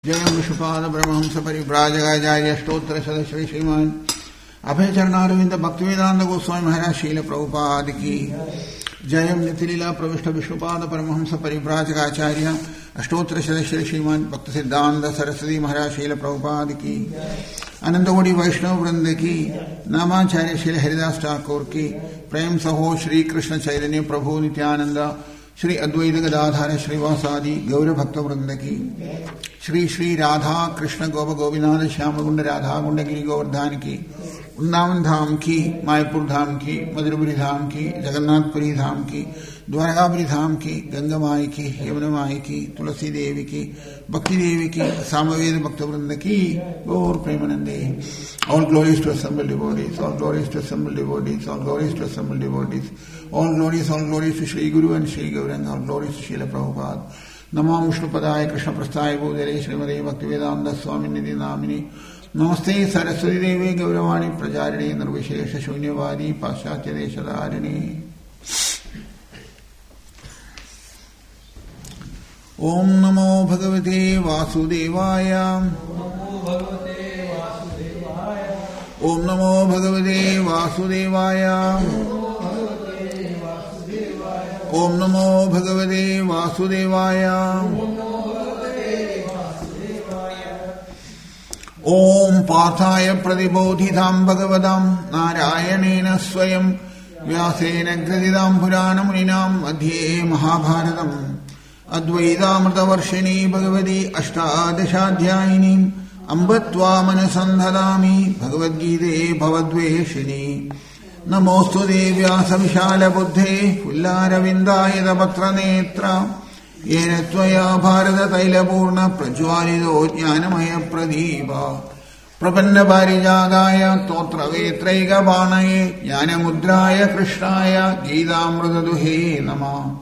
जयं विष्णुपाद परमहंस परिव्राजकाचार्य स्तोत्र सदश्री श्रीमान अभय चरणारविंद भक्तिवेदांत गोस्वामी महाराज शील प्रभुपाद की जयं नित्यलीला प्रविष्ट विष्णुपाद परमहंस परिव्राजकाचार्य अष्टोत्तर सदश्री श्रीमान भक्त सिद्धांत सरस्वती महाराज शील प्रभुपाद की अनंतकोटि वैष्णव वृंद की नामाचार्य श्री हरिदास ठाकुर की प्रेम सहो श्री कृष्ण चैतन्य प्रभु नित्यानंद श्री अद्वैत गदाधर श्रीवासादि गौर भक्त वृंद की श्री श्री राधा कृष्ण गोप गोविंद श्याम गुंड राधा गुंडगिरी गोवर्धन की वृंदावन धाम की मायापुर धाम की मधुरपुरी धाम की जगन्नाथपुरी धाम की द्वारकापुरी धाम की गंगा माई की यमुना माई की तुलसी देवी की भक्ति देवी की सामवेद भक्त वृंद की गौर प्रेमानंदे. All glories to assembled devotees, all glories to assembled devotees, all glories to assembled devotees, all glories to Shri Guru and Shri Gauranga, all glories to Srila Prabhupada. Namo Vishnupadaya Krishna Prasthaya Bhudare Srimade Bhaktivedanta Swami Nidhi Namini Namaste Saraswati Devi Gauravani Prajarini Nirvishesha Shunyavadi Paschatya Deshadarini. Om Namo Bhagavate Vasudevaya. Om Namo Bhagavate Vasudevaya. Om Namo Bhagavate Vasudevaya. Om Parthaya Pradibodhitam Bhagavatam Narayanena Swayam Vyasena Gradidam Puranam Muninam Madhye Mahabharatam Advaitamritavarshini Bhagavati Ashtadashadhyayini Ambatva Manasandhadami Bhagavad Gita Bhavadveshini Namostu Devyasa Vishala Buddhe Pullaravindayata Bhatranetra Yena Tvaya Bharata Tailapurna Prajwalido Jnanamaya Pradipa Prapanna Parijadaya Totra Vetraiga Banaye Jnanamudraya Krishnaya Gītāmrita Duhe Namah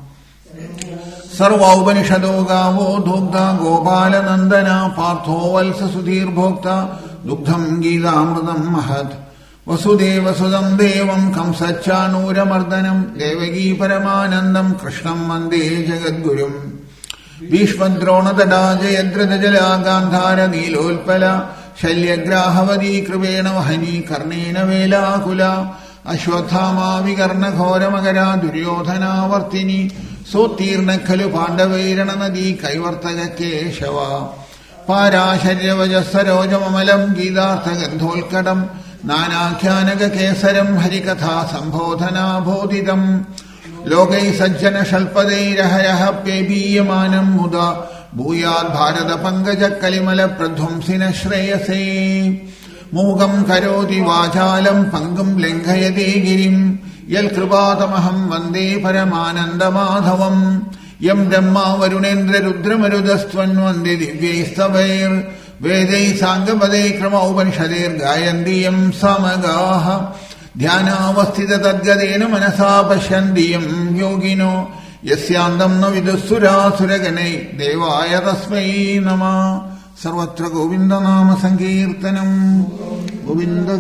Sarvaupanishado Gavo Dhugdha Gopala Nandana Partho Valsa Sudhir Bhokta Dugdham Gītāmritam Mahat Vasudeva Sudam Devam Kamsachanura Mardanam Devagi Paramanandam Krishnam Mande Jagadgurum Vishmadrona Tada Jayadrita Jala Gandhara Nilolpala Shalyagrahavadi Krivena Vahani Karnena Vela Kula Ashwathama Vikarna Khora Magara Duryodhana Vartini Sotirna Khalu Pandavairana Nadi Kaivartaja Keshava Parasharya Vajassaroja Mamalam Gidartha Gandholkadam Nanakhyanaka Kesaram Harikatha Sambodhana Bodhidam Lokai Sajjana Shalpadeiraha Pebiyamanam Muda Bhuyad Bharata Pangaja Kalimala Pradhumsina Shreyase Mugam Karoti Vachalam Pangam Lenghayate Girim Yal Kripatamaham Vande Paramananda Madhavam Yam Brahma Varunendra Rudramarudastvan Vande Divyestavair Vedai Sangapade Krama Upanishadir Gayandiyam Samagaha Dhyana Avastita Tadgadena Manasa Pashandiyam Yogino Yasyandam Navidusura Suragane Devaya Tasmai Nama Sarvatra Govinda Nama Sankirtanam Govinda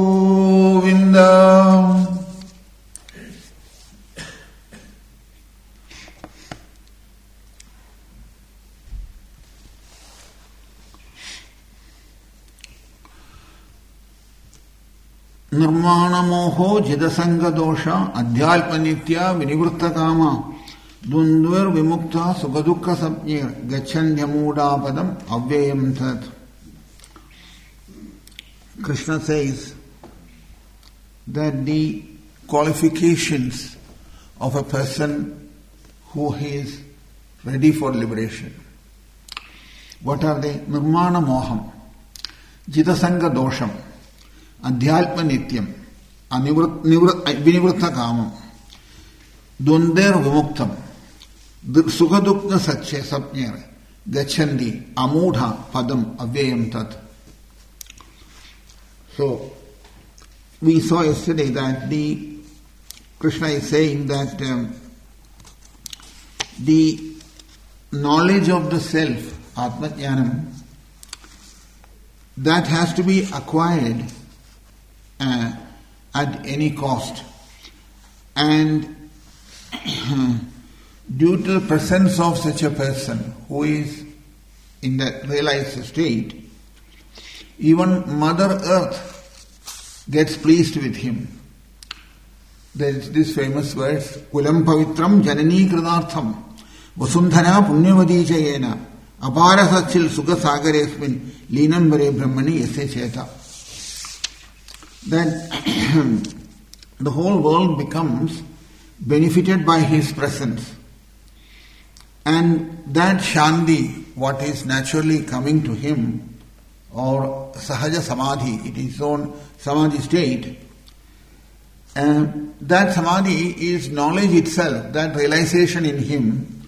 Govinda. Nirmana moho jidasanga dosha adhyalpa nitya vinivritta kama dundvar vimukta sukadukka sapnir gachandyamuda padam avyayam tat. Krishna says that the qualifications of a person who is ready for liberation. What are they? Nirmana moham, jidasanga dosham, Adhyalpa Nityam, Vinivritta Kamam, Dunder Vimuktam, Sukadukta Satche Sapnyer, Gachandi, Amudha Padam Avyayam Tat. So, we saw yesterday that Krishna is saying that the knowledge of the self, Atma Jnanam, that has to be acquired at any cost, and due to the presence of such a person who is in the realized state, even Mother Earth gets pleased with him. There is this famous verse, Kulam Pavitram Janani Kridartham Vasundhara Punyavadi Chayena Apara Sachil Sukha Sagaresmin Linam Bare Brahmani Yase Cheta. Then the whole world becomes benefited by his presence. And that Shanti, what is naturally coming to him, or Sahaja Samadhi, it is his own Samadhi state, that Samadhi is knowledge itself, that realization in him.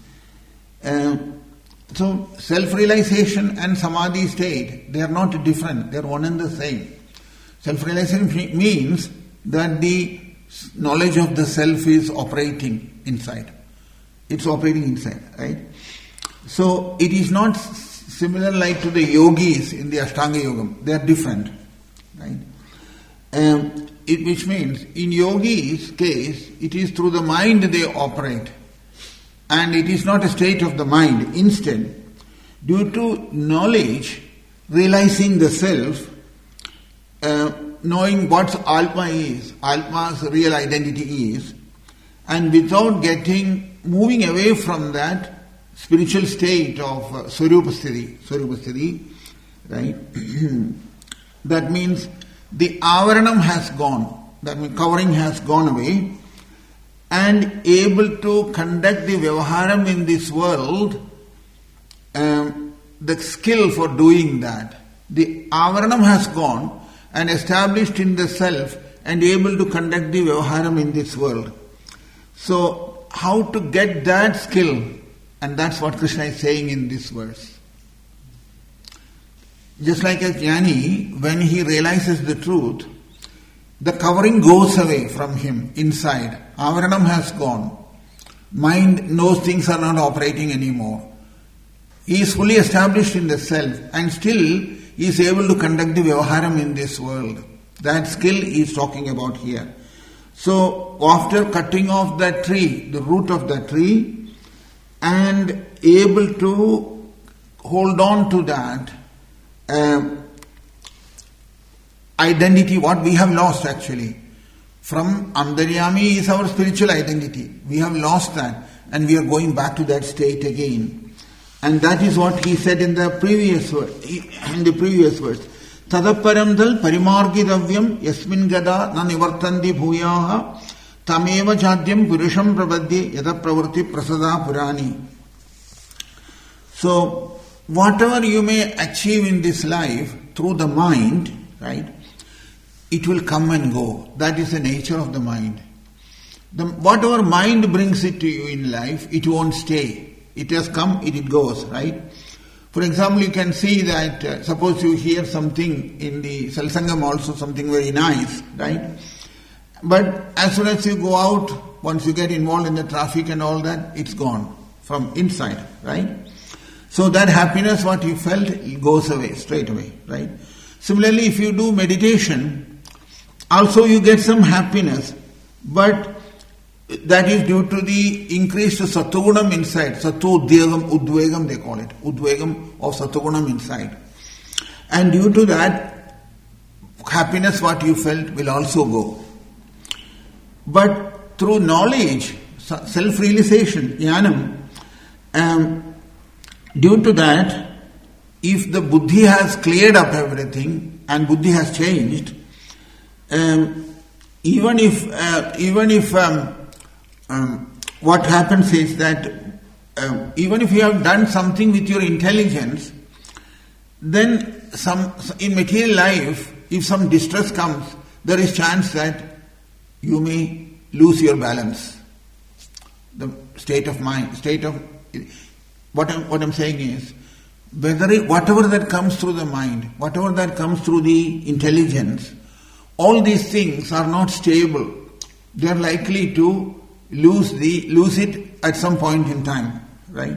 So self-realization and Samadhi state, they are not different, they are one and the same. Self-realization means that the knowledge of the self is operating inside. It's operating inside, right? So it is not similar like to the yogis in the Ashtanga Yogam. They are different, right? Which means in yogis' case, it is through the mind they operate. And it is not a state of the mind. Instead, due to knowledge, realizing the self, knowing what Atma is, Atma's real identity is, and without moving away from that spiritual state of Swarupasthiti, right? That means the avaranam has gone, that means covering has gone away, and able to conduct the vyavaharam in this world, the skill for doing that. The avaranam has gone and established in the self and able to conduct the vyavaharam in this world. So, how to get that skill? And that's what Krishna is saying in this verse. Just like a jnani, when he realizes the truth, the covering goes away from him inside. Avaranam has gone. Mind knows things are not operating anymore. He is fully established in the self and still he is able to conduct the vyavaharam in this world. That skill he is talking about here. So, after cutting off that tree, the root of that tree, and able to hold on to that identity, what we have lost actually. From Antaryami is our spiritual identity. We have lost that and we are going back to that state again. And that is what he said in the previous verse. Tadaparam dal parimargidavyam yasmin gada na nivartandi bhuyaha tameva chadyam purusham prabadye yada pravrti prasada purani. So, whatever you may achieve in this life through the mind, right, it will come and go. That is the nature of the mind. Whatever mind brings it to you in life, it won't stay. It has come, it goes, right? For example, you can see that, suppose you hear something in the Salsangam also, something very nice, right? But as soon as you go out, once you get involved in the traffic and all that, it's gone from inside, right? So that happiness, what you felt, it goes away, straight away, right? Similarly, if you do meditation, also you get some happiness, but that is due to the increased sattvagunam inside. Sattva udvegam they call it. Udvegam of sattvagunam inside. And due to that, happiness what you felt will also go. But through knowledge, self-realization, jnanam, due to that, if the buddhi has cleared up everything and buddhi has changed, even if what happens is that even if you have done something with your intelligence, then in material life, if some distress comes, there is chance that you may lose your balance. The state of mind, what I'm saying is, whatever that comes through the mind, whatever that comes through the intelligence, all these things are not stable. They are likely to lose it at some point in time, right?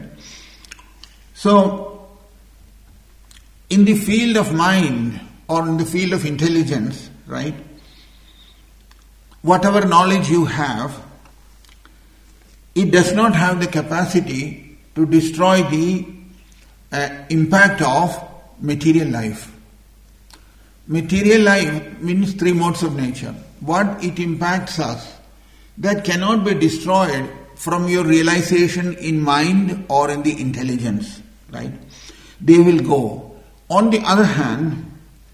So, in the field of mind or in the field of intelligence, right, whatever knowledge you have, it does not have the capacity to destroy the impact of material life. Material life means three modes of nature. What it impacts us, that cannot be destroyed from your realization in mind or in the intelligence, right? They will go. On the other hand,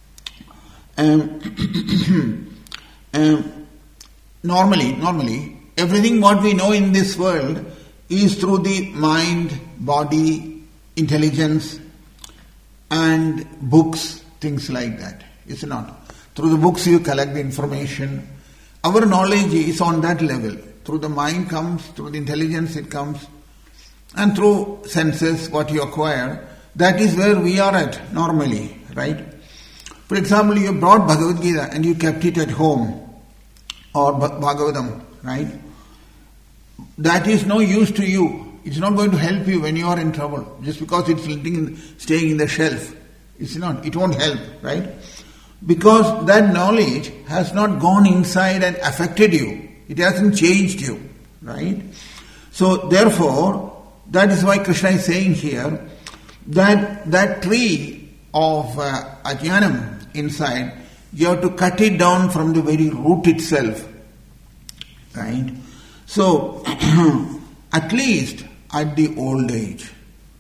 normally, everything what we know in this world is through the mind, body, intelligence, and books, things like that. It's not. Through the books you collect the information. Our knowledge is on that level. Through the mind comes, through the intelligence it comes, and through senses what you acquire. That is where we are at normally, right? For example, you brought Bhagavad Gita and you kept it at home, or Bhagavatam, right? That is no use to you. It's not going to help you when you are in trouble. Just because it's staying in the shelf. It's not. It won't help, right? Because that knowledge has not gone inside and affected you. It hasn't changed you, right? So therefore, that is why Krishna is saying here that tree of Ajnanam inside, you have to cut it down from the very root itself, right? So, at least at the old age,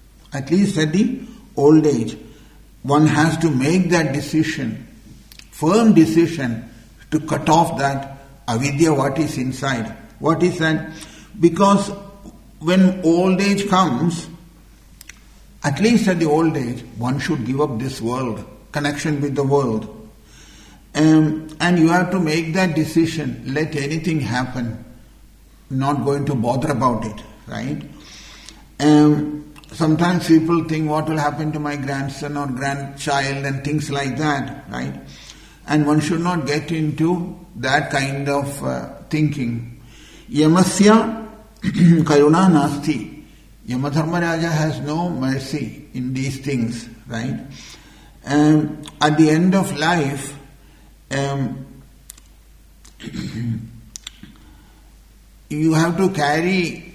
one has to make that decision, firm decision, to cut off that avidya, what is inside. What is that? Because when old age comes, at least at the old age, one should give up this world, connection with the world. And you have to make that decision, let anything happen, not going to bother about it, right? Sometimes people think what will happen to my grandson or grandchild and things like that, right? And one should not get into that kind of thinking. Yamasya karuna nasti. Yamadharmaraja has no mercy in these things, right? At the end of life, you have to carry,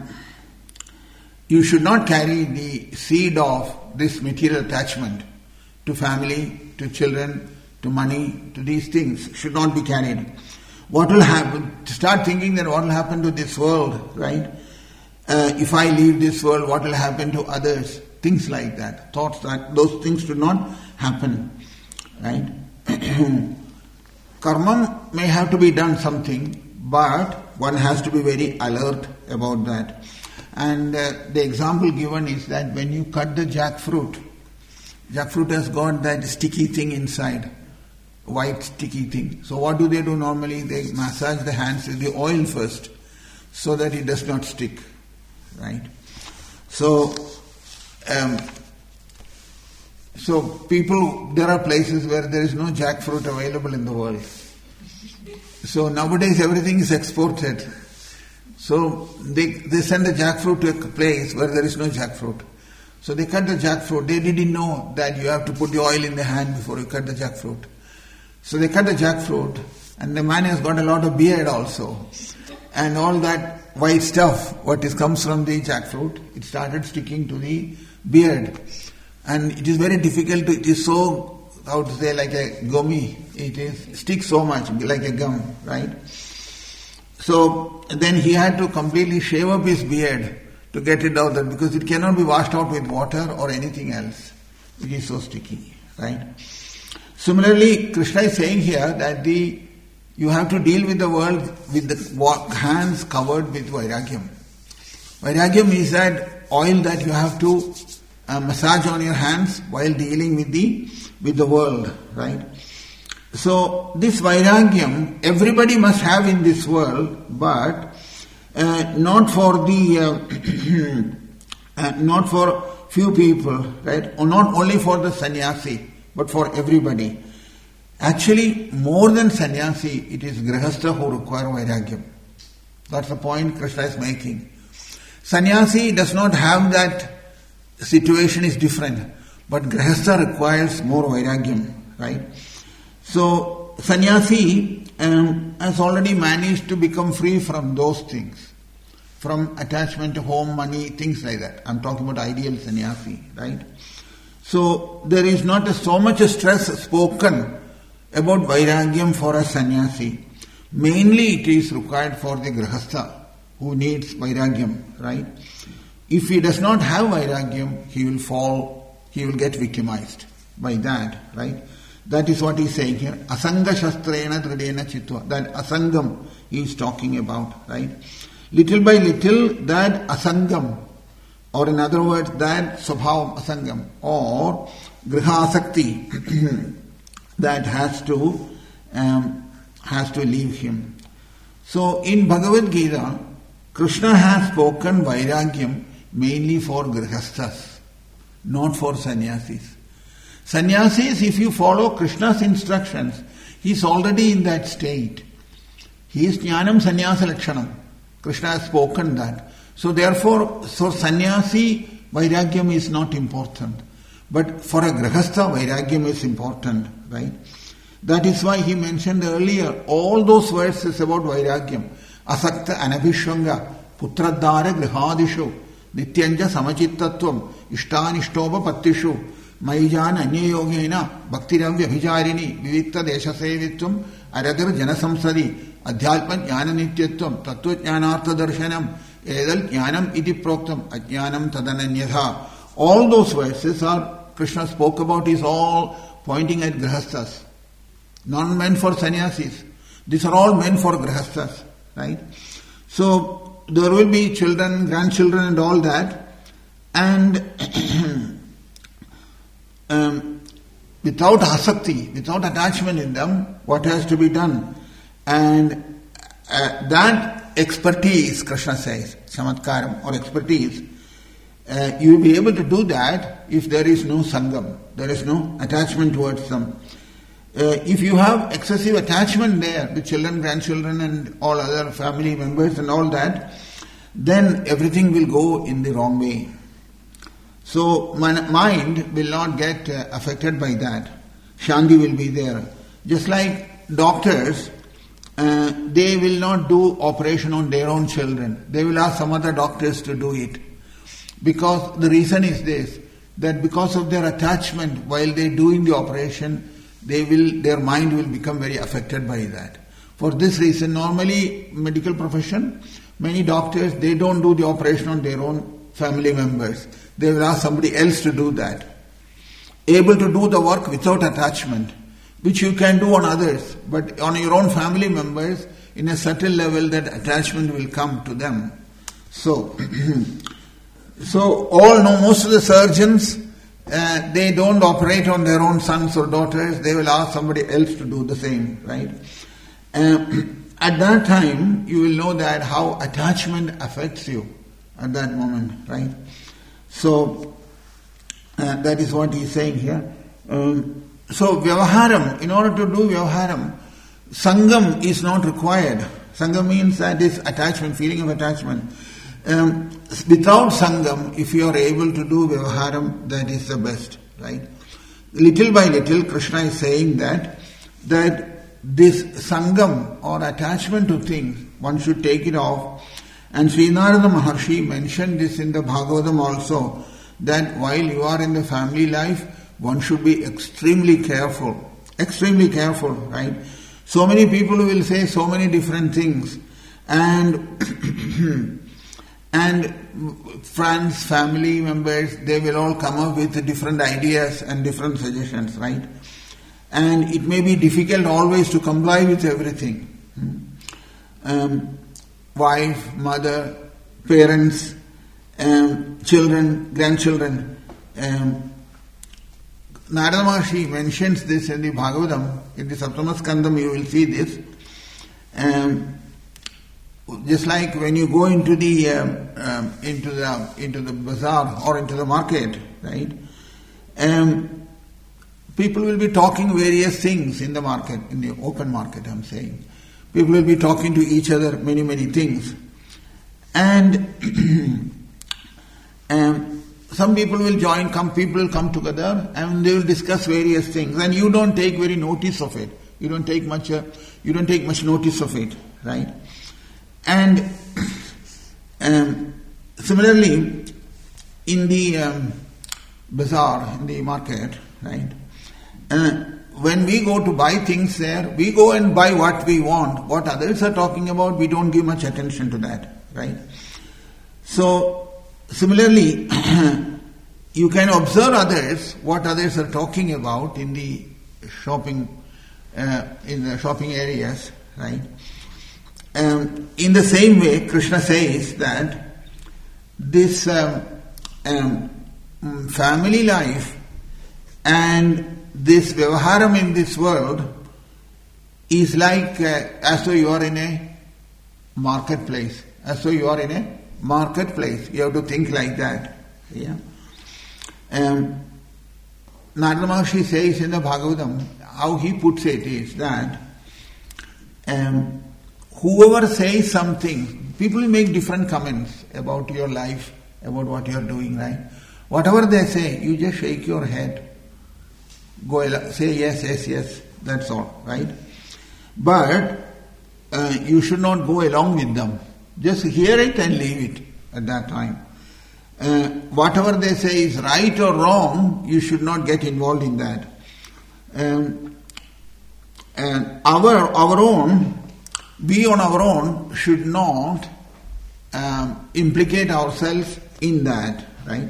you should not carry the seed of this material attachment to family, to children, to money, to these things. Should not be carried. What will happen? Start thinking that what will happen to this world, right? If I leave this world, what will happen to others? Things like that. Thoughts that those things do not happen, right? Karma may have to be done something, but one has to be very alert about that. And the example given is that when you cut the jackfruit has got that sticky thing inside, white sticky thing. So what do they do normally? They massage the hands with the oil first, so that it does not stick, right? So people, there are places where there is no jackfruit available in the world. So nowadays everything is exported. So they send the jackfruit to a place where there is no jackfruit. So they cut the jackfruit. They didn't know that you have to put the oil in the hand before you cut the jackfruit. So they cut the jackfruit, and the man has got a lot of beard also. And all that white stuff, what comes from the jackfruit, it started sticking to the beard. And it is very difficult it is so, how to say, like a gummy. Sticks so much, like a gum, right? So then he had to completely shave up his beard to get it out there, because it cannot be washed out with water or anything else. It is so sticky, right? Similarly, Krishna is saying here that you have to deal with the world with the hands covered with vairagyam. Vairagyam is that oil that you have to massage on your hands while dealing with the world, right? So this vairagyam everybody must have in this world, but not for not for few people, right? Or not only for the sannyasi, but for everybody. Actually, more than sannyasi, it is grihastha who require vairagyam. That's the point Krishna is making. Sannyasi does not have that situation, is different, but grihastha requires more vairagyam, right? So sannyasi has already managed to become free from those things. from attachment to home, money, things like that. I'm talking about ideal sannyasi, right? So there is not so much stress spoken about vairagyam for a sannyasi. Mainly it is required for the grihastha who needs vairagyam, right? If he does not have vairagyam, he will fall, he will get victimized by that, right? That is what he is saying here. Asanga shastrena tridena chitva. That asangam he is talking about, right? Little by little, that asangam, or in other words, that swabhavam asangam, or grihasakti, that has to leave him. So in Bhagavad Gita, Krishna has spoken vairagyam mainly for grihasthas, not for sannyasis. Sannyasis, if you follow Krishna's instructions, he is already in that state. He is jnanam sannyasa lakshanam. Krishna has spoken that. So therefore, for sannyasi, vairagyam is not important. But for a grihastha, vairagyam is important, right? That is why he mentioned earlier all those verses about vairagyam. Asakta anabhishvanga, putradhara grihadishu, nityanja samachittattvam, ishtanishtopa pattishu, Maijan Anyayogena, Bhaktiravya Bhijarini, Vivikta Desha Sevitvam, Aragar Janasamsadi, Adhyalpa Jnana Nityatvam, Tattva Jnanartha Darshanam, Edal Jnanam Iti Proktam, Ajnanam Tadananyatha. All those verses are, Krishna spoke about, is all pointing at grihasthas. Not meant for sannyasis. These are all meant for grihasthas, right? So, there will be children, grandchildren and all that, and without asakti, without attachment in them, what has to be done? And that expertise, Krishna says, samatkaram or expertise, you will be able to do that if there is no sangam, there is no attachment towards them. If you have excessive attachment there, the children, grandchildren and all other family members and all that, then everything will go in the wrong way. So mind will not get affected by that. Shanti will be there. Just like doctors, they will not do operation on their own children. They will ask some other doctors to do it. Because the reason is this, that because of their attachment while they are doing the operation, their mind will become very affected by that. For this reason, normally medical profession, many doctors, they don't do the operation on their own family members. They will ask somebody else to do that. Able to do the work without attachment, which you can do on others, but on your own family members, in a certain level, that attachment will come to them. So all know, most of the surgeons, they don't operate on their own sons or daughters. They will ask somebody else to do the same, right? At that time, you will know that how attachment affects you at that moment, right? So, that is what he is saying here. So, vyavaharam, in order to do vyavaharam, sangam is not required. Sangam means that is attachment, feeling of attachment. Without sangam, if you are able to do vyavaharam, that is the best, right? Little by little, Krishna is saying that this sangam or attachment to things, one should take it off. And Sri Narada Maharshi mentioned this in the Bhagavatam also, that while you are in the family life, one should be extremely careful, right? So many people will say so many different things, and friends, family members, they will all come up with different ideas and different suggestions, right? And it may be difficult always to comply with everything. Wife, mother, parents, children, grandchildren. Narada Maharshi mentions this in the Bhagavatam, in the Saptama Skandam you will see this. Just like when you go into the bazaar or into the market, right? People will be talking various things in the market, in the open market, I'm saying. People will be talking to each other many, many things. And some people will join, people will come together and they will discuss various things. And you don't take very notice of it. You don't take much notice of it, right? And Similarly, in the bazaar, in the market, right? When we go to buy things there, we go and buy what we want. What others are talking about, we don't give much attention to that, right? So, similarly, you can observe others, what others are talking about in the shopping areas, right? In the same way, Krishna says that this family life and this vyavaharam in this world is like as though you are in a marketplace. As though you are in a marketplace. You have to think like that. Yeah. Narada Maharshi says in the Bhagavatam, how he puts it is that whoever says something, people make different comments about your life, about what you are doing, right? Whatever they say, you just shake your head. Say yes, yes, yes, that's all, right? But you should not go along with them. Just hear it and leave it at that time. Whatever they say is right or wrong, you should not get involved in that. And we on our own should not implicate ourselves in that, right?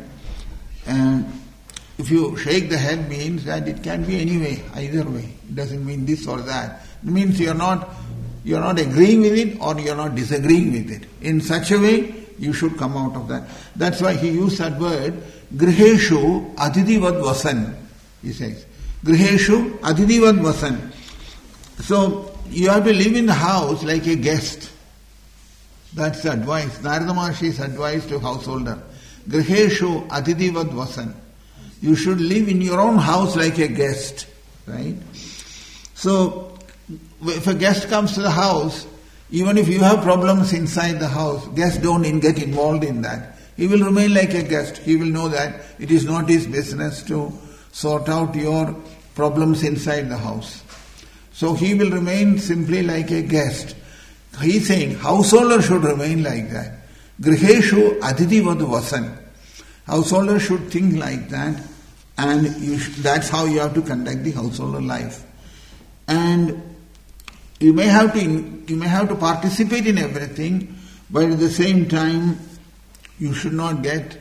If you shake the head means that it can be any way, either way. It doesn't mean this or that. It means you're not agreeing with it or you're not disagreeing with it. In such a way, you should come out of that. That's why he used that word, Griheshu Adhidivad Vasan, he says. Griheshu Adhidivad Vasan. So, you have to live in the house like a guest. That's the advice. Narada Maharshi's advice to householder. Griheshu Adhidivad Vasan. You should live in your own house like a guest, right? So, if a guest comes to the house, even if you have problems inside the house, guests don't get involved in that. He will remain like a guest. He will know that it is not his business to sort out your problems inside the house. So he will remain simply like a guest. He is saying, householder should remain like that. Griheshu Adhidivad Vasan. Householder should think like that, and that's how you have to conduct the householder life. And you may have to participate in everything, but at the same time, it should not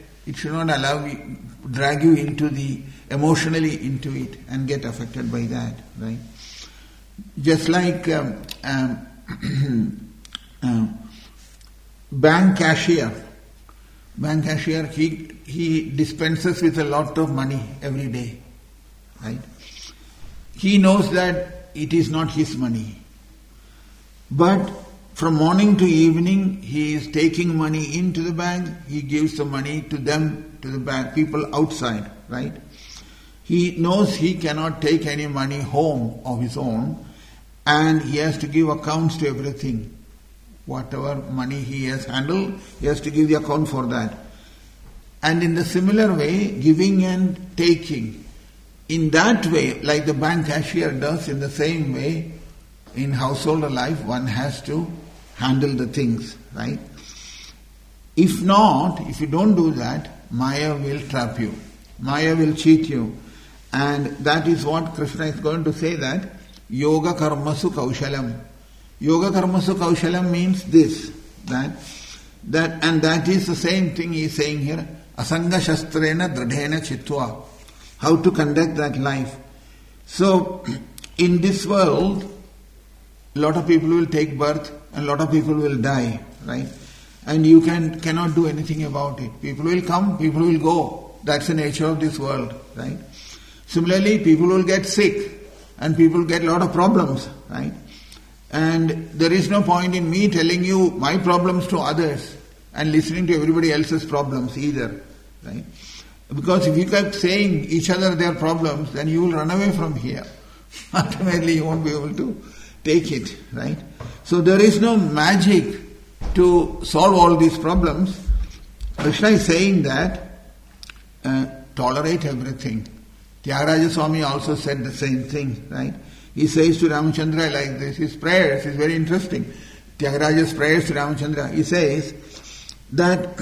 drag you emotionally into it and get affected by that, right? Just like bank cashier, he dispenses with a lot of money every day, right? He knows that it is not his money. But from morning to evening, he is taking money into the bank, he gives the money to them, to the bank, people outside, right? He knows he cannot take any money home of his own, and he has to give accounts to everything. Whatever money he has handled, he has to give the account for that. And in the similar way, giving and taking. In that way, like the bank cashier does, in the same way, in householder life, one has to handle the things, right? If not, if you don't do that, Maya will trap you. Maya will cheat you. And that is what Krishna is going to say, that Yoga Karmasu Kaushalam. Yoga Karmasu Kaushalam means this, that is the same thing he is saying here. Asanga Shastrena Dradhena Chitva. How to conduct that life. So, in this world, a lot of people will take birth and a lot of people will die, right? And you cannot do anything about it. People will come, people will go. That's the nature of this world, right? Similarly, people will get sick and people get a lot of problems, right? And there is no point in me telling you my problems to others and listening to everybody else's problems either, right? Because if you kept saying each other their problems, then you will run away from here. Ultimately, you won't be able to take it, right? So there is no magic to solve all these problems. Krishna is saying that tolerate everything. Tyagaraja Swami also said the same thing, right? He says to Ramachandra like this, his prayers is very interesting. Tyagaraja's prayers to Ramachandra, he says, that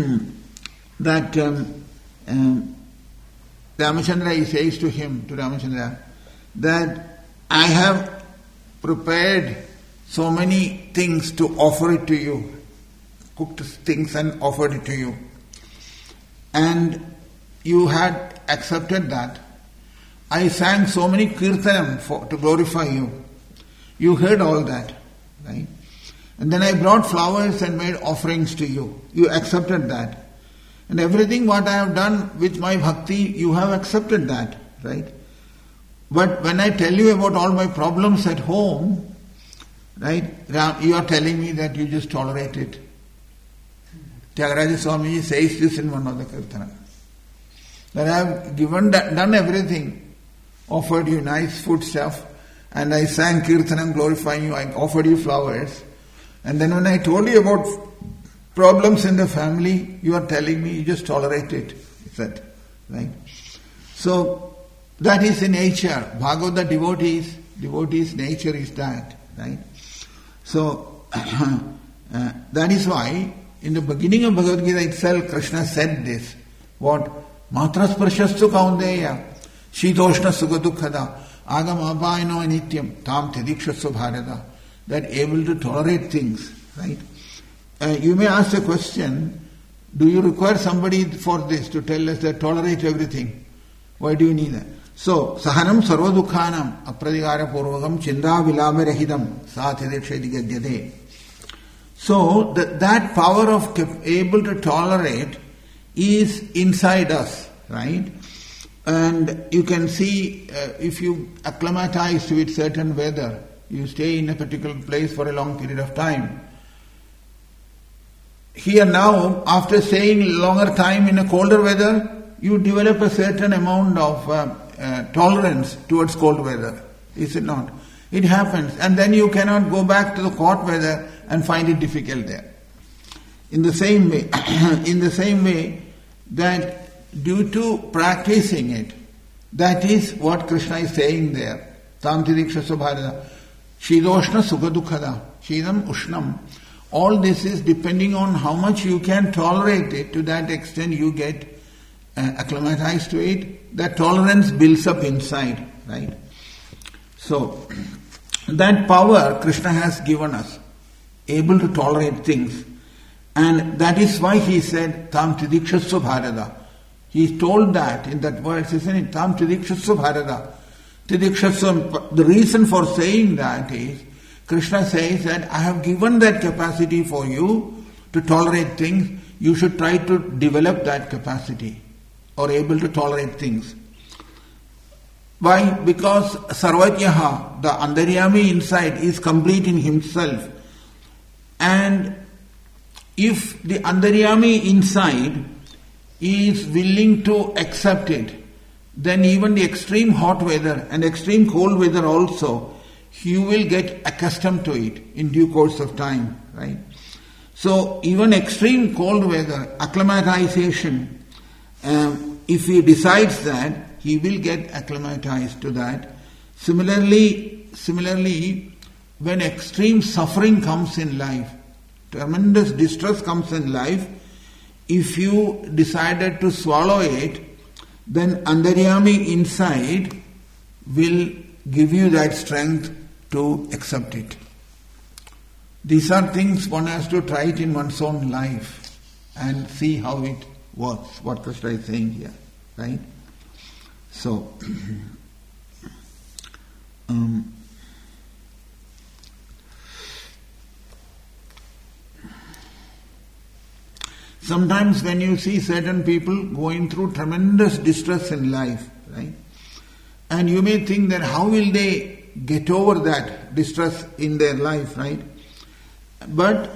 Ramachandra, he says to Ramachandra, that I have prepared so many things to offer it to you, cooked things and offered it to you. And you had accepted that. I sang so many kirtanam to glorify you. You heard all that, right? And then I brought flowers and made offerings to you. You accepted that. And everything what I have done with my bhakti, you have accepted that, right? But when I tell you about all my problems at home, right, you are telling me that you just tolerate it. Tyagaraja Swamiji says this in one of the kirtana. That I have done everything, offered you nice food stuff, and I sang kirtanam glorifying you, I offered you flowers. And then when I told you about problems in the family, you are telling me you just tolerate it. Is that right? So that is the nature. Bhagavata devotees' nature is that, right? So that is why in the beginning of Bhagavad Gita itself, Krishna said this. What? Matra sprashastu kaundeya shitoshna sukha agam abhayano nityam tam tadikshasu bharata. That able to tolerate things, right? You may ask the question, do you require somebody for this to tell us that tolerate everything? Why do you need that? So, sahanam sarva dukhanam apradigara purvakam chinda vilama rahidam sathidekshedi gadyate. So, that power of able to tolerate is inside us, right? And you can see if you acclimatize with certain weather, you stay in a particular place for a long period of time. Here now, after staying longer time in a colder weather, you develop a certain amount of tolerance towards cold weather. Is it not? It happens. And then you cannot go back to the hot weather and find it difficult there. In the same way, that due to practicing it, that is what Krishna is saying there. Tam tidikshasya bharata. Shidoshna sukha dukkada. Shidam ushnam. All this is depending on how much you can tolerate it. To that extent you get acclimatized to it. That tolerance builds up inside, right? So, that power Krishna has given us, able to tolerate things. And that is why he said, Tam tidikshasya bharata. He told that in that verse, isn't it? Tam tidikshasya bharata. Tidikshasya, the reason for saying that is, Krishna says that I have given that capacity for you to tolerate things. You should try to develop that capacity or able to tolerate things. Why? Because Sarvajyaha, the Antaryami inside, is complete in himself. And if the Antaryami inside is willing to accept it, then even the extreme hot weather and extreme cold weather also, you will get accustomed to it in due course of time, right? So even extreme cold weather, acclimatization, if he decides that, he will get acclimatized to that. Similarly, when extreme suffering comes in life, tremendous distress comes in life, if you decided to swallow it, then Antaryami inside will give you that strength to accept it. These are things one has to try it in one's own life and see how it works, what Krishna is saying here, right? So, sometimes when you see certain people going through tremendous distress in life, right? And you may think that how will they get over that distress in their life, right? But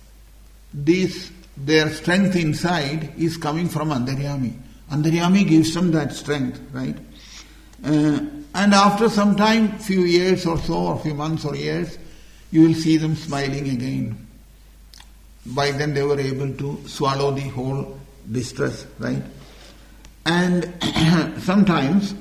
their strength inside is coming from Antaryami. Antaryami gives them that strength, right? And after some time, few years or so, or few months or years, you will see them smiling again. By then they were able to swallow the whole distress, right? And sometimes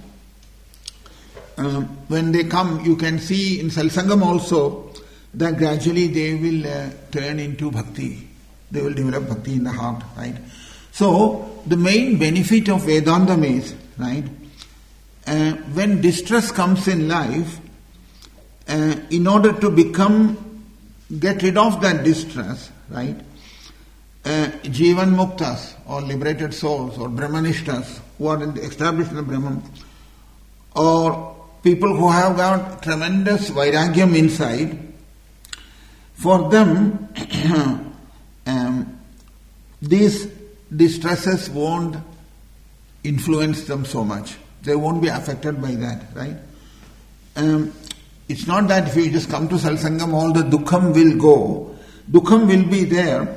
when they come, you can see in Salsangam also that gradually they will turn into bhakti. they will develop bhakti in the heart, right? So, the main benefit of Vedantam is, right, when distress comes in life, in order to get rid of that distress, right, Jivan Muktas, or liberated souls, or Brahmanishtas, who are established in the Brahman, or people who have got tremendous vairagyam inside, for them, these distresses won't influence them so much. They won't be affected by that, right? It's not that if you just come to Satsangam, all the dukkham will go. Dukkham will be there.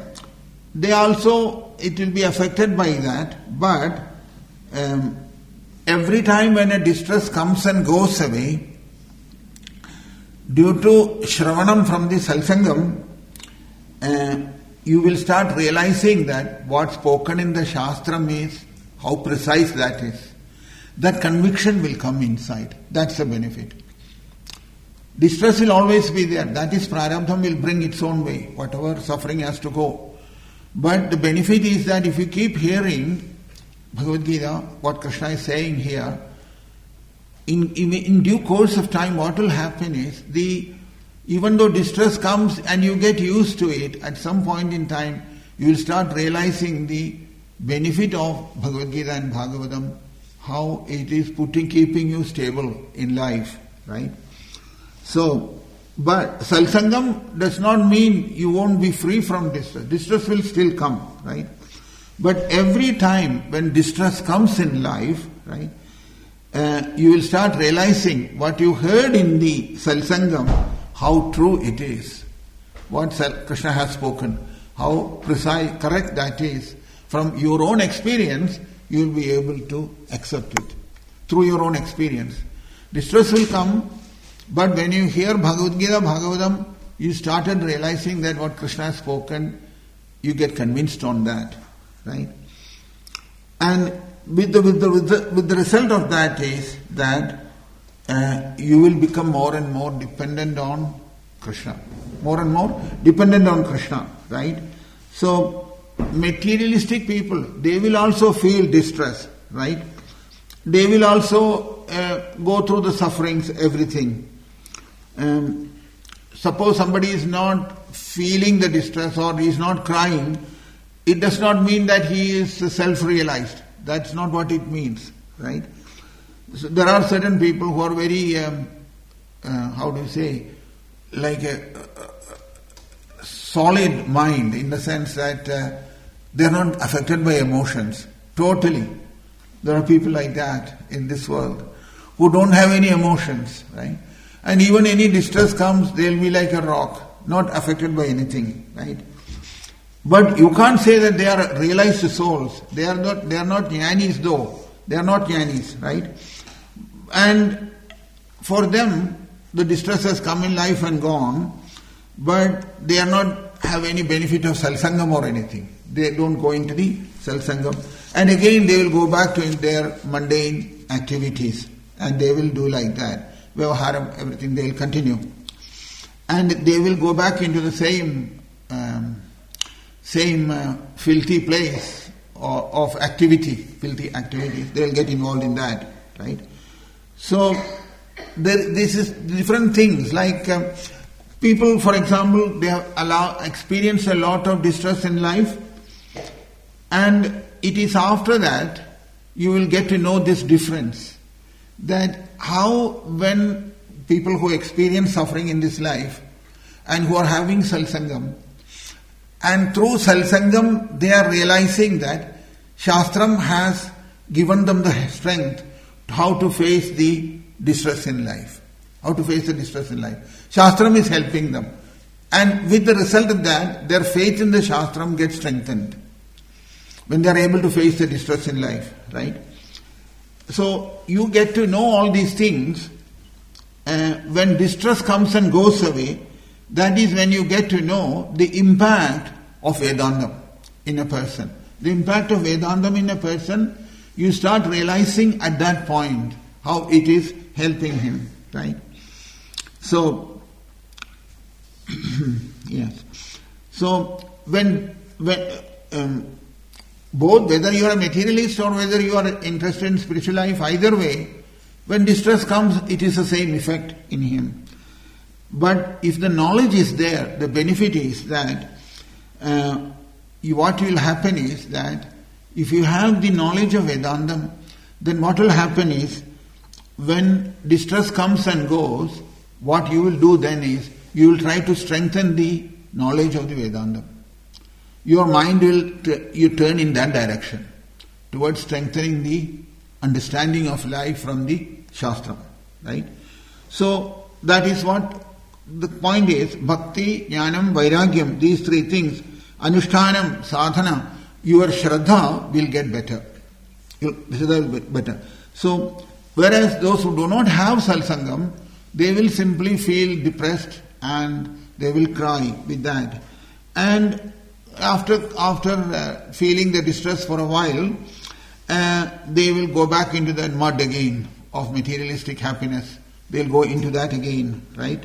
It will be affected by that, but every time when a distress comes and goes away, due to Shravanam from the Satsangam, you will start realizing that what's spoken in the Shastram is how precise that is. That conviction will come inside. That's the benefit. Distress will always be there. That is, prarabdham will bring its own way. Whatever suffering has to go. But the benefit is that if you keep hearing Bhagavad Gita, what Krishna is saying here, in due course of time, what will happen is, even though distress comes and you get used to it, at some point in time, you will start realizing the benefit of Bhagavad Gita and Bhagavatam, how it is keeping you stable in life, right? So, but Satsangam does not mean you won't be free from distress. Distress will still come, right? But every time when distress comes in life, right, you will start realizing what you heard in the Satsangam, how true it is. What Krishna has spoken, how precise, correct that is. From your own experience, you will be able to accept it. Through your own experience. Distress will come, but when you hear Bhagavad Gita, Bhagavatam, you started realizing that what Krishna has spoken, you get convinced on that, right? And with the result of that is that you will become more and more dependent on Krishna. More and more dependent on Krishna, right? So, materialistic people, they will also feel distress, right? They will also go through the sufferings, everything. Suppose somebody is not feeling the distress or he is not crying, it does not mean that he is self-realized. That's not what it means, right? So there are certain people who are very, like a solid mind, in the sense that they are not affected by emotions, totally. There are people like that in this world, who don't have any emotions, right? And even any distress comes, they'll be like a rock, not affected by anything, right? But you can't say that they are realized souls. They are not jnanis though. They are not jnanis, right? And for them, the distress has come in life and gone, but they are not have any benefit of satsangam or anything. They don't go into the satsangam. And again they will go back to their mundane activities. And they will do like that. Vyavaharam, everything, they will continue. And they will go back into the same filthy place of activity, filthy activities. They will get involved in that, right? So, this is different things. Like people, for example, they have experienced a lot of distress in life, and it is after that you will get to know this difference. That how when people who experience suffering in this life and who are having satsangam, and through satsangam they are realizing that Shastram has given them the strength how to face the distress in life. How to face the distress in life. Shastram is helping them. And with the result of that, their faith in the Shastram gets strengthened. When they are able to face the distress in life, right? So, you get to know all these things. When distress comes and goes away, that is when you get to know the impact of Vedantam in a person. The impact of Vedantam in a person, you start realizing at that point how it is helping him, right? So, yes. So, when both whether you are a materialist or whether you are interested in spiritual life, either way, when distress comes, it is the same effect in him. But if the knowledge is there, the benefit is that what will happen is that if you have the knowledge of Vedantam, then what will happen is when distress comes and goes, what you will do then is you will try to strengthen the knowledge of the Vedantam. Your mind will you turn in that direction towards strengthening the understanding of life from the Shastra, right? So that is what the point is. Bhakti, Jnanam, Vairagyam, these three things, Anushtanam, Sadhana, your Shraddha will get better. Shraddha will get better. So, whereas those who do not have Salsangam, they will simply feel depressed and they will cry with that. And after feeling the distress for a while, they will go back into that mud again of materialistic happiness. They'll go into that again, right?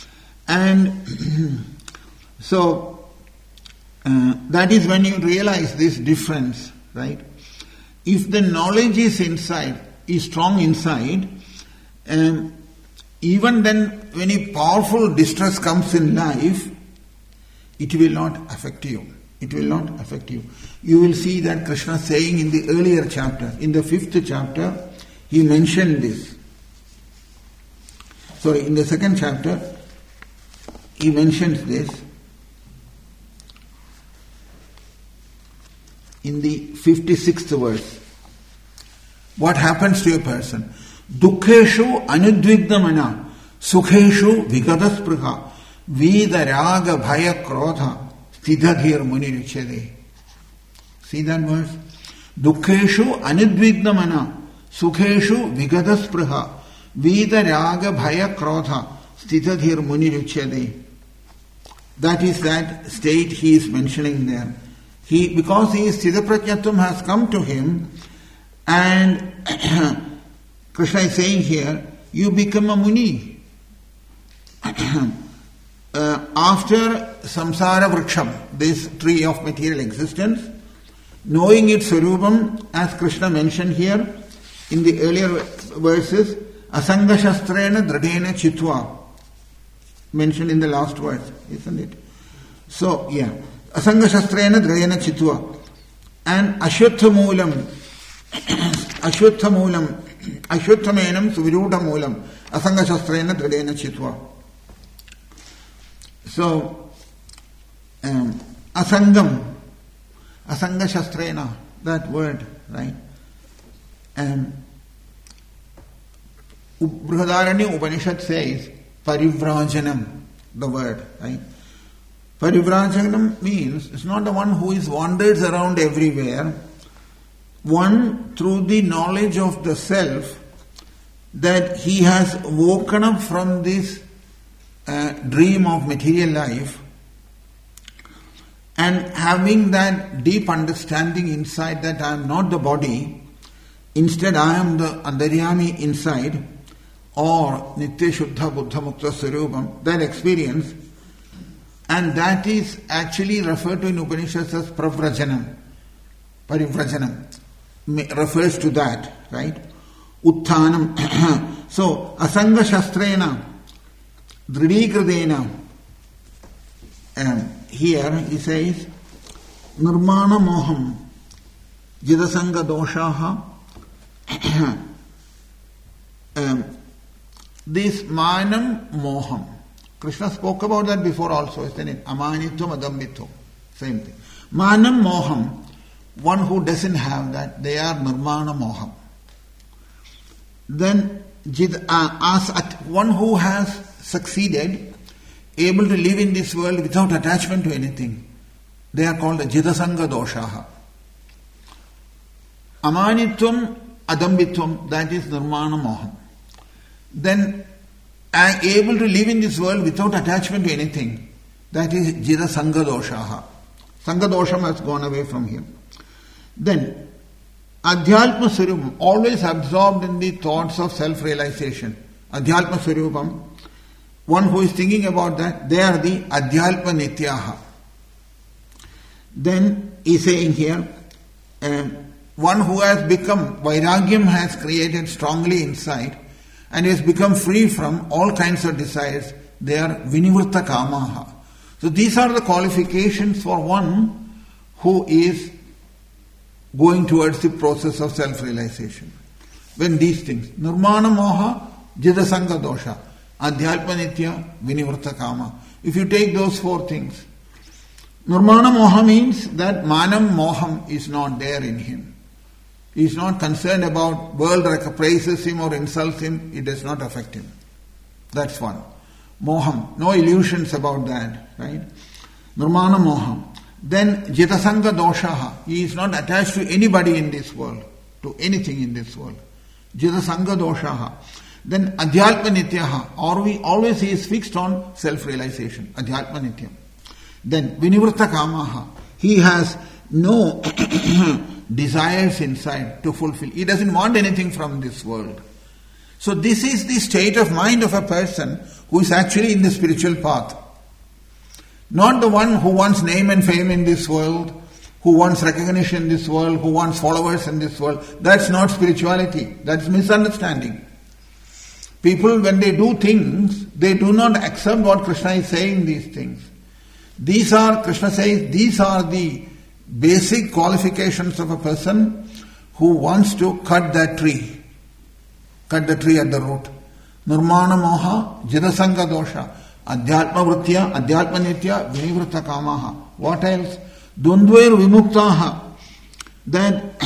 And so that is when you realize this difference, right? If the knowledge is inside, is strong inside, even then when a powerful distress comes in life, it will not affect you. It will not affect you. You will see that Krishna saying in the earlier chapter, in the 5th chapter, he mentioned this. Sorry, in the 2nd chapter, he mentions this. In the 56th verse, what happens to a person? Dukheshu anudvigdamana, sukheshu vigadaspruha, vida raga bhaya krodha, stidhadhir munirichade. See that verse? Dukheshu anudvigdamana, sukheshu vigadaspruha, vida raga bhaya krodha, stidhadhir munirichade. That is that state he is mentioning there. Because his Siddhaprajñatvam has come to him, and Krishna is saying here, you become a muni. After samsara vriksham, this tree of material existence, knowing its sarupam, as Krishna mentioned here in the earlier verses, asanga shastrena dradena chitva, mentioned in the last verse, isn't it? So, yeah. Asanga shastrena dradena chitva. And ashwathamulam, ashwatthamenam suvirudamulam, asanga shastrena dradena chitva. So, asangam, asanga shastrena, that word, right? Brihadaranya Upanishad says, parivrajanam, the word, right? Parivrajanam means it's not the one who is wanders around everywhere. One, through the knowledge of the self, that he has woken up from this dream of material life, and having that deep understanding inside that I am not the body, instead I am the Antaryami inside, or Nitya Shuddha Buddha Mukta Sarupam, that experience, and that is actually referred to in Upanishads as pravrajanam. Parivrajanam refers to that, right? Utthanam. So, asanga shastrena, dridikradena. Here he says, nirmana moham, jidasanga doshaha. This manam moham. Krishna spoke about that before also, isn't it? Amanitvam adambitvam. Same thing. Manam moham. One who doesn't have that, they are nirmana moham. Then, one who has succeeded, able to live in this world without attachment to anything, they are called jidasanga doshaha. Amanitvam adambitvam, that is nirmana moham. Then, able to live in this world without attachment to anything, that is jida sanga doshaha. Sanga dosham has gone away from him. Then, adhyalpa swarupam, always absorbed in the thoughts of self-realization. Adhyalpa swarupam, one who is thinking about that, they are the adhyalpa nityaha. Then he's saying here, one who has become, Vairagyam has created strongly inside and has become free from all kinds of desires. They are Vinivritta Kamaha. So these are the qualifications for one who is going towards the process of self-realization. When these things, Nirmana Moha, Jidasanga Dosha, Adhyatma Nitya, Vinivritta Kama. If you take those four things, Nirmana Moha means that Manam Moham is not there in him. He is not concerned about world praises him or insults him, it does not affect him. That's one. Moham, no illusions about that, right? Nirmana Moham. Then Jitasanga Doshaha, he is not attached to anybody in this world, to anything in this world. Jitasanga Doshaha. Then Adhyatma Nityaha, always he is fixed on self-realization, Adhyatma Nityam. Then Vinivritta Kamaha, he has no desires inside to fulfill. He doesn't want anything from this world. So this is the state of mind of a person who is actually in the spiritual path. Not the one who wants name and fame in this world, who wants recognition in this world, who wants followers in this world. That's not spirituality. That's misunderstanding. People, when they do things, they do not accept what Krishna is saying these things. Krishna says, these are the basic qualifications of a person who wants to cut that tree. Cut the tree at the root. Nirmana Moha, Jidasanga Dosha, Adhyatma Vritya, Adhyatma Nitya, Vinivritta Kamaha. What else? Dundvair Vimuktaha. That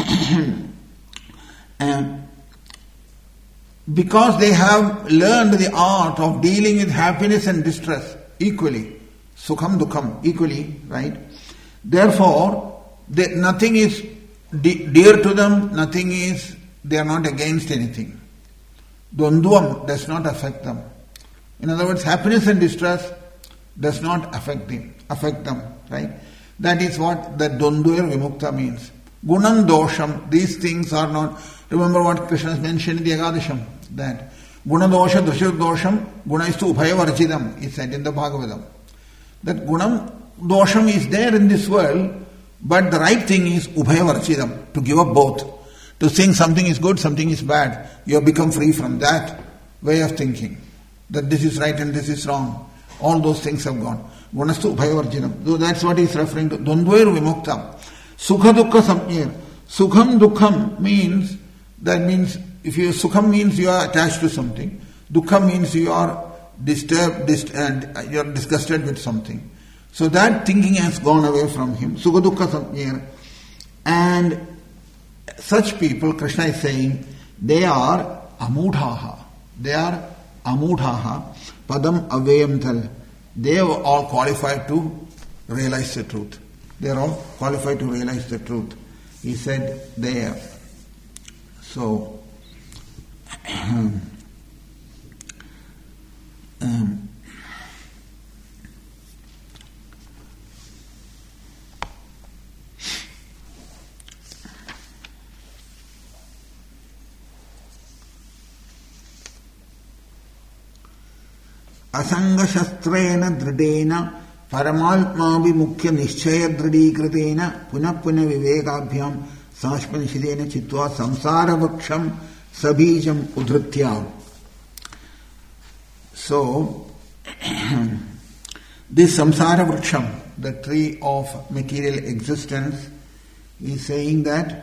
because they have learned the art of dealing with happiness and distress equally, Sukham Dukham equally, right? Therefore, nothing is dear to them, they are not against anything. Dvandvam does not affect them. In other words, happiness and distress does not affect them, right? That is what the Dvandvair Vimukta means. Gunam Dosham, these things are not. Remember what Krishna has mentioned in the Ekadasham, that Guna Dosha, Dushir Dosham, Guna is to Ubhaya he said in the Bhagavatam. That Gunam Dosham is there in this world, but the right thing is Ubhaya to give up both. To think something is good, something is bad. You have become free from that way of thinking. That this is right and this is wrong. All those things have gone. Gunastu Ubhaya So that's what he is referring to. Dvandvair Vimuktam. Sukha Dukkha Samjnir. Sukham Dukkham means Sukham means you are attached to something. Dukkha means you are disturbed and you are disgusted with something. So that thinking has gone away from him. Sukha Dukkha Samjnir. And such people, Krishna is saying, they are amudhaha. They are amudhaha. Padam avayam tal. They are all qualified to realize the truth. They are all qualified to realize the truth. He said there. So, Asanga Shastrena Dridena Paramatma Vimukya Nishchaya Dridikritena Puna Vivekabhyam Sashpanishidena Chitva Samsara Vaksham Sabijam Udhrityam. So, this Samsara Vaksham, the tree of material existence, is saying that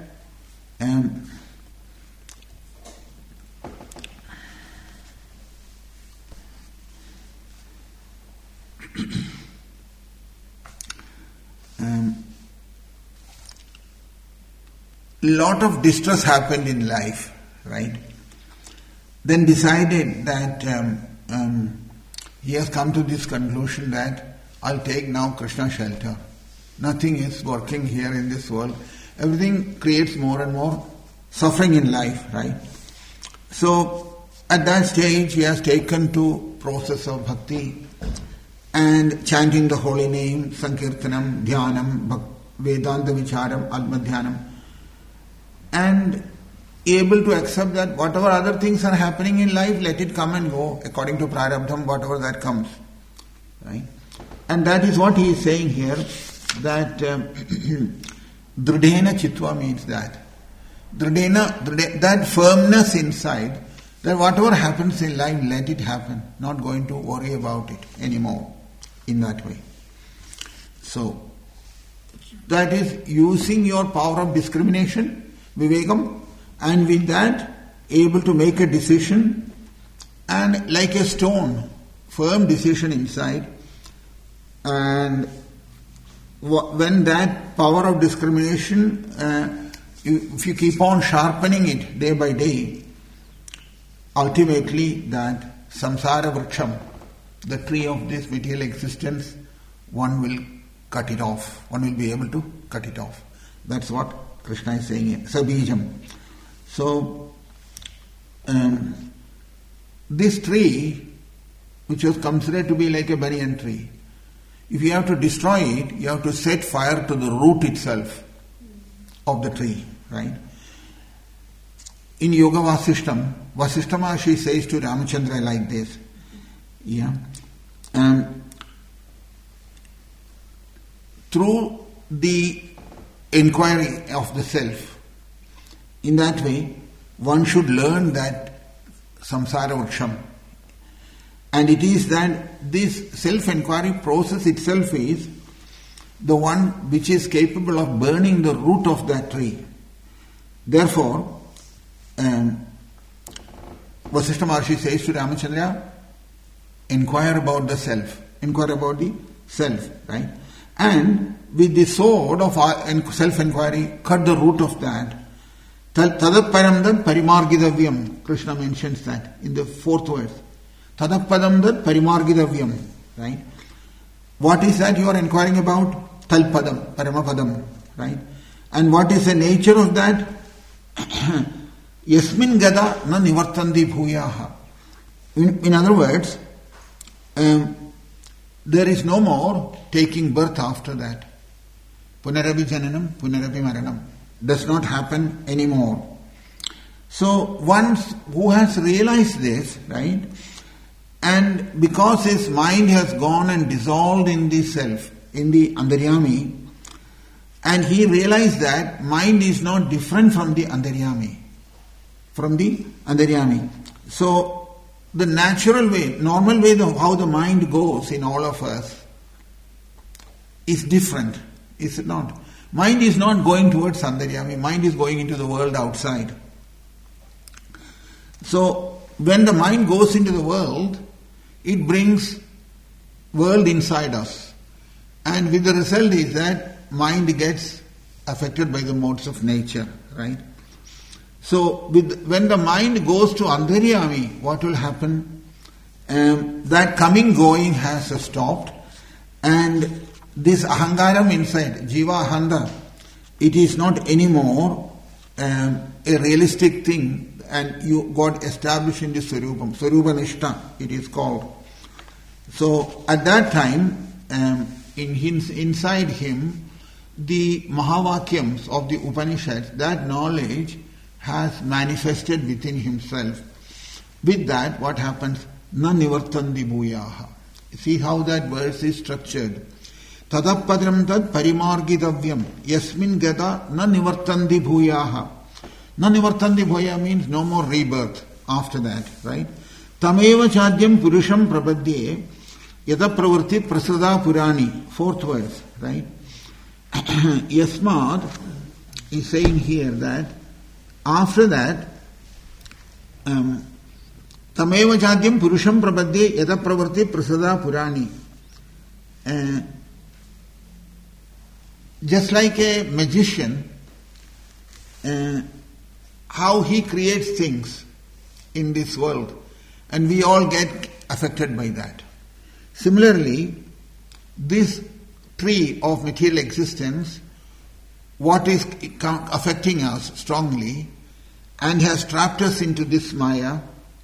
lot of distress happened in life, right? Then decided that he has come to this conclusion that I'll take now Krishna shelter. Nothing is working here in this world. Everything creates more and more suffering in life, right? So at that stage he has taken to process of bhakti and chanting the holy name, Sankirtanam, Dhyanam, Vedanta Vicharam, Atmadhyanam, and able to accept that whatever other things are happening in life, let it come and go according to prarabdham, whatever that comes. Right? And that is what he is saying here, that Dridena Chitva means that. That firmness inside, that whatever happens in life, let it happen. Not going to worry about it anymore in that way. So, that is using your power of discrimination, Vivekam, and with that, able to make a decision, and like a stone, firm decision inside, and when that power of discrimination, if you keep on sharpening it day by day, ultimately that samsara vriksham, the tree of this material existence, one will cut it off. One will be able to cut it off. That's what Krishna is saying here. Sabijam. So, this tree, which was considered to be like a banyan tree, if you have to destroy it, you have to set fire to the root itself of the tree, right? In Yoga Vasishtam, Vasishta Maharshi says to Ramachandra like this, through the inquiry of the self, in that way, one should learn that samsara vriksham. And it is that this self-inquiry process itself is the one which is capable of burning the root of that tree. Therefore, Vasishta Maharshi says to Ramachandra, inquire about the self. Inquire about the self, right? And with the sword of self-inquiry, cut the root of that. Tadaparamdad parimargidavyam. Krishna mentions that in the 4th verse. Tadapadamdad parimargidavyam. Right? What is that you are inquiring about? Talpadam, paramapadam. Right? And what is the nature of that? Yasmin gada na nivartandi bhuyaha. In other words, there is no more taking birth after that. Punarabi jananam, punarabi maranam. Does not happen anymore. So one who has realized this, right, and because his mind has gone and dissolved in the self, in the Antaryami, and he realized that mind is not different from the Antaryami. So the natural way, normal way how the mind goes in all of us is different, is it not? Mind is not going towards Antaryami, mind is going into the world outside. So, when the mind goes into the world, it brings world inside us. And with the result is that mind gets affected by the modes of nature, right? So, when the mind goes to Antaryami, what will happen? That coming going has stopped, and this ahangaram inside, jiva ahanda, it is not anymore a realistic thing, and you got established in the Swarupam. Swarupanishta, it is called. So at that time, inside him, the Mahavakyams of the Upanishads, that knowledge has manifested within himself. With that, what happens? Na nivartandi bhuyaha. See how that verse is structured. Tadapadram tad parimargidavyam yasmin gada na nivartandi bhuyaha. Na nivartandi bhuya means no more rebirth after that, right? Tameva chadyam purusham prabadye yata pravritti prasada purani. 4th verse, right? Yasmad is saying here that after that tameva chadyam purusham prabadye yata pravritti prasada purani. Just like a magician, how he creates things in this world, and we all get affected by that. Similarly, this tree of material existence, what is affecting us strongly and has trapped us into this Maya,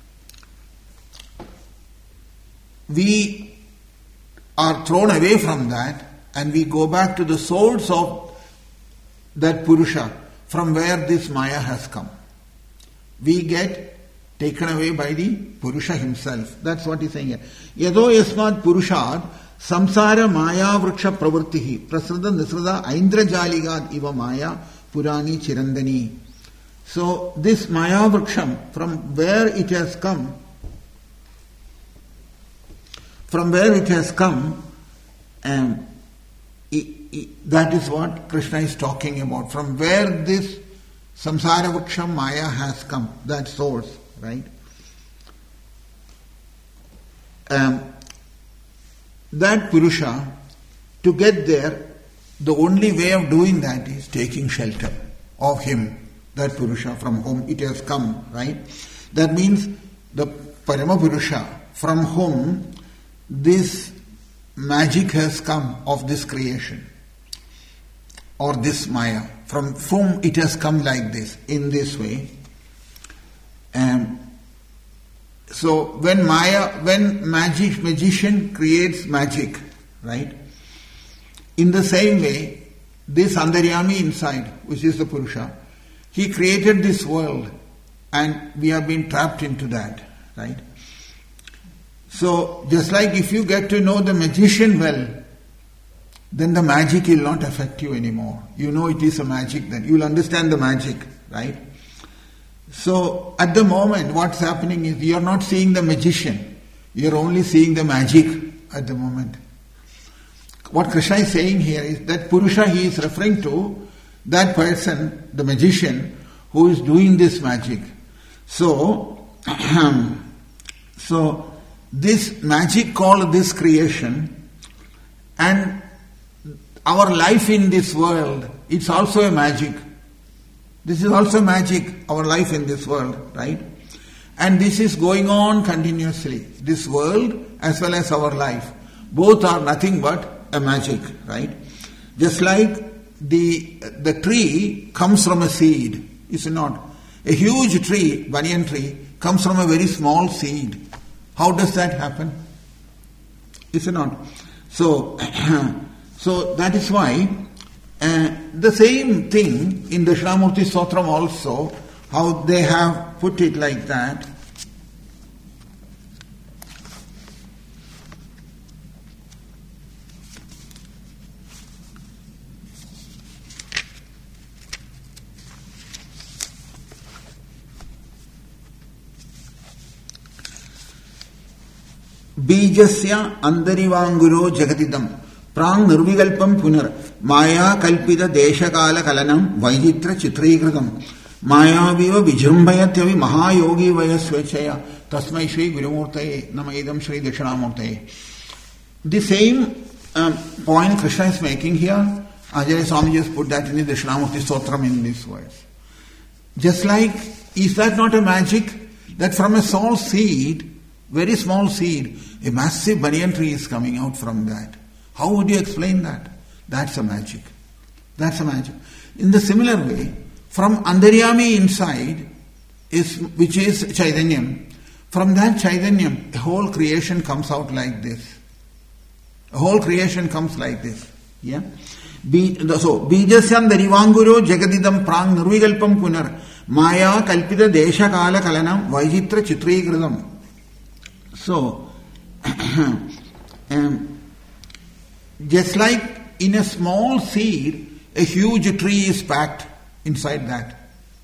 we are thrown away from that and we go back to the source of that Purusha from where this Maya has come. We get taken away by the Purusha himself. That's what he's saying here. Yado yasmad Purushat Samsara Maya Vriksha Pravrittihi Prasrada Nisrada Aindrajaligad Iva Maya Purani Chirandani. So this Maya Vriksham, from where it has come, that is what Krishna is talking about. From where this Samsara Vriksham Maya has come, that source, right? That Purusha, to get there, the only way of doing that is taking shelter of him, that Purusha from whom it has come, right? That means the Parama Purusha from whom this magic has come of this creation or this Maya, from whom it has come like this, in this way. So when magician creates magic, right? In the same way, this Antaryami inside, which is the Purusha, he created this world and we have been trapped into that, right? So just like if you get to know the magician well, then the magic will not affect you anymore. You know it is a magic then. You will understand the magic, right? So at the moment what's happening is you are not seeing the magician. You are only seeing the magic at the moment. What Krishna is saying here is that Purusha he is referring to that person, the magician, who is doing this magic. So, this magic called this creation and our life in this world, it's also a magic. This is also magic, our life in this world, right? And this is going on continuously. This world as well as our life. Both are nothing but a magic, right? Just like the tree comes from a seed, is it not? A huge tree, banyan tree, comes from a very small seed. How does that happen? Is it not? So that is why the same thing in the Dakshinamurti Stotram also, how they have put it like that. Bijasya Andarivanguro Jagatidam Prang Nirvigalpam Punar Maya Kalpida Deshakala Kalanam Vajitra Chitrikritam Maya Viva Vijrumbayatyavi Mahayogi Vayasvechaya Tasmai Shri Gurumurtaye Namaidam Shri Dakshinamurtaye. The same point Krishna is making here, Ajay Swami just put that in the Dakshinamurti Stotram in this verse. Just like, is that not a magic? That from a small seed, very small seed, a massive banyan tree is coming out from that. How would you explain that? That's a magic. That's a magic. In the similar way, from Antaryami inside, which is Chaitanyam, from that Chaitanyam, a whole creation comes out like this. A whole creation comes like this. Yeah? So, Bijasyam Darivanguro Jagadidam Prang Nirvigalpam Punar Maya Kalpita Desha Kala Kalanam Vajitra Chitrikritam. So, just like in a small seed, a huge tree is packed inside that.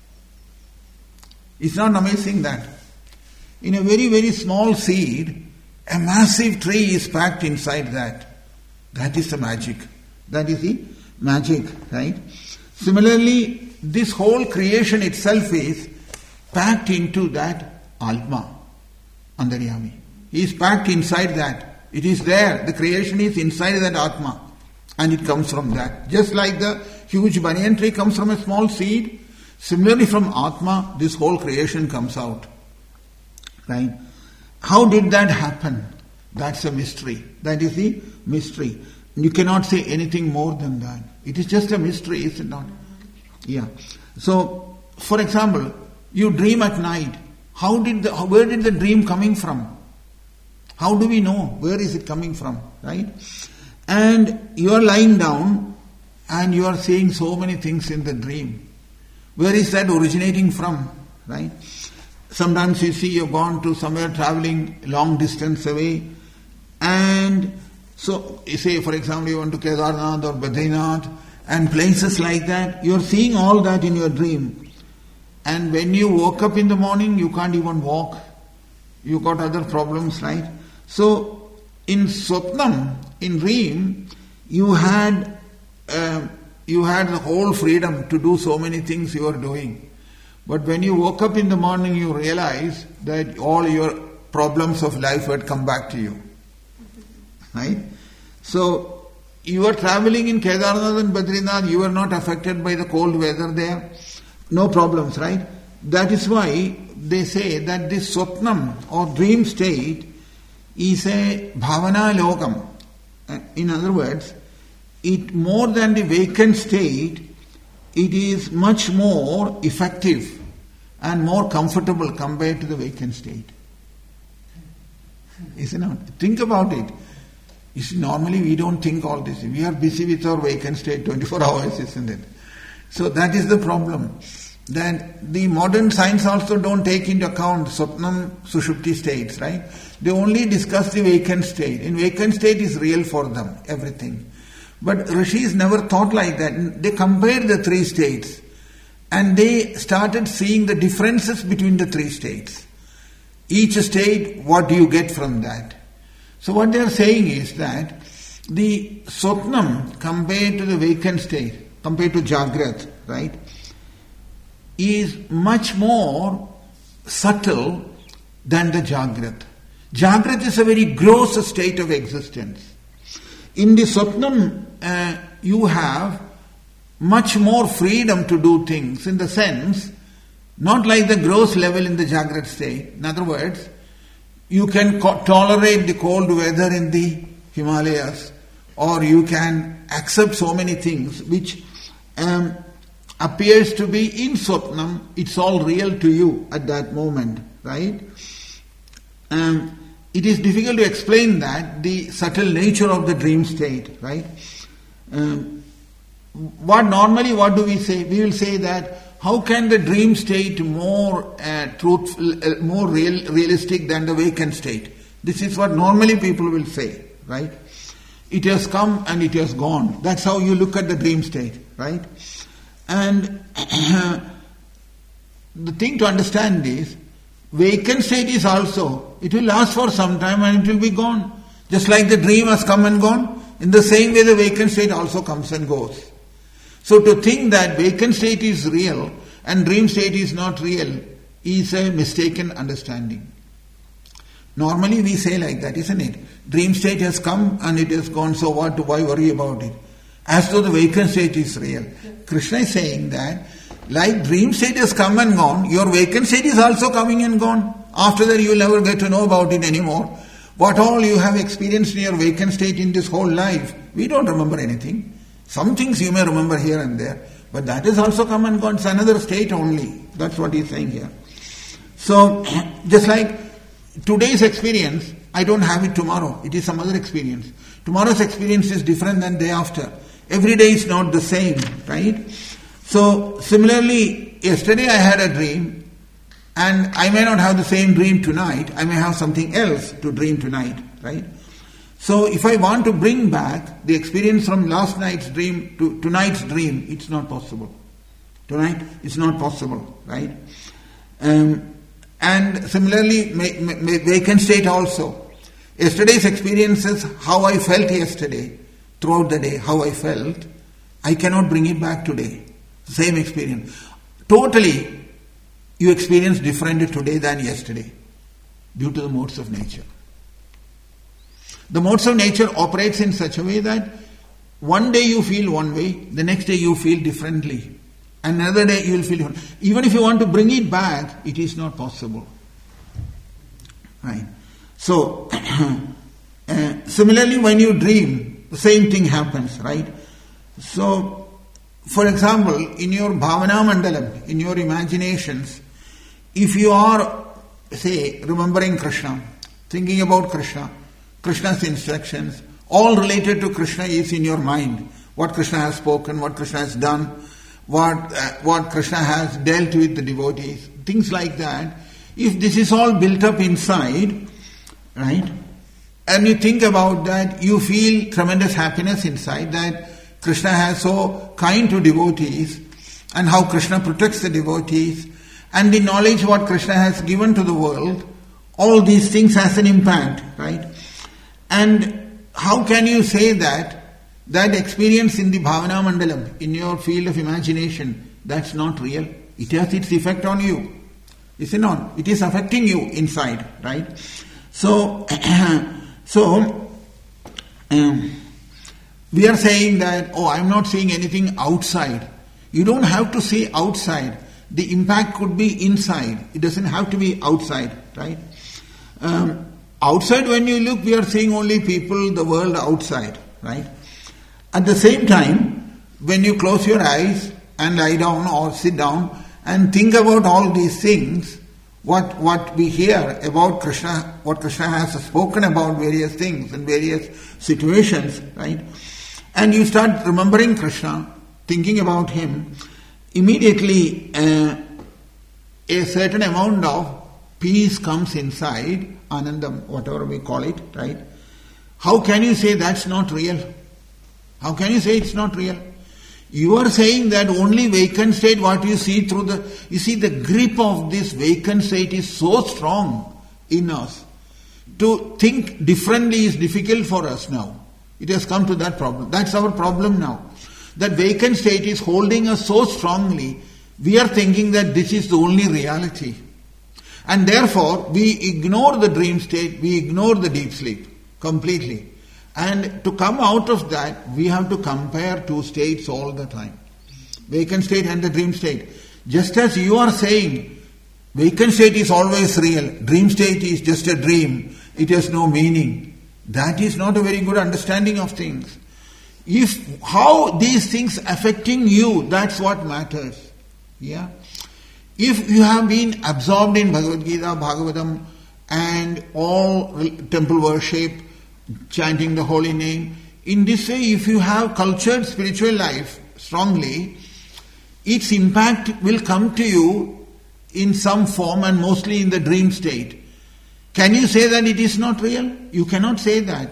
It's not amazing that. In a very, very small seed, a massive tree is packed inside that. That is the magic. That is the magic, right? Similarly, this whole creation itself is packed into that Atma, Antaryami. He is packed inside that. It is there. The creation is inside that Atma. And it comes from that. Just like the huge banyan tree comes from a small seed, similarly from Atma, this whole creation comes out. Right? How did that happen? That's a mystery. That is the mystery. You cannot say anything more than that. It is just a mystery, is it not? Yeah. So, for example, you dream at night. Where did the dream coming from? How do we know? Where is it coming from? Right? And you are lying down and you are seeing so many things in the dream. Where is that originating from? Right? Sometimes you see you've gone to somewhere traveling long distance away and So, you say, for example, you went to Kedarnath or Badrinath and places like that, you're seeing all that in your dream. And when you woke up in the morning, you can't even walk. You got other problems, right? So, in Swapnam, in dream, you had the whole freedom to do so many things you were doing. But when you woke up in the morning, you realize that all your problems of life had come back to you. Right? So, you were traveling in Kedarnath and Badrinath, you were not affected by the cold weather there. No problems, right? That is why they say that this Swapnam or dream state is a Bhavana Lokam. In other words, it more than the vacant state, it is much more effective and more comfortable compared to the vacant state. Isn't it? Think about it. You see, normally we don't think all this. We are busy with our vacant state 24 hours, isn't it? So that is the problem. That the modern science also don't take into account Swapnam Sushupti states, right? They only discuss the vacant state. In vacant state is real for them, everything. But Rishis never thought like that. They compared the three states and they started seeing the differences between the three states. Each state, what do you get from that? So what they are saying is that the Swapnam compared to the vacant state, compared to Jagrat, right, is much more subtle than the Jagrat. Jagrat is a very gross state of existence. In the Swapnam, you have much more freedom to do things, in the sense, not like the gross level in the Jagrat state. In other words, you can tolerate the cold weather in the Himalayas, or you can accept so many things which appears to be in Swapnam. It's all real to you at that moment, right? It is difficult to explain that, the subtle nature of the dream state, right? What do we say? We will say that how can the dream state more truthful, more realistic than the vacant state? This is what normally people will say, right? It has come and it has gone. That's how you look at the dream state, right? And the thing to understand is, vacant state is also, it will last for some time and it will be gone. Just like the dream has come and gone, in the same way the vacant state also comes and goes. So to think that vacant state is real and dream state is not real is a mistaken understanding. Normally we say like that, isn't it? Dream state has come and it has gone, so what? Why worry about it? As though the vacant state is real. Krishna is saying that, like dream state has come and gone, your vacant state is also coming and gone. After that you will never get to know about it anymore. What all you have experienced in your vacant state in this whole life, we don't remember anything. Some things you may remember here and there, but that has also come and gone. It's another state only. That's what he's saying here. So, just like today's experience, I don't have it tomorrow. It is some other experience. Tomorrow's experience is different than day after. Every day is not the same, right? So, similarly, yesterday I had a dream, and I may not have the same dream tonight. I may have something else to dream tonight, right? So, if I want to bring back the experience from last night's dream to tonight's dream, it's not possible. Tonight, it's not possible, right? And similarly, vacant state also. Yesterday's experiences, how I felt yesterday, throughout the day, how I felt, I cannot bring it back today. Same experience. Totally, you experience different today than yesterday, due to the modes of nature. The modes of nature operates in such a way that one day you feel one way, the next day you feel differently. Another day you will feel different. Even if you want to bring it back, it is not possible. Right? So, similarly when you dream, the same thing happens, right? So, for example, in your Bhavana Mandalam, in your imaginations, if you are, say, remembering Krishna, thinking about Krishna, Krishna's instructions, all related to Krishna is in your mind. What Krishna has spoken, what Krishna has done, what Krishna has dealt with the devotees, things like that. If this is all built up inside, right, and you think about that, you feel tremendous happiness inside that Krishna has so kind to devotees and how Krishna protects the devotees and the knowledge what Krishna has given to the world. All these things has an impact, right? And how can you say that experience in the Bhavana Mandalam, in your field of imagination, that's not real? It has its effect on you. Is it not? It is affecting you inside, right? So, we are saying that, I'm not seeing anything outside. You don't have to see outside. The impact could be inside. It doesn't have to be outside, right? Outside when you look, we are seeing only people, the world outside, right? At the same time, when you close your eyes and lie down or sit down and think about all these things, what we hear about Krishna, what Krishna has spoken about various things and various situations, right? And you start remembering Krishna, thinking about him, immediately a certain amount of peace comes inside, anandam, whatever we call it, right? How can you say that's not real? How can you say it's not real? You are saying that only vacant state, what you see through the grip of this vacant state is so strong in us. To think differently is difficult for us now. It has come to that problem. That's our problem now. That vacant state is holding us so strongly, we are thinking that this is the only reality. And therefore, we ignore the dream state, we ignore the deep sleep completely. And to come out of that, we have to compare two states all the time. Vacant state and the dream state. Just as you are saying, vacant state is always real, dream state is just a dream, it has no meaning. That is not a very good understanding of things. If how these things affecting you, that's what matters. Yeah. If you have been absorbed in Bhagavad Gita, Bhagavatam, and all temple worship, chanting the holy name, in this way, if you have cultured spiritual life strongly, its impact will come to you in some form and mostly in the dream state. Can you say that it is not real? You cannot say that.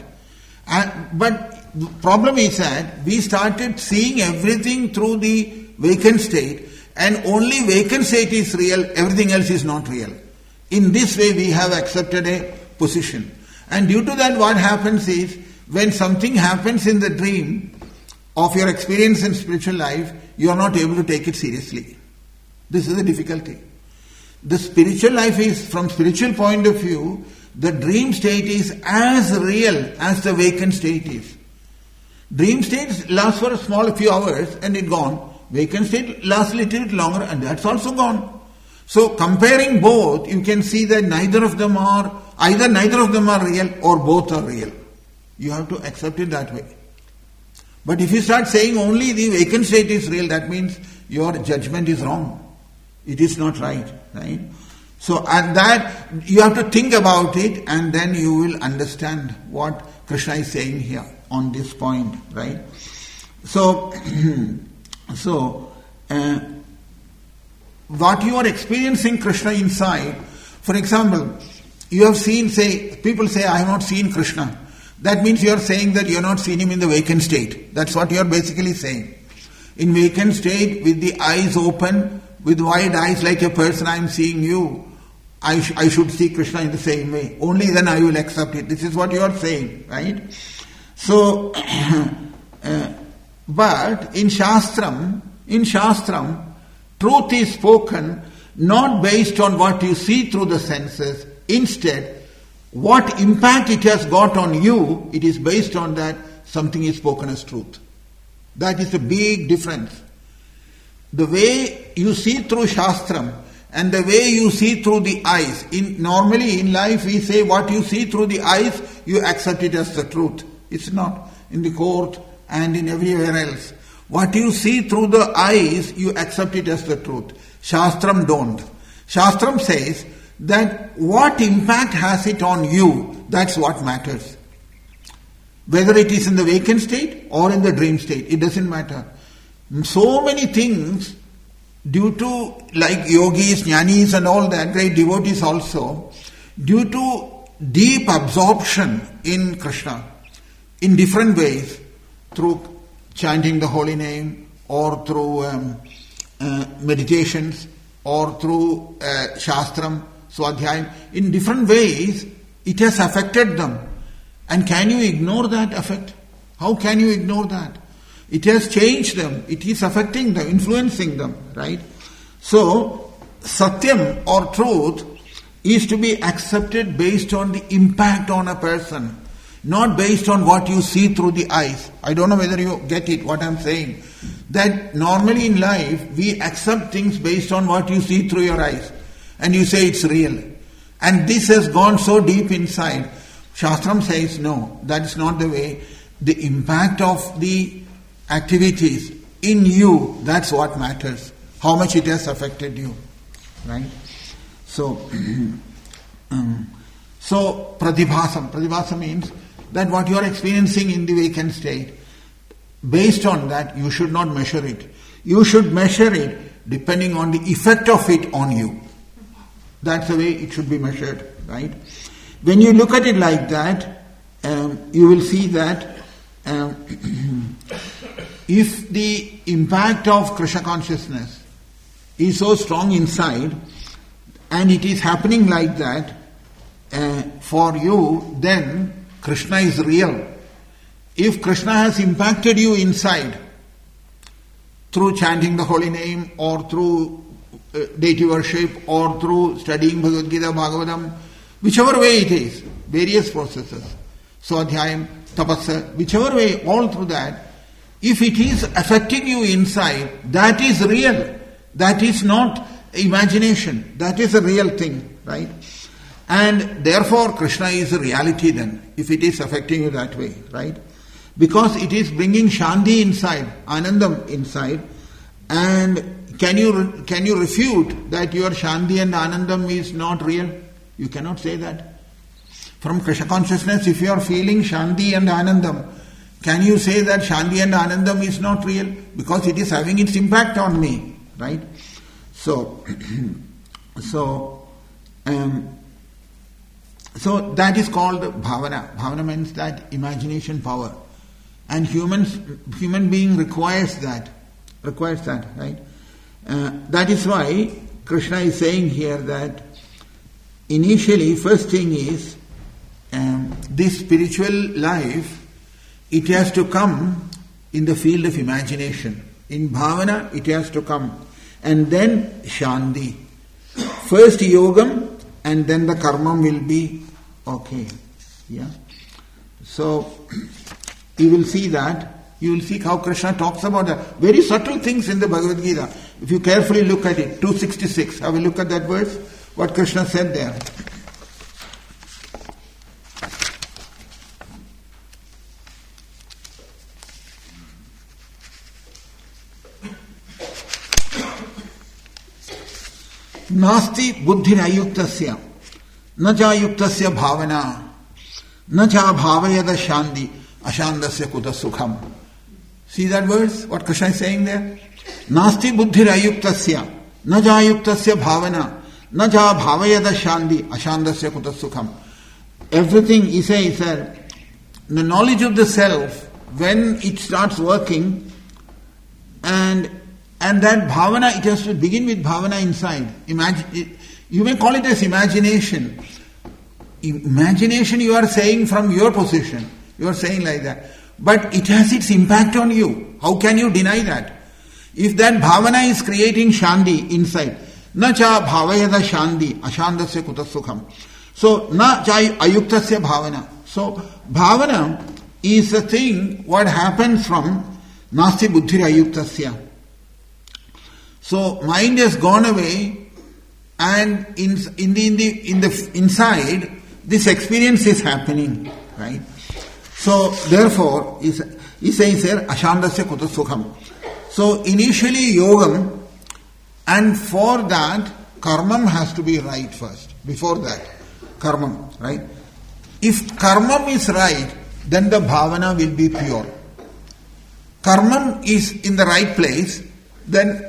But the problem is that we started seeing everything through the vacant state, and only vacant state is real, everything else is not real. In this way we have accepted a position. And due to that, what happens is, when something happens in the dream of your experience in spiritual life, you are not able to take it seriously. This is the difficulty. The spiritual life is, from spiritual point of view, the dream state is as real as the vacant state is. Dream state lasts for a small few hours and it's gone. Vacant state lasts a little bit longer and that's also gone. So comparing both, you can see that neither of them are real or both are real. You have to accept it that way. But if you start saying only the vacant state is real, that means your judgment is wrong. It is not right, right? So at that, you have to think about it and then you will understand what Krishna is saying here on this point, right? So, what you are experiencing Krishna inside, for example, you have seen, people say, I have not seen Krishna. That means you are saying that you have not seen him in the vacant state. That's what you are basically saying. In vacant state, with the eyes open, with wide eyes like a person, I am seeing you. I should see Krishna in the same way. Only then I will accept it. This is what you are saying, right? So, but in Shastram, truth is spoken not based on what you see through the senses. Instead, what impact it has got on you, it is based on that something is spoken as truth. That is a big difference. The way you see through Shastram and the way you see through the eyes. Normally in life we say what you see through the eyes, you accept it as the truth. It's not. In the court and in everywhere else. What you see through the eyes, you accept it as the truth. Shastram don't. Shastram says that what impact has it on you, that's what matters. Whether it is in the vacant state or in the dream state, it doesn't matter. So many things, due to, like yogis, jnanis and all that, great devotees also, due to deep absorption in Krishna in different ways, through chanting the holy name, or through meditations, or through Shastram, Swadhyayam, in different ways, it has affected them. And can you ignore that effect? How can you ignore that? It has changed them. It is affecting them, influencing them, right? So, Satyam or truth is to be accepted based on the impact on a person, not based on what you see through the eyes. I don't know whether you get it, what I'm saying. That normally in life, we accept things based on what you see through your eyes. And you say it's real. And this has gone so deep inside. Shastram says, no, that is not the way. The impact of the activities in you, that's what matters. How much it has affected you. Right? So, pratibhasam. Pratibhasam means that what you are experiencing in the vacant state, based on that, you should not measure it. You should measure it depending on the effect of it on you. That's the way it should be measured, right? When you look at it like that, you will see that if the impact of Krishna consciousness is so strong inside, and it is happening like that for you, then Krishna is real. If Krishna has impacted you inside through chanting the holy name, or through deity worship, or through studying Bhagavad Gita, Bhagavatam, whichever way it is, various processes, Swadhyayam, Tapasya, whichever way, all through that, if it is affecting you inside, that is real. That is not imagination. That is a real thing, right? And therefore Krishna is a reality then, if it is affecting you that way, right? Because it is bringing Shanti inside, Anandam inside, and can you refute that your Shanti and Anandam is not real? You cannot say that. From Krishna consciousness, if you are feeling Shanti and Anandam, can you say that Shanti and Anandam is not real? Because it is having its impact on me, right? So that is called bhavana. Bhavana means that imagination power. And human being requires that, right? That is why Krishna is saying here that initially, first thing is, this spiritual life, it has to come in the field of imagination. In bhavana, it has to come. And then Shanti. First yogam, and then the karmam will be okay. Yeah. So, you will see that. You will see how Krishna talks about that. Very subtle things in the Bhagavad Gita. If you carefully look at it, 266, have a look at that verse, what Krishna said there. Nasti buddhir ayuktasya, na cha ayuktasya bhavana, na cha bhavayada shanti, ashandasya kuta sukham. See that verse, what Krishna is saying there? Nasti buddhir ayuktasya, na cha ayuktasya bhavana, na cha bhavayada shanti, ashandasya kuta sukham. Everything he says that the knowledge of the self, when it starts working, and that bhavana, it has to begin with bhavana inside. You may call it as imagination. Imagination you are saying from your position. You are saying like that. But it has its impact on you. How can you deny that? If that bhavana is creating shanti inside, na cha bhavayada shanti, ashandasya kuta sukham. So, na cha ayuktasya bhavana. So, bhavana is a thing what happens from nasti buddhir ayuktasya. So mind has gone away, and in the inside this experience is happening, right? So therefore, he says here ashandasya kuta sukham. So initially yogam, and for that karmam has to be right first. Before that, karmam, right? If karmam is right, then the bhavana will be pure. Karmam is in the right place, then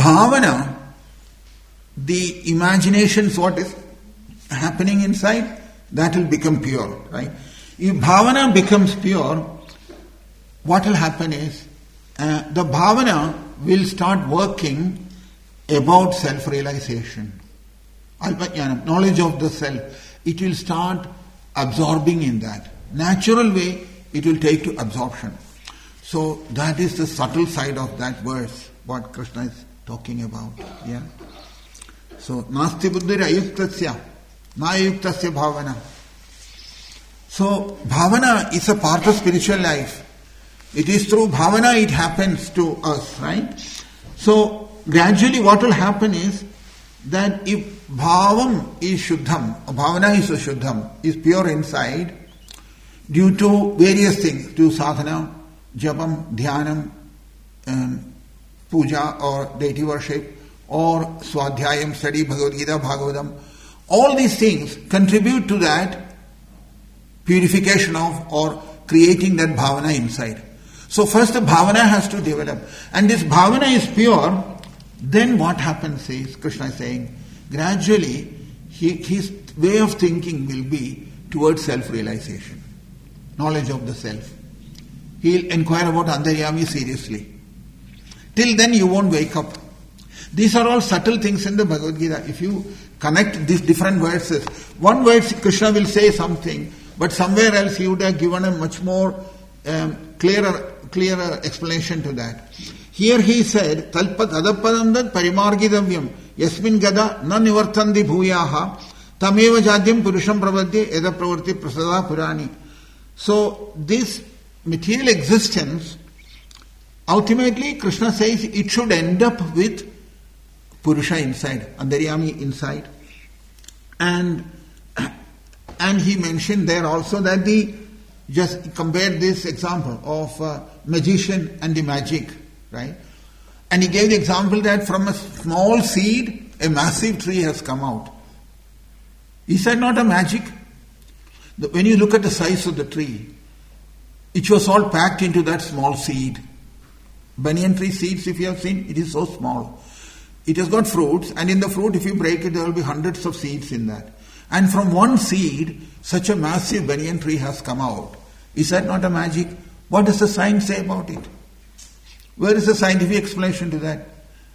bhavana, the imaginations, what is happening inside, that will become pure, right? If bhavana becomes pure, what will happen is the bhavana will start working about self-realization. Alpajnanam, knowledge of the self. It will start absorbing in that. Natural way, it will take to absorption. So that is the subtle side of that verse, what Krishna is talking about. Yeah. So, nasti buddhir ayuktasya, na ayuktasya bhavana. So, bhavana is a part of spiritual life. It is through bhavana it happens to us, right? So, gradually what will happen is that if bhavam is shuddham, bhavana is shuddham, is pure inside, due to various things, to sadhana, japam, dhyanam, puja or deity worship, or swadhyayam, study Bhagavad Gita, Bhagavatam, all these things contribute to that purification of or creating that bhavana inside. So first the bhavana has to develop. And this bhavana is pure, then what happens is, Krishna is saying, gradually his way of thinking will be towards self-realization, knowledge of the self. He'll inquire about Antaryami seriously. Till then you won't wake up. These are all subtle things in the Bhagavad Gita. If you connect these different verses, one verse Krishna will say something, but somewhere else he would have given a much more clearer explanation to that. Here he said, Talpat adapadandat parimargidavyam yasmin gada na nivartandi bhuyaha tameva jadyam purusham pravadye eda pravarti prasada purani. So this material existence, ultimately Krishna says it should end up with Purusha inside, Antaryami inside. And he mentioned there also that just compare this example of magician and the magic, right? And he gave the example that from a small seed, a massive tree has come out. He said not a magic. When you look at the size of the tree, it was all packed into that small seed. Banyan tree seeds, if you have seen, it is so small. It has got fruits, and in the fruit, if you break it, there will be hundreds of seeds in that. And from one seed, such a massive banyan tree has come out. Is that not a magic? What does the science say about it? Where is the scientific explanation to that?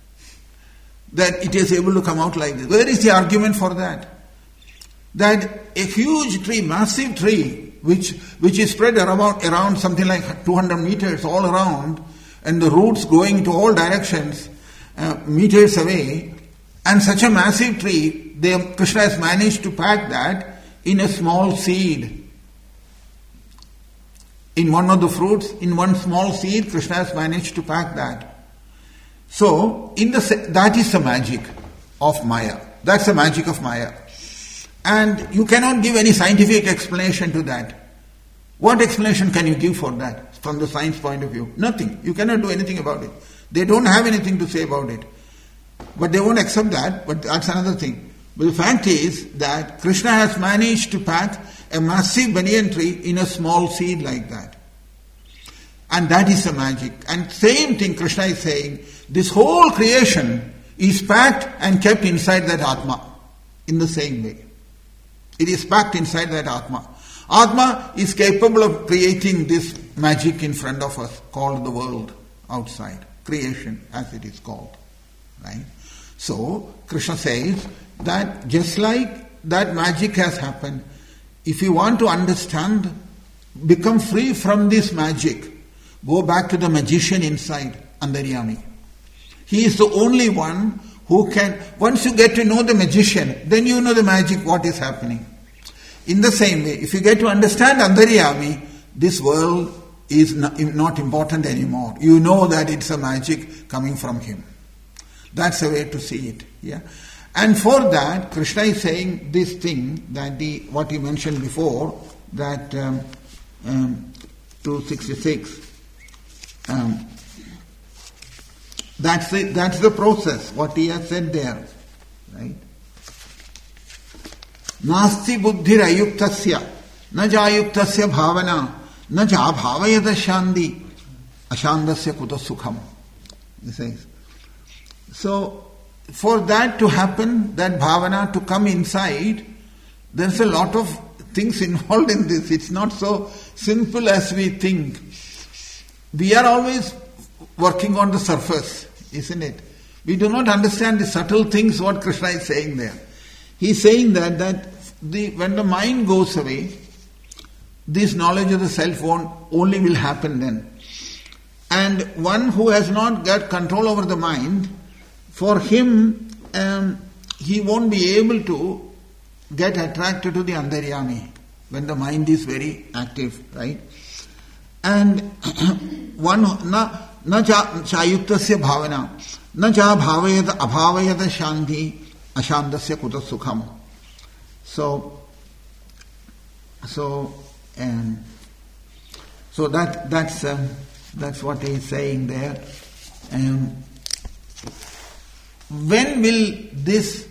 That it is able to come out like this. Where is the argument for that? That a huge tree, massive tree, which is spread around something like 200 meters all around, and the roots going to all directions, meters away, and such a massive tree, Krishna has managed to pack that in a small seed. In one of the fruits, in one small seed, Krishna has managed to pack that. So, that is the magic of Maya. That's the magic of Maya. And you cannot give any scientific explanation to that. What explanation can you give for that from the science point of view? Nothing. You cannot do anything about it. They don't have anything to say about it. But they won't accept that, but that's another thing. But the fact is that Krishna has managed to pack a massive banyan tree in a small seed like that. And that is the magic. And same thing Krishna is saying, this whole creation is packed and kept inside that Atma in the same way. It is packed inside that Atma. Atma is capable of creating this magic in front of us called the world outside. Creation as it is called. Right? So, Krishna says that just like that magic has happened, if you want to understand, become free from this magic, go back to the magician inside, Antaryami. He is the only one who can, once you get to know the magician, then you know the magic, what is happening. In the same way, if you get to understand Antaryami, this world is not important anymore. You know that it's a magic coming from him. That's the way to see it. Yeah, and for that, Krishna is saying this thing that what he mentioned before, that 266. That's the process. What he has said there, right? Nasti buddhir ayuktasya, na jayuktasya bhavana, na jabhavayata shandi, ashandasya kuta sukham. He says. So, for that to happen, that bhavana to come inside, there's a lot of things involved in this. It's not so simple as we think. We are always working on the surface, isn't it? We do not understand the subtle things what Krishna is saying there. He is saying that when the mind goes away, this knowledge of the self only will happen then. And one who has not got control over the mind, for him, he won't be able to get attracted to the Antaryami when the mind is very active, right? And one na chayuktasya bhavana na cha bhavayata abhavayata shanti ashantasya kuta sukham. So that's what he is saying there. When will this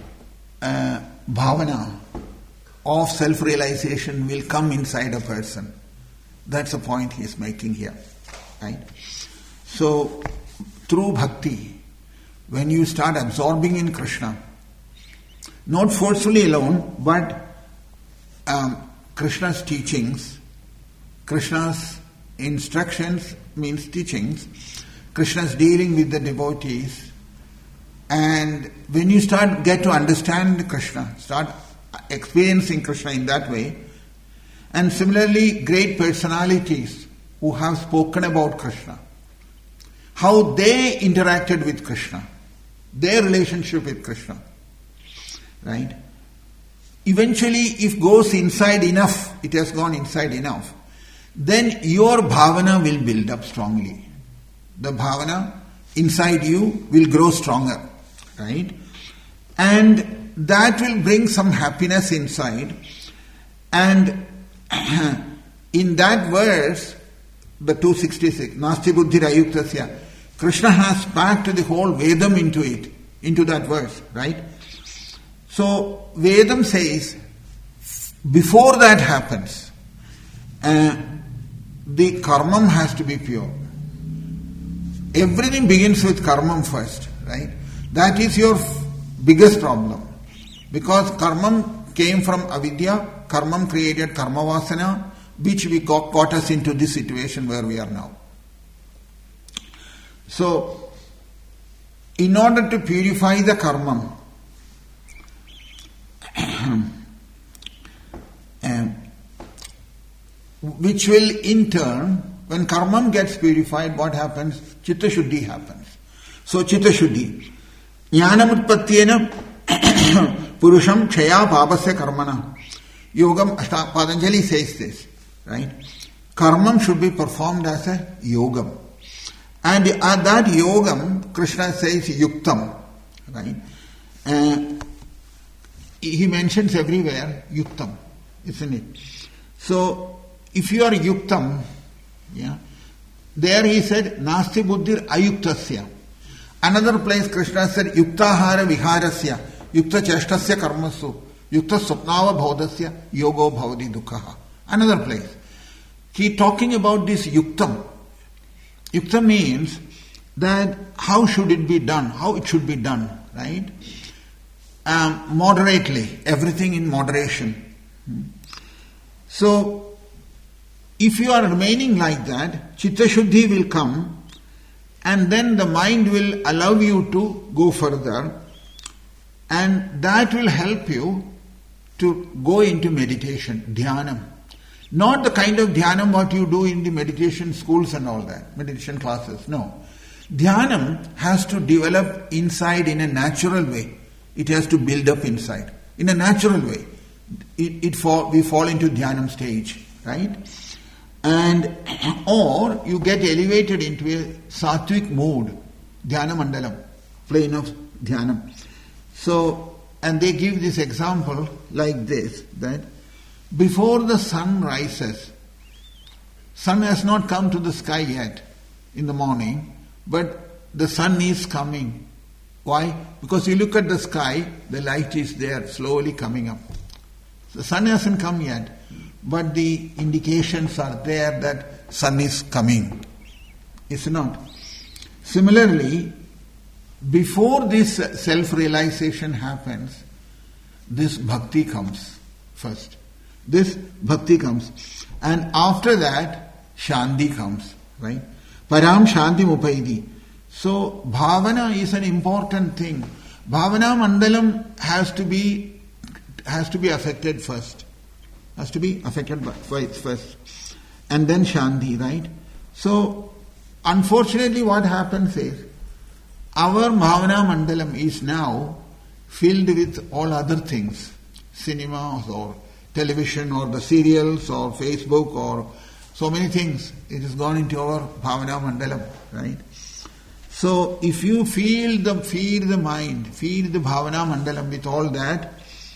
bhavana of self-realization will come inside a person? That's the point he is making here, right? So, through bhakti, when you start absorbing in Krishna, not forcefully alone, but Krishna's teachings, Krishna's instructions means teachings, Krishna's dealing with the devotees, and when you get to understand Krishna, start experiencing Krishna in that way, and similarly great personalities who have spoken about Krishna, how they interacted with Krishna, their relationship with Krishna, right? Eventually, if goes inside enough, it has gone inside enough, then your bhavana will build up strongly. The bhavana inside you will grow stronger, right? And that will bring some happiness inside. And in that verse, the 266, Nasti Buddhir Ayuktasya, Krishna has packed the whole Vedam into it, into that verse, right? So, Vedam says, before that happens, the karmam has to be pure. Everything begins with karmam first, right? That is your biggest problem. Because karmam came from avidya, karmam created karma vasana, which got us into this situation where we are now. So, in order to purify the karmam, which will in turn, when karmam gets purified, what happens? Chitta Shuddhi happens. So Chitta Shuddhi. Jnanam utpatyena purusham kshaya papasya karmana. Yogam, Patanjali says this, right? Karmam should be performed as a yogam. And at that yogam, Krishna says yuktam, right? He mentions everywhere yuktam, isn't it? So, if you are yuktam, yeah, there he said, Nasti Buddhir Ayuktasya. Another place Krishna said, Yuktahara Viharasya, Yukta Cheshtasya Karmasu, Yukta Swapnava Bhaudasya, Yogo Bhavadi Dukhaha. Another place. He talking about this yuktam. Yukta means that how should it be done, how it should be done, right? Moderately, everything in moderation. So, if you are remaining like that, Chitta Shuddhi will come, and then the mind will allow you to go further, and that will help you to go into meditation, dhyanam. Not the kind of dhyanam what you do in the meditation schools and all that, meditation classes, no. Dhyanam has to develop inside in a natural way. It has to build up inside, in a natural way. We fall into dhyanam stage, right? And or you get elevated into a sattvic mood, dhyana mandalam, plane of dhyanam. So, and they give this example like this, that before the sun rises, sun has not come to the sky yet in the morning, but the sun is coming. Why? Because you look at the sky, the light is there, slowly coming up. The sun hasn't come yet, but the indications are there that sun is coming. Is it not? Similarly, before this self-realization happens, this bhakti comes first. this bhakti comes. And after that, shanti comes, right? Param shanti mupaidi. So, bhavana is an important thing. Bhavana mandalam has to be affected first. Has to be affected first. And then shanti, right? So, unfortunately what happens is, our bhavana mandalam is now filled with all other things. Cinemas or television or the serials or Facebook or so many things. It has gone into our bhavana mandalam, right? So if you feed the mind, feed the bhavana mandalam with all that,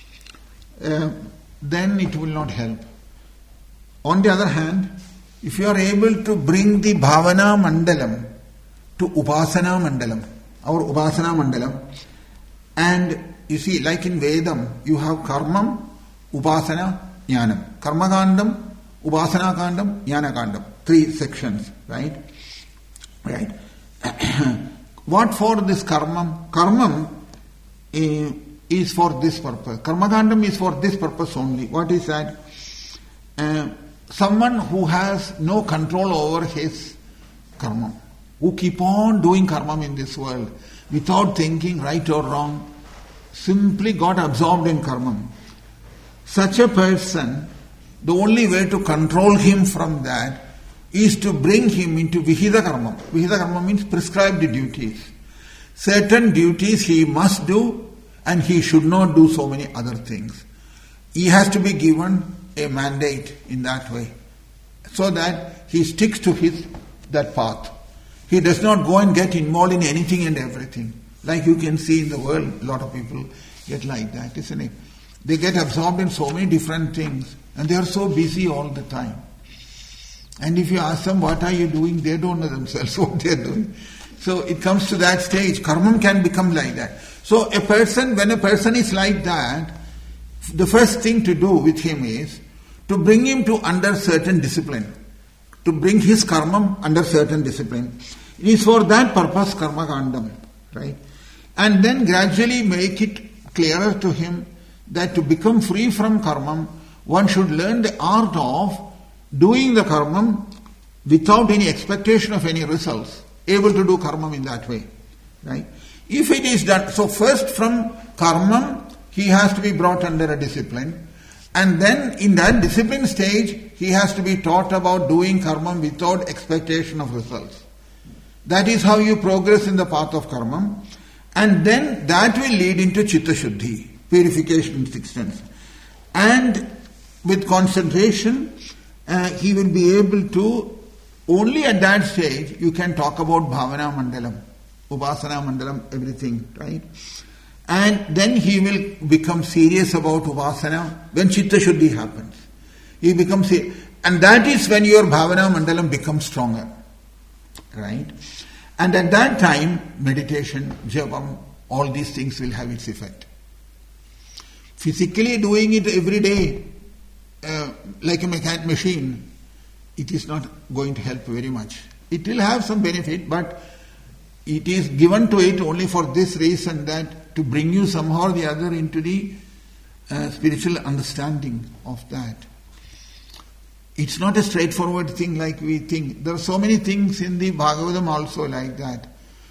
then it will not help. On the other hand, if you are able to bring the bhavana mandalam to upasana mandalam, our upasana mandalam, and you see, like in Vedam, you have karmam, upasana, jnanam. Karma kandam, upasana kandam, jnana kandam. 3 sections, right? Right. What for this karmam? Karmam is for this purpose. Karma kandam is for this purpose only. What is that? Someone who has no control over his karma, who keep on doing karma in this world without thinking right or wrong, simply got absorbed in karma. Such a person, the only way to control him from that is to bring him into vihida karma. Vihida karma means prescribed duties. Certain duties he must do and he should not do so many other things. He has to be given a mandate in that way so that he sticks to that path. He does not go and get involved in anything and everything. Like you can see in the world, a lot of people get like that, isn't it? They get absorbed in so many different things and they are so busy all the time. And if you ask them, what are you doing? They don't know themselves what they are doing. So it comes to that stage. Karma can become like that. So when a person is like that, the first thing to do with him is to bring him to under certain discipline. To bring his karma under certain discipline. It is for that purpose karma kandam, right? And then gradually make it clearer to him that to become free from karma, one should learn the art of doing the karma without any expectation of any results. Able to do karma in that way, right? If it is done, so first from karma, he has to be brought under a discipline. And then in that discipline stage, he has to be taught about doing karma without expectation of results. That is how you progress in the path of karma. And then that will lead into chitta shuddhi, purification in 6 sense. And with concentration, he will be able to, only at that stage, you can talk about bhavana mandalam, upasana mandalam, everything, right? And then he will become serious about upasana when chitta shuddhi happens. He becomes serious. And that is when your bhavana mandalam becomes stronger, right? And at that time, meditation, japam, all these things will have its effect. Physically doing it every day, like a machine, it is not going to help very much. It will have some benefit, but it is given to it only for this reason, that to bring you somehow or the other into the spiritual understanding of that. It's not a straightforward thing like we think. There are so many things in the Bhagavatam also like that.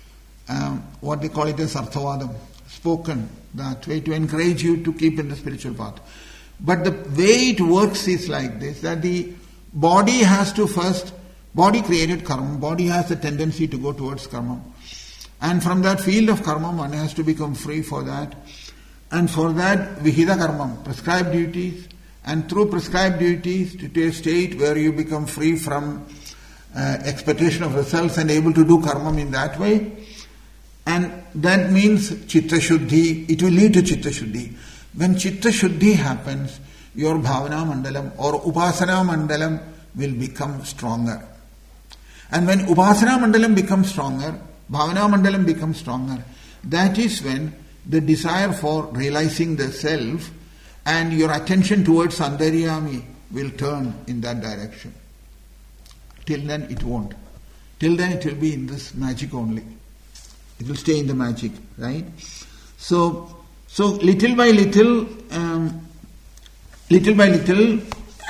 What they call it as Arthavadam, spoken that way to encourage you to keep in the spiritual path. But the way it works is like this, that the body has to first, body created karma, body has a tendency to go towards karma. And from that field of karma, one has to become free for that. And for that, vihida karma, prescribed duties, and through prescribed duties to a state where you become free from expectation of results and able to do karma in that way. And that means chitta shuddhi, it will lead to chitta shuddhi. When chitta shuddhi happens, your bhavana mandalam or upasana mandalam will become stronger. And when upasana mandalam becomes stronger, bhavana mandalam becomes stronger, that is when the desire for realizing the self and your attention towards Antaryami will turn in that direction. Till then it won't. Till then it will be in this magic only. It will stay in the magic, right? So little by little, little by little,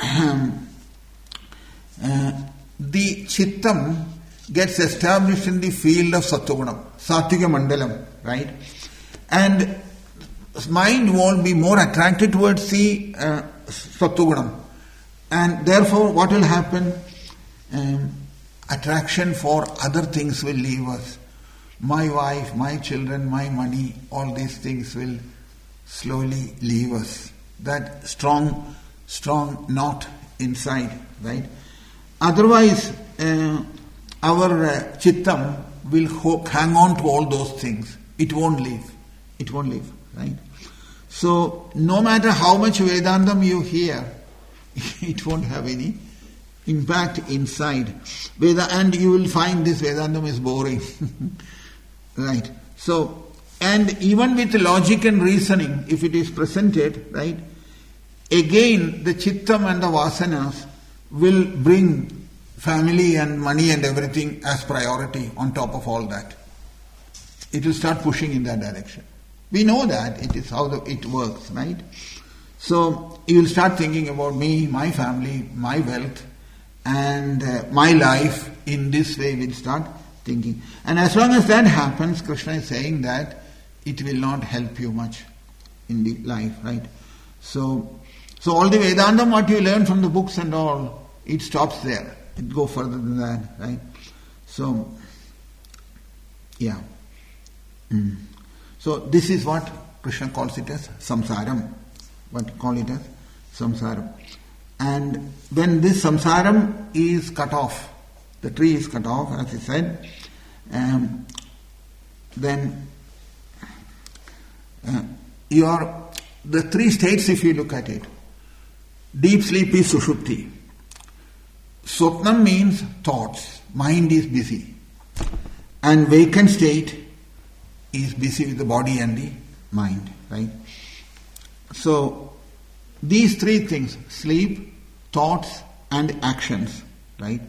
the chittam gets established in the field of sattvagunam, sattviga mandalam, right? And mind won't be more attracted towards the sattvagunam. And therefore, what will happen? Attraction for other things will leave us. My wife, my children, my money, all these things will slowly leave us. That strong knot inside, right? Otherwise, our chittam will hang on to all those things. It won't leave. It won't leave, right? So, no matter how much Vedantam you hear, it won't have any impact inside. And you will find this Vedantam is boring. Right? So, and even with logic and reasoning, if it is presented, right, again the chittam and the vasanas will bring family and money and everything as priority on top of all that. It will start pushing in that direction. We know that it is how it works, right? So you will start thinking about me, my family, my wealth, and my life. In this way we'll start thinking. And as long as that happens, Krishna is saying that it will not help you much in the life, right? So all the Vedantam, what you learn from the books and all, it stops there. It goes further than that, right? So, yeah. So this is what Krishna calls it as samsaram. What call it as samsaram. And when this samsaram is cut off, the tree is cut off, as he said, then the three states, if you look at it, deep sleep is sushupti. Swapnam means thoughts, mind is busy. And vacant state is busy with the body and the mind, right? So, these three things, sleep, thoughts and actions, right?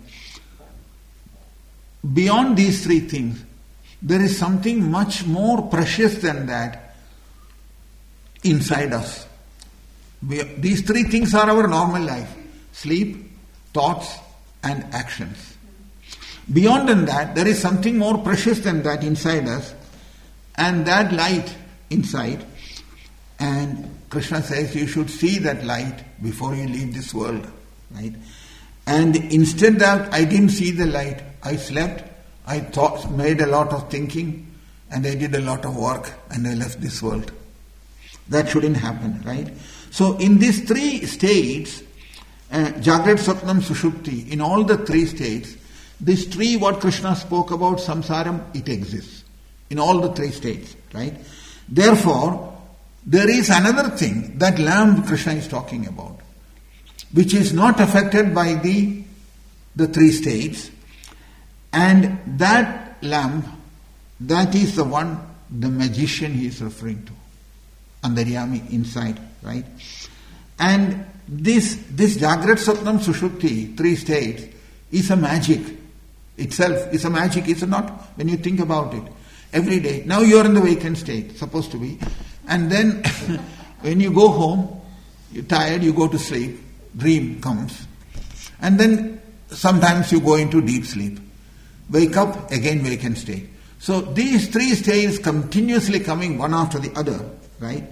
Beyond these three things, there is something much more precious than that inside us. These three things are our normal life. Sleep, thoughts and actions. Beyond than that, there is something more precious than that inside us, and that light inside. And Krishna says you should see that light before you leave this world, right? And instead that I didn't see the light, I slept, I made a lot of thinking, and I did a lot of work, and I left this world. That shouldn't happen, right? So in these three states, Jagrat, Swapnam, Sushupti, in all the three states, this tree what Krishna spoke about, samsaram, it exists. In all the three states, right? Therefore, there is another thing, that lamp Krishna is talking about, which is not affected by the three states, and that lamp, that is the one, the magician he is referring to, Antaryami inside, right? And this Jagrat, Swapnam, Sushupti, three states, is a magic itself, is a magic, is it not? When you think about it, every day. Now you are in the vacant state, supposed to be, and then when you go home, you're tired, you go to sleep, dream comes, and then sometimes you go into deep sleep. Wake up, again vacant state. So these three states continuously coming one after the other, right,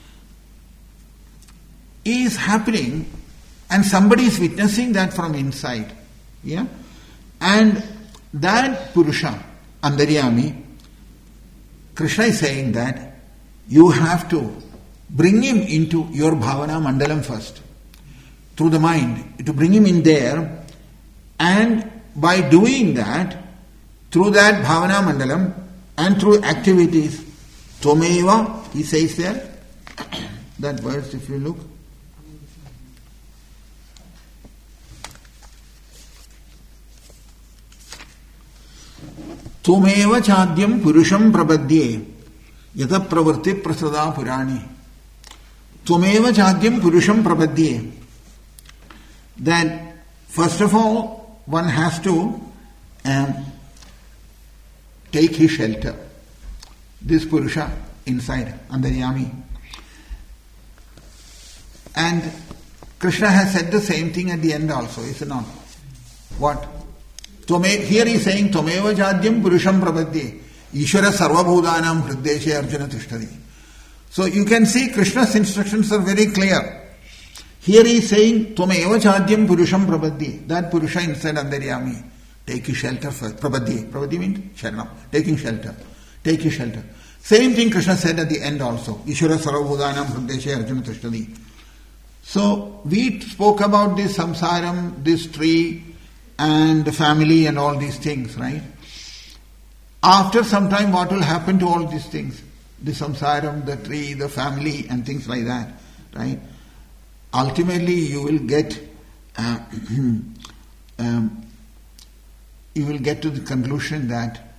is happening, and somebody is witnessing that from inside. Yeah? And that Purusha, Antaryami, Krishna is saying that you have to bring him into your Bhavana Mandalam first, through the mind, to bring him in there, and by doing that, through that Bhavana Mandalam and through activities, Tvameva, he says there, that verse if you look, Tvameva chadyam purusham prapadye yata pravritti prasada purani. Tvameva chadyam purusham prapadye. That first of all, one has to take his shelter. This Purusha inside, Antaryami. And Krishna has said the same thing at the end also, is it not? What? Here he is saying, Tvameva Jadyam Purusham Prapadye, Ishvara Sarvabhudanam Hriddeshe Arjuna Tishtari. So you can see Krishna's instructions are very clear. Here he is saying, Tvameva Jadyam Purusham Prapadye, that Purusha inside Antaryami, take his shelter first. Prapadye. Prapadye means Sharanam, taking shelter. Take his shelter. Same thing Krishna said at the end also, Ishvara Sarvabhudanam Hriddeshe Arjuna Tishtari. So we spoke about this samsaram, this tree, and the family and all these things, right? After some time, what will happen to all these things? The samsaram, the tree, the family, and things like that, right? Ultimately, you will get to the conclusion that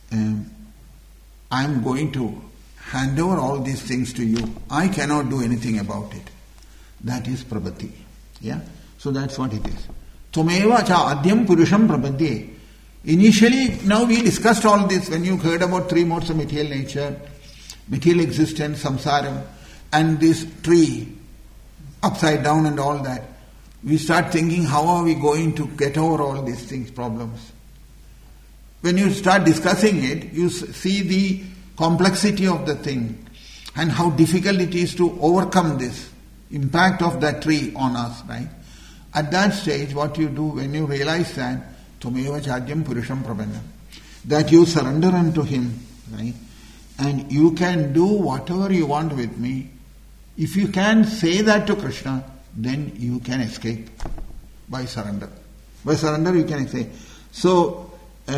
I am going to hand over all these things to you. I cannot do anything about it. That is prabhati. Yeah? So that's what it is. Tvameva cha adyam purusham prabhadye. Initially, now we discussed all this when you heard about three modes of material nature, material existence, samsaram, and this tree, upside down and all that. We start thinking, how are we going to get over all these things, problems? When you start discussing it, you see the complexity of the thing and how difficult it is to overcome this impact of that tree on us, right? At that stage, what you do when you realize that, Tvameva Chadyam Purusham Prabannam, that you surrender unto him, right? And you can do whatever you want with me. If you can say that to Krishna, then you can escape by surrender. By surrender you can escape. So,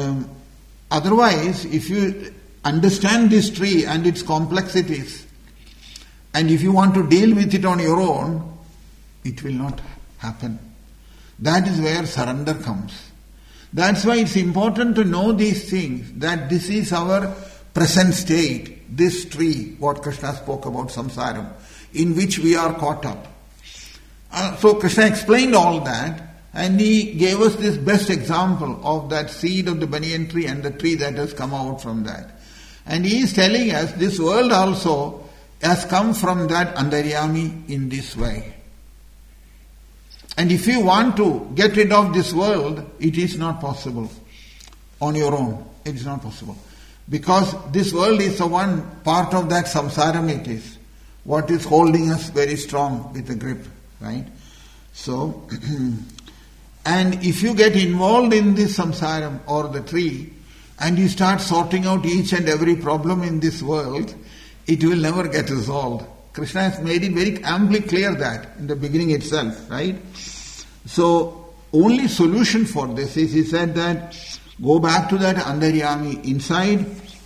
otherwise, if you understand this tree and its complexities, and if you want to deal with it on your own, it will not happen. That is where surrender comes. That's why it's important to know these things, that this is our present state, this tree, what Krishna spoke about, samsaram, in which we are caught up. So Krishna explained all that, and he gave us this best example of that seed of the banyan tree and the tree that has come out from that. And he is telling us this world also has come from that Antaryami in this way. And if you want to get rid of this world, it is not possible on your own. It is not possible. Because this world is the one part of that samsaram it is. What is holding us very strong with a grip, right? So, and if you get involved in this samsaram or the tree, and you start sorting out each and every problem in this world, it will never get resolved. Krishna has made it very amply clear that in the beginning itself, right? So, only solution for this is, he said that, go back to that Antaryami inside,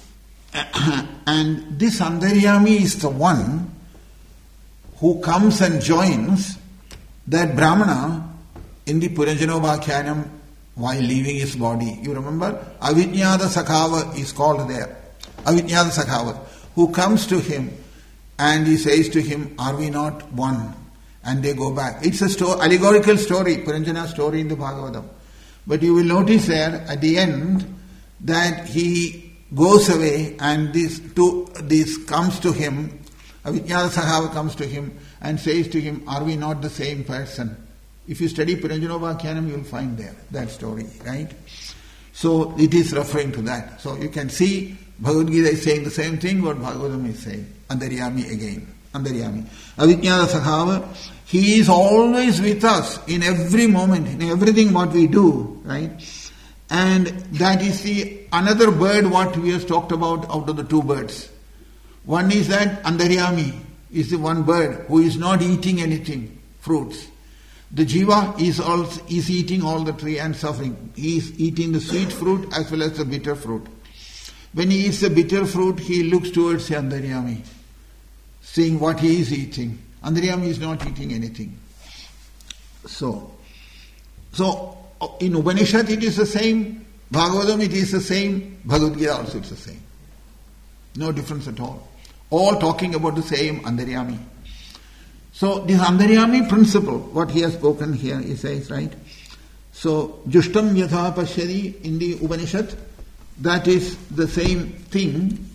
and this Antaryami is the one who comes and joins that Brahmana in the Puranjanobhakyanam while leaving his body. You remember? Avijñāda Sakhava is called there. Avijñāda Sakhava, who comes to him and he says to him, are we not one? And they go back. It's a allegorical story, Puranjana story in the Bhagavatam. But you will notice there at the end that he goes away and this comes to him, Avijñāda Sakhava comes to him and says to him, are we not the same person? If you study Puranjanobhakyanam, you will find there that story, right? So it is referring to that. So you can see Bhagavad Gita is saying the same thing what Bhagavatam is saying. Antaryami again. Antaryami. Avijñāda Sakhava, he is always with us in every moment, in everything what we do, right? And that is the another bird what we have talked about out of the two birds. One is that Antaryami is the one bird who is not eating anything, fruits. The jiva is eating all the tree and suffering. He is eating the sweet fruit as well as the bitter fruit. When he eats the bitter fruit, he looks towards the Antaryami, seeing what he is eating. Antaryami is not eating anything. So in Upanishad it is the same, Bhagavatam it is the same, Bhagavad Gita also it's the same. No difference at all. All talking about the same Antaryami. So this Antaryami principle, what he has spoken here, he says, right? So Jushtam Yatha Pashyati in the Upanishad, that is the same thing.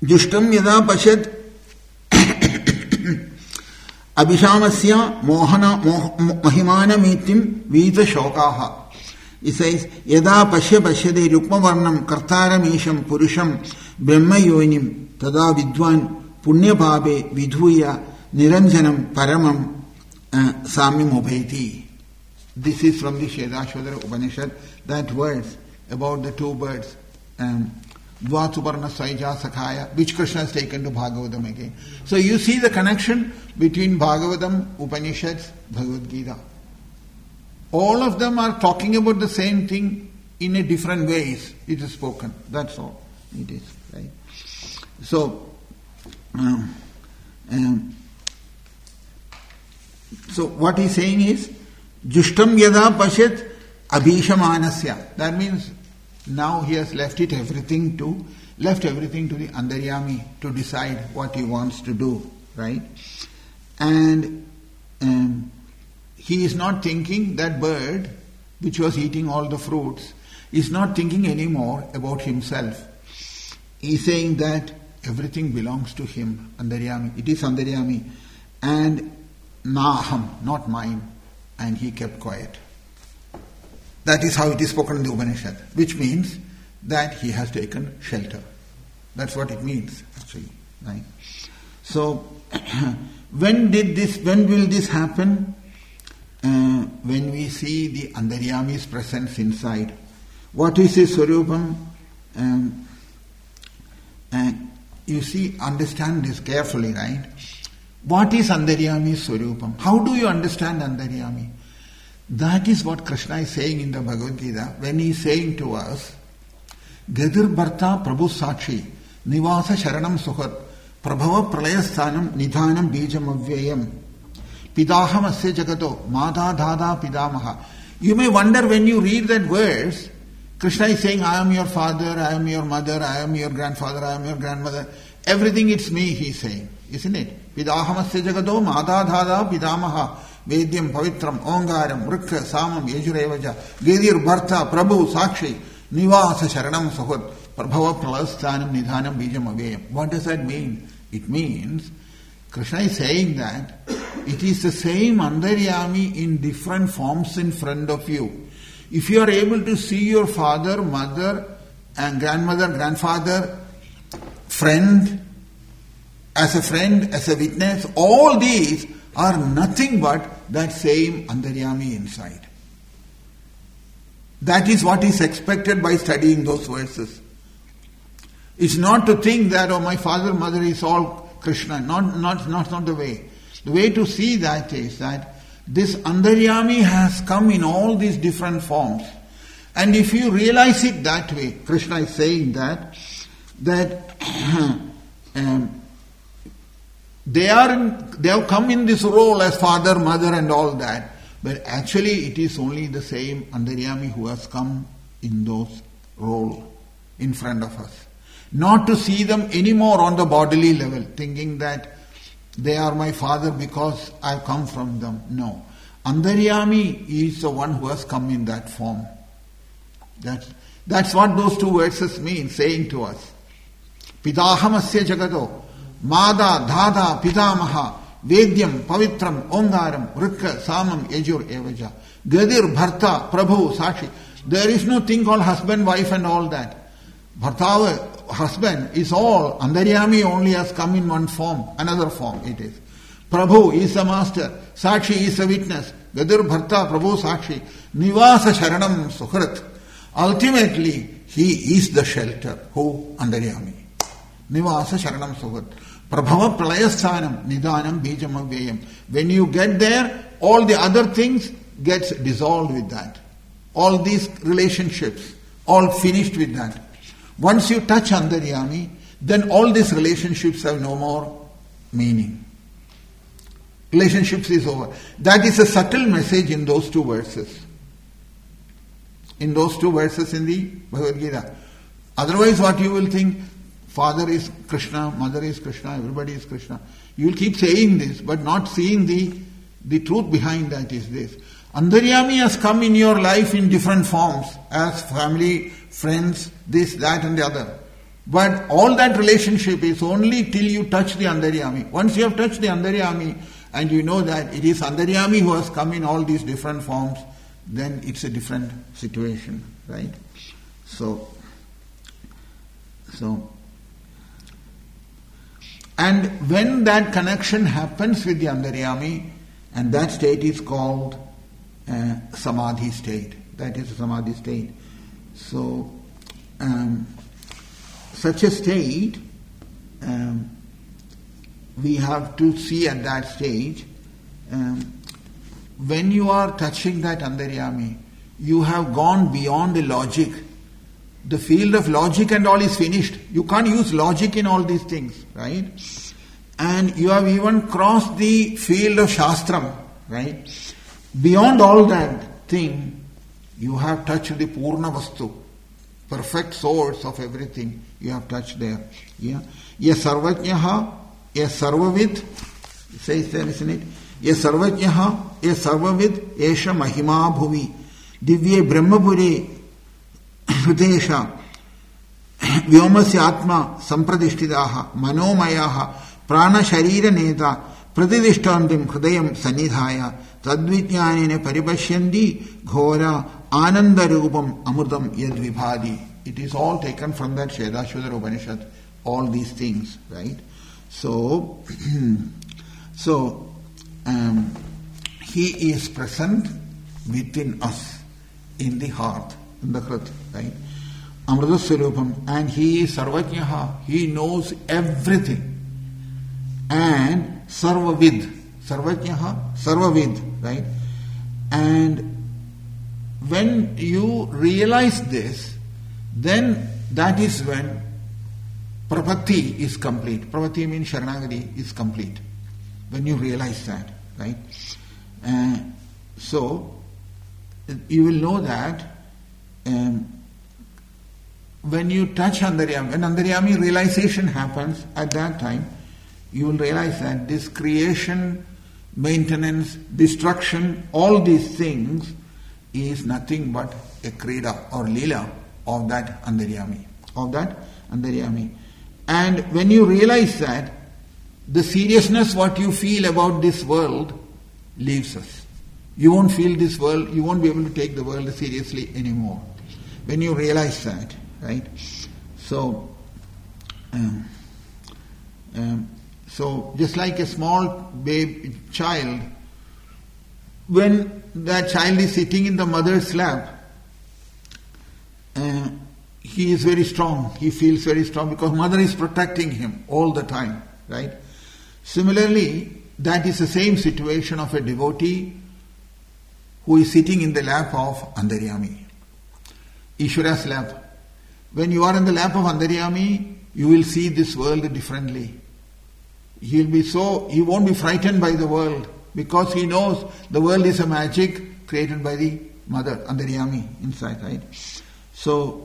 Jushtam yada pashat abhishamasya mohana mahimana mitim vita shokaha. He says, yada pashyade rukmavarnam kartaramisham purusham brahmayonim tada vidwan punyabhabe vidhuya niranjanam paramam samyam obhaiti. This is from the Shvedashvatara Upanishad, that verse about the two birds, Dvatuparna Saija Sakhaya, which Krishna has taken to Bhagavatam again. So you see the connection between Bhagavatam, Upanishads, Bhagavad Gita. All of them are talking about the same thing in a different ways. It is spoken. That's all it is. Right? So, so what he's saying is, Jushtam yada pashat abhishamanasya. That means now he has left everything to the Antaryami to decide what he wants to do. Right? And he is not thinking, that bird which was eating all the fruits is not thinking anymore about himself. He is saying that everything belongs to him, Antaryami. It is Antaryami. And naham, not mine. And he kept quiet. That is how it is spoken in the Upanishad, which means that he has taken shelter. That's what it means, actually. Right? So, when will this happen? When we see the Antaryami's presence inside. What is his Swarupam? You see, understand this carefully, right? What is Antaryami's Swarupam? How do you understand Antaryami? That is what Krishna is saying in the Bhagavad Gita when he is saying to us, Gadir Bharta Prabhu Sakshi Nivasa Sharanam Sukhat Prabhava Pralayasthanam Nidhanam Bijam Avyayam Pidaham Asya Jagato Mata Dada Pidamaha. You may wonder when you read that verse, Krishna is saying, I am your father, I am your mother, I am your grandfather, I am your grandmother. Everything it's me, he is saying. Isn't it? Pidaham Asya Jagato Mata Dada Pidamaha Vedyam Pavitram Ongaram Vrikha Samam Yejurevaja Gedir Bharta Prabhu Sakshi Nivasa Sharanam Sahut Prabhava Pralasthanam Nidhanam Bijam Avayam. What does that mean? It means Krishna is saying that it is the same Antaryami in different forms in front of you. If you are able to see your father, mother and grandmother, grandfather, friend, as a witness, all these are nothing but that same Antaryami inside. That is what is expected by studying those verses. It's not to think that, oh, my father, mother is all Krishna. Not the way. The way to see that is that this Antaryami has come in all these different forms. And if you realize it that way, Krishna is saying that they have come in this role as father, mother and all that. But actually it is only the same Antaryami who has come in those roles in front of us. Not to see them anymore on the bodily level, thinking that they are my father because I have come from them. No. Antaryami is the one who has come in that form. That's what those two verses mean, saying to us. Pidahamasya jagato, Mada, Dada, Pidamaha, Vedyam, Pavitram, Ongaram, Vrikha, Samam, Yajur, Evaja, Gadir, Bharta, Prabhu, Sakshi. There is no thing called husband, wife and all that. Bharta, husband is all. Antaryami only has come in one form, another form it is. Prabhu is the master, Sakshi is the witness. Gadir, Bharta, Prabhu, Sakshi, Nivasa Sharanam Sukharat. Ultimately, he is the shelter. Who? Antaryami. Nivasa Sharanam Sukharat. Prabhava Pralayasthanam Nidhanam Bijam Avyayam. When you get there, all the other things gets dissolved with that. All these relationships, all finished with that. Once you touch Antaryami, then all these relationships have no more meaning. Relationships is over. That is a subtle message in those two verses. In those two verses in the Bhagavad Gita. Otherwise what you will think, father is Krishna, mother is Krishna, everybody is Krishna. You will keep saying this, but not seeing the truth behind that is this. Antaryami has come in your life in different forms, as family, friends, this, that and the other. But all that relationship is only till you touch the Antaryami. Once you have touched the Antaryami and you know that it is Antaryami who has come in all these different forms, then it's a different situation, right? So, and when that connection happens with the Antaryami, and that state is called Samadhi state. That is a Samadhi state. So, such a state, we have to see at that stage, when you are touching that Antaryami, you have gone beyond the logic. The field of logic and all is finished. You can't use logic in all these things, right? And you have even crossed the field of Shastram, right? Beyond all that thing, you have touched the Purna Vastu, perfect source of everything. You have touched there. Yeah. Ye sarvajnaha, ye sarvavid, it says there, isn't it? Ye sarvajnaha, ye sarvavid, esha mahima bhuvi, divye brahmapure, hrudesha, vyomasya atma, sampradishtidaha, manomayaha, prana sharira neta, pratidishtantim hrudayam sanidhaya, tadvijnanine paripashyandi, ghora, anandarupam, amrutam yadvibhadi. It is all taken from that Shvedashvatara Upanishad, all these things, right? So, he is present within us, in the heart, in the Hrit, right? Amrita Swarupam, and he is Sarvajnaha, he knows everything. And Sarvavid, Sarvajnaha, Sarvavid, right? And when you realize this, then that is when Prapatti is complete. Prapatti means Sharanagati is complete. When you realize that, right? So, you will know that when you touch Antaryami, when Antaryami realization happens, at that time, you will realize that this creation, maintenance, destruction, all these things is nothing but a krida or lila of that Antaryami. And when you realize that, the seriousness what you feel about this world leaves us. You won't feel this world, you won't be able to take the world seriously anymore. When you realize that, right? So just like a small baby child, when that child is sitting in the mother's lap, he is very strong. He feels very strong because mother is protecting him all the time, right? Similarly, that is the same situation of a devotee who is sitting in the lap of Antaryami, Ishvara's lap. When you are in the lap of Antaryami, you will see this world differently. He won't be frightened by the world because he knows the world is a magic created by the mother, Antaryami, inside, right? So,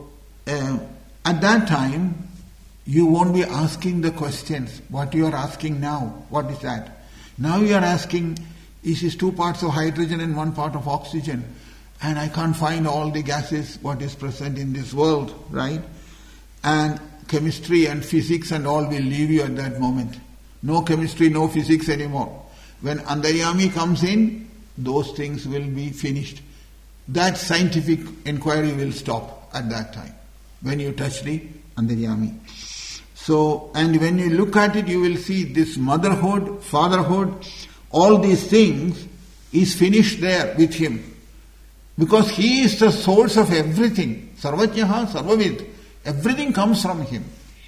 at that time, you won't be asking the questions, what you are asking now, what is that? Now you are asking, is this 2 parts of hydrogen and 1 part of oxygen? And I can't find all the gases, what is present in this world, right? And chemistry and physics and all will leave you at that moment. No chemistry, no physics anymore. When Antaryami comes in, those things will be finished. That scientific inquiry will stop at that time, when you touch the Antaryami. So, and when you look at it, you will see this motherhood, fatherhood, all these things is finished there with him. Because he is the source of everything. Sarvajnaha, Sarvavid. Everything comes from him.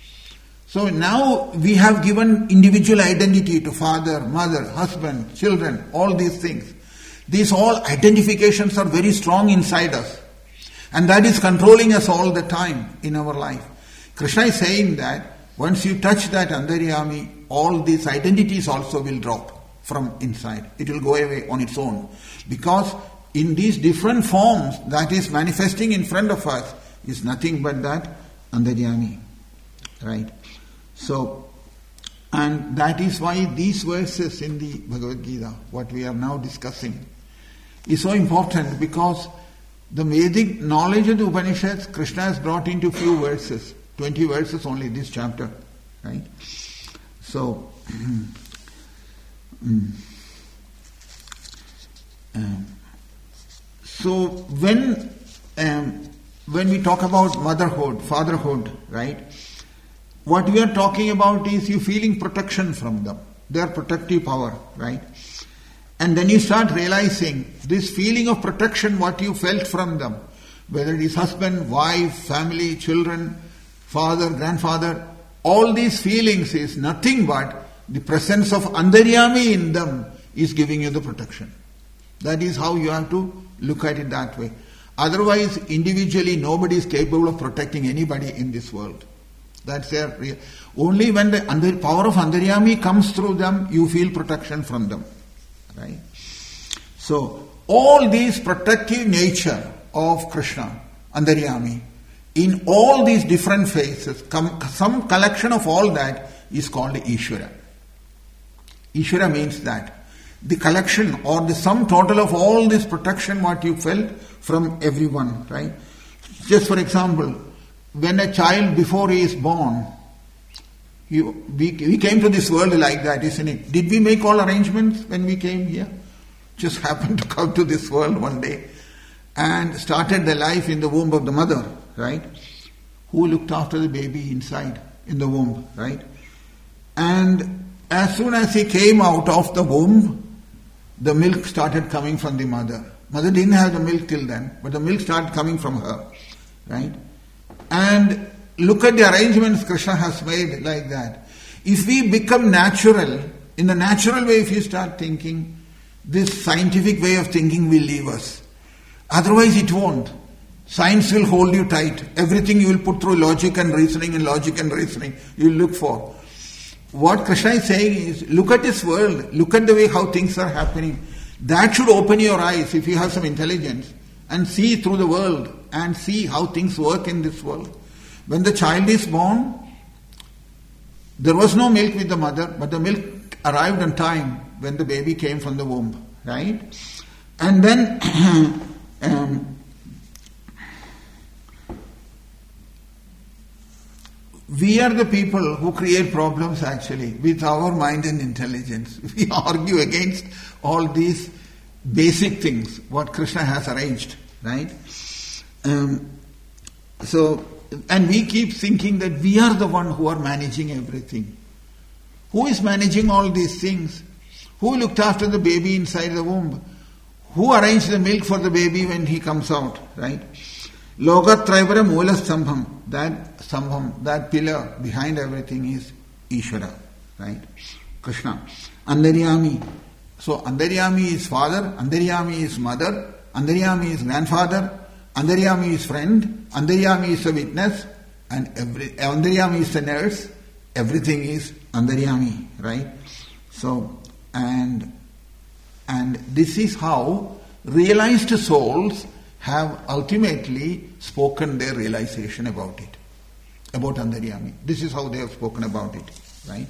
So now we have given individual identity to father, mother, husband, children, all these things. These all identifications are very strong inside us. And that is controlling us all the time in our life. Krishna is saying that once you touch that Antaryami, all these identities also will drop from inside. It will go away on its own. Because in these different forms that is manifesting in front of us is nothing but that Antaryami. Right? So, and that is why these verses in the Bhagavad Gita, what we are now discussing, is so important, because the Vedic knowledge of the Upanishads, Krishna has brought into few verses. 20 verses only this chapter, right? So, so when we talk about motherhood, fatherhood, right? What we are talking about is you feeling protection from them, their protective power, right? And then you start realizing this feeling of protection, what you felt from them, whether it is husband, wife, family, children, father, grandfather, all these feelings is nothing but the presence of Antaryami in them is giving you the protection. That is how you have to look at it that way. Otherwise, individually, nobody is capable of protecting anybody in this world. That's their real. Only when the power of Antaryami comes through them, you feel protection from them. Right? So, all these protective nature of Krishna, Antaryami, in all these different phases, some collection of all that is called Ishvara. Ishvara means that the collection or the sum total of all this protection what you felt from everyone, right? Just for example, when a child before he is born, we came to this world like that, isn't it? Did we make all arrangements when we came here? Just happened to come to this world one day and started the life in the womb of the mother, right? Who looked after the baby inside in the womb, right? And as soon as he came out of the womb, the milk started coming from the mother. Mother didn't have the milk till then, but the milk started coming from her, right? And look at the arrangements Krishna has made like that. If we become natural, in the natural way if you start thinking, this scientific way of thinking will leave us. Otherwise it won't. Science will hold you tight. Everything you will put through logic and reasoning you will look for. What Krishna is saying is, look at this world, look at the way how things are happening. That should open your eyes if you have some intelligence and see through the world and see how things work in this world. When the child is born, there was no milk with the mother, but the milk arrived on time when the baby came from the womb, right? And then we are the people who create problems actually with our mind and intelligence. We argue against all these basic things, what Krishna has arranged, right? And we keep thinking that we are the one who are managing everything. Who is managing all these things? Who looked after the baby inside the womb? Who arranged the milk for the baby when he comes out, right? Lokatrayavara Moola Sambham, that pillar behind everything is Ishvara, right? Krishna. Antaryami. So Antaryami is father, Antaryami is mother, Antaryami is grandfather, Antaryami is friend, Antaryami is a witness, and Antaryami is a nurse. Everything is Antaryami, right? So, and this is how realized souls have ultimately spoken their realization about it, about Antaryami. This is how they have spoken about it, right?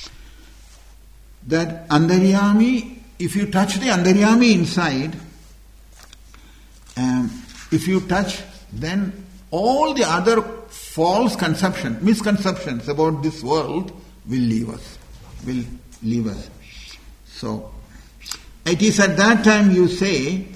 That Antaryami, if you touch the Antaryami inside, if you touch, then all the other false misconceptions about this world will leave us. So, it is at that time you say,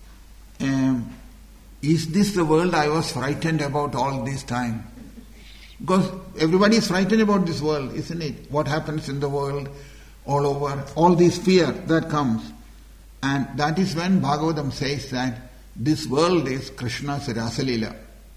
is this the world I was frightened about all this time? Because everybody is frightened about this world, isn't it? What happens in the world, all over, all this fear that comes. And that is when Bhagavatam says that this world is Krishna's Rasalila.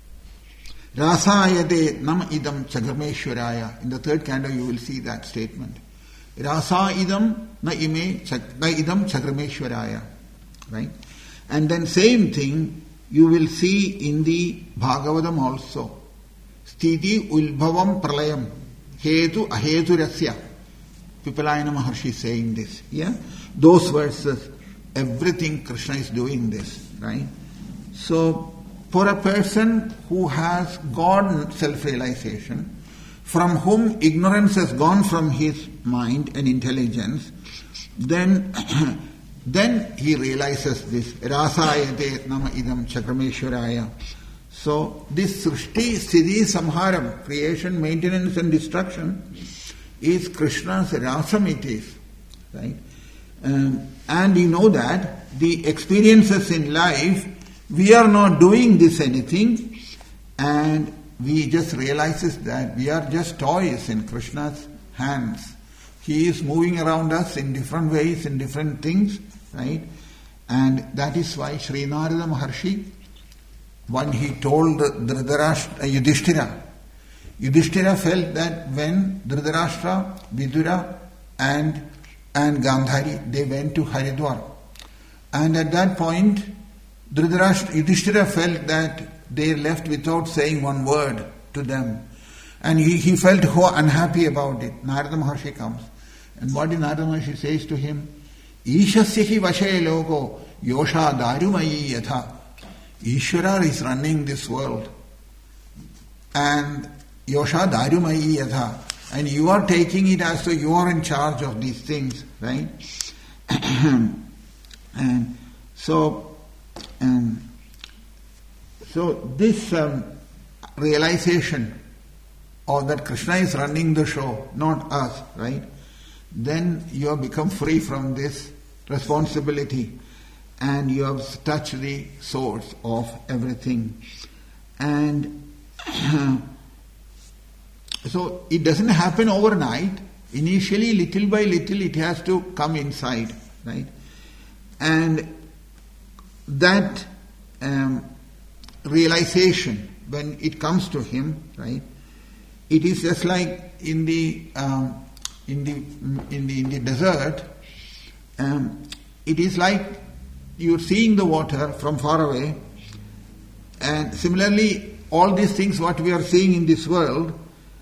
Rasayate nam idam chagarmeshwaraya. In the third canto you will see that statement. Rasa idam na idam chagarmeshwaraya. Right? And then same thing you will see in the Bhagavatam also. Sthiti ulbhavam pralayam hetu aheturasya. Pipalayana Maharshi is saying this. Yeah? Those verses, everything Krishna is doing this. Right? So, for a person who has got self-realization, from whom ignorance has gone from his mind and intelligence, then he realizes this. Rasayate nama idam chakrameshwaraya. So this Srishti, Sthiti, Samharam, creation, maintenance and destruction, is Krishna's rasam it is. Right? And you know that the experiences in life, we are not doing this anything, and we just realize that we are just toys in Krishna's hands. He is moving around us in different ways, in different things, right? And that is why Sri Narada Maharshi, when he told Yudhishthira felt that when Dhritarashtra, Vidura and Gandhari, they went to Haridwar. And at that point, Yudhishthira felt that they left without saying one word to them. And he felt unhappy about it. Narada Maharshi comes. And what did Narada Maharshi says to him? Ishasyahi vashe logo yosha darumayi yatha. Ishvara is running this world. And yosha darumayi yatha. And you are taking it as though you are in charge of these things, right? And so this realization or that Krishna is running the show, not us, right? Then you have become free from this responsibility and you have touched the source of everything. And so it doesn't happen overnight. Initially, little by little, it has to come inside, right? And that realization, when it comes to him, right? It is just like in the desert. It is like you're seeing the water from far away, and similarly, all these things what we are seeing in this world,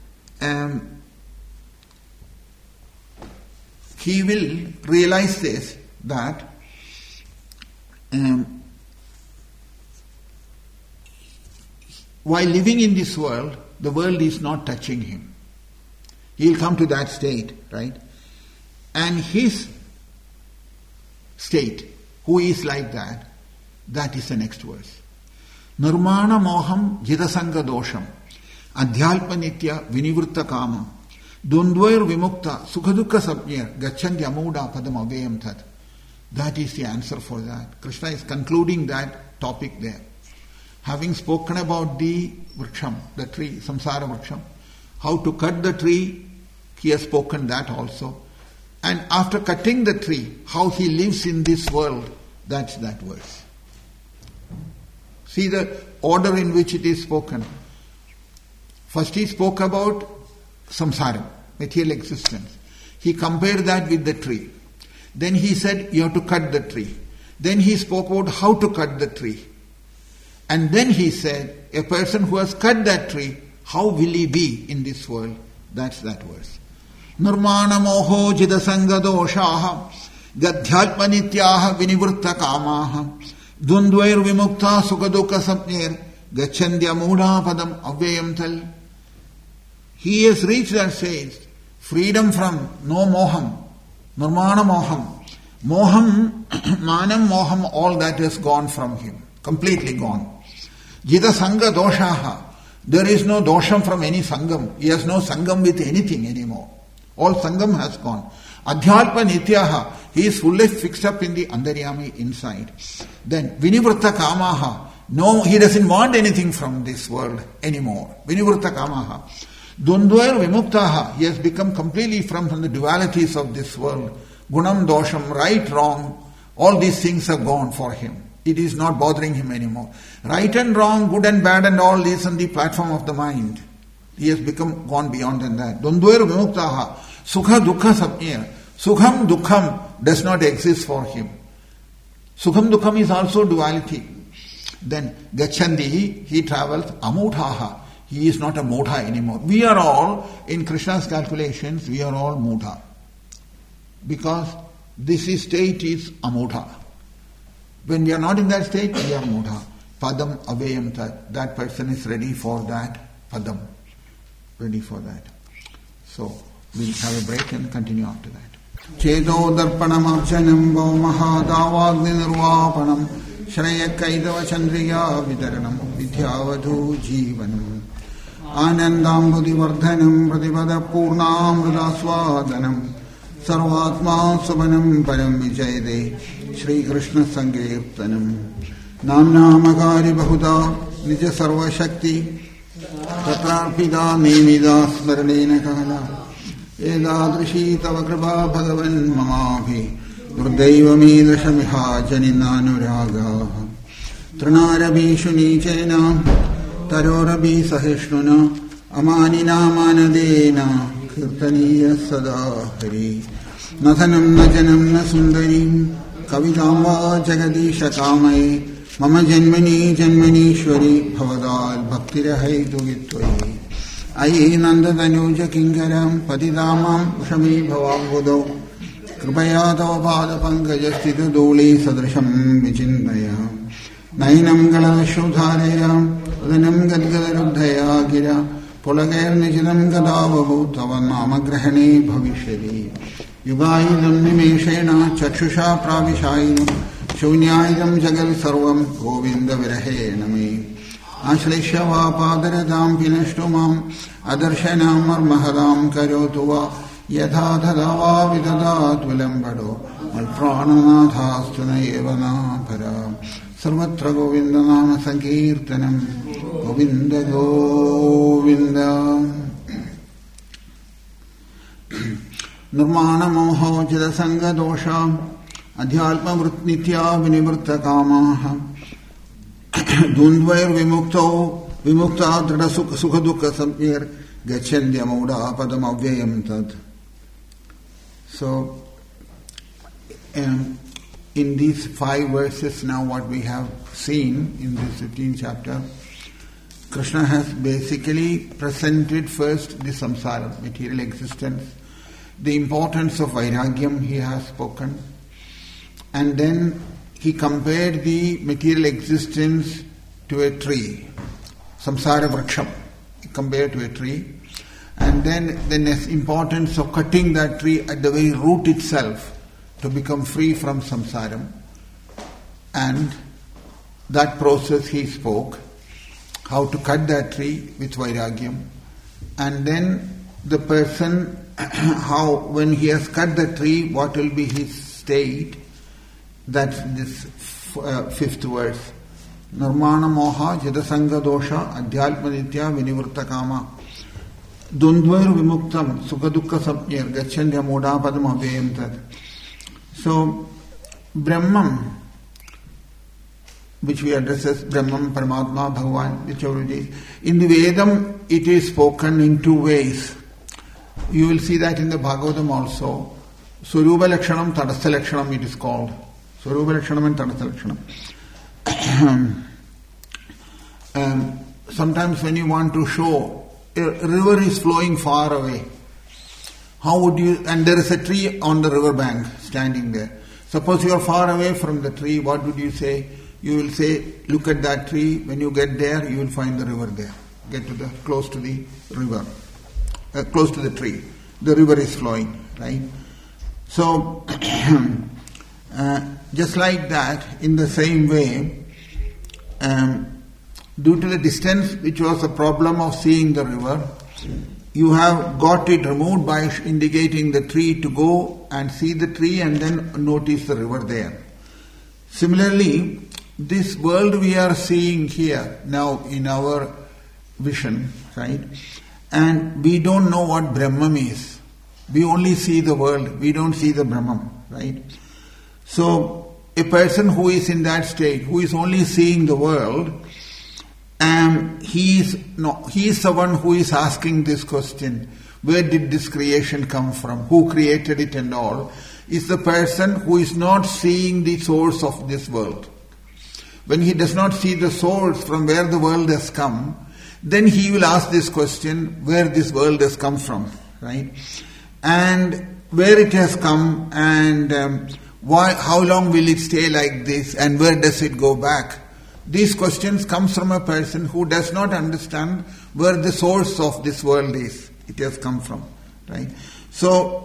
he will realize this, that while living in this world, the world is not touching him. He will come to that state, right? And his state, who is like that, that is the next verse. Nirmana moham jidasanga dosham adhyalpa nitya vinivritta kamam dundvair vimukta sukhadukha sapnyar gacchandi amuda padam avayam tat. That is the answer for that. Krishna is concluding that topic there. Having spoken about the vriksham, the tree, samsara vriksham, how to cut the tree, he has spoken that also. And after cutting the tree, how he lives in this world, that's that verse. See the order in which it is spoken. First he spoke about samsara, material existence. He compared that with the tree. Then he said, you have to cut the tree. Then he spoke about how to cut the tree. And then he said, a person who has cut that tree, how will he be in this world? That's that verse. Nirmana moho jidasanga doshaha gadhyatma nityaha vinivritta kamaha dundvair vimukta sukadukha sapnir gachandya muda padam avyayam tal. He has reached that stage, freedom from no moham, nirmana moham. Moham, manam moham, all that has gone from him, completely gone. Jida sangha doshaha. There is no dosham from any sangam. He has no sangam with anything anymore. All sangam has gone. Adhyalpa nityaha. He is fully fixed up in the andaryami inside. Then vinivritta kamaha. No, he doesn't want anything from this world anymore. Vinivritta kamaha. Dundvair vimuktaha. He has become completely from the dualities of this world. Gunam dosham, right, wrong. All these things are gone for him. It is not bothering him anymore. Right and wrong, good and bad and all is on the platform of the mind. He has become gone beyond than that. Dundvair vimuktaha. Sukha dukkha sapnya. Sukham dukkham does not exist for him. Sukham dukkham is also duality. Then gacchandi, he travels amuthaha. He is not a mudha anymore. We are all, in Krishna's calculations, we are all mudha. Because this state is amudha. When we are not in that state, we are mudha. Padam avayam tat. That person is ready for that padam. Ready for that. So, we'll have a break and continue after that. Chedo darpanam arjanam mahadavagni nirvapanam Shraya kaidava chandriya vidaranam Nithyavadhu Jeevanam Anandambudivardhanam Pratipadav Purnamrudaswadanam Sarvatma Subanam Param Vijayade Shri Krishna Sankirtanam Namnamakari Bahuda Nija Sarva Shakti Tatrarpida Nimida Smaranena Kala Edadrishi Tava Kripa Bhagavan Mamabhi Vruddaiva Midrishamiha Janinanuraga Tranaravishu Nichena Tarorabi Sahishnuna Amanina Manadena Kirtaniya Sadahari Nathanam Najanam Nasundarim Kavitamba Jagadisha Kamai Mama Janmani Janmanishwari Bhavadal Bhaktirahaitu Vitvai Ayi Nanda Tanuja Kingaram Patidamam Ushami Bhavam Kripaya Tava Pada Pankajastita Doli Sadrasham Vichindaya Nainam Galadashudharayam Udanam Gadgadarudhaya Gira Polagair Nijidam Gadavavu Tava Namagrahane Bhavishari Yugaidam Nimeshena Chakshusha Pravishayinam Shunyayidam Jagal Sarvam Govinda Virahe Nami Ashlishya Vapadaradam Pinashtumam Adarshanam Armahadam Karotuva Yatha Thadava Vidadat Vilambado Malprananathastuna Evana Para Sarvatra Govinda Nama Sankirtanam Govinda Govinda Nirmana Moho Jada Sangha Dosha Adhyalpa Vrutnitya Vinivritta Kamaha Dundvair Vimukta Drada Sukha Dukha Sampir Gachandya Mauda Padam Avyayam Tad. So, in these 5 verses now what we have seen in this 15th chapter, Krishna has basically presented first the samsara, material existence, the importance of vairagyam he has spoken, and then he compared the material existence to a tree, samsara vraksham, compared to a tree, and then the importance of cutting that tree at the very root itself to become free from samsaram, and that process he spoke, how to cut that tree with vairagyam, and then the person, how when he has cut the tree, what will be his state. That's this 5th verse. Nirmana moha jadasanga dosha adhyalpa nitya vinivritta kama dundvair vimuktam sukadukka sapnir gachandya modapadam avayam tad. So, Brahman, which we address as Brahman, Paramatma, Bhagavan, whichever it is, in the Vedam it is spoken in 2 ways. You will see that in the Bhagavatam also. Swarupa Lakshanam, Tadastha Lakshanam it is called. Swarupa Lakshanam and Tadastha Lakshanam. Sometimes when you want to show, a river is flowing far away. How would you, and there is a tree on the river bank standing there. Suppose you are far away from the tree, what would you say? You will say, look at that tree, when you get there, you will find the river there. Get to the, close to the river, close to the tree. The river is flowing, right? So, just like that, in the same way, due to the distance which was a problem of seeing the river, you have got it removed by indicating the tree to go and see the tree and then notice the river there. Similarly, this world we are seeing here now in our vision, right? And we don't know what Brahman is. We only see the world, we don't see the Brahman, right? So, a person who is in that state, who is only seeing the world, he is the one who is asking this question, where did this creation come from, who created it and all, is the person who is not seeing the source of this world. When he does not see the source from where the world has come, then he will ask this question, where this world has come from, right? And where it has come, and why? How long will it stay like this, and where does it go back? These questions come from a person who does not understand where the source of this world is. It has come from, right? So,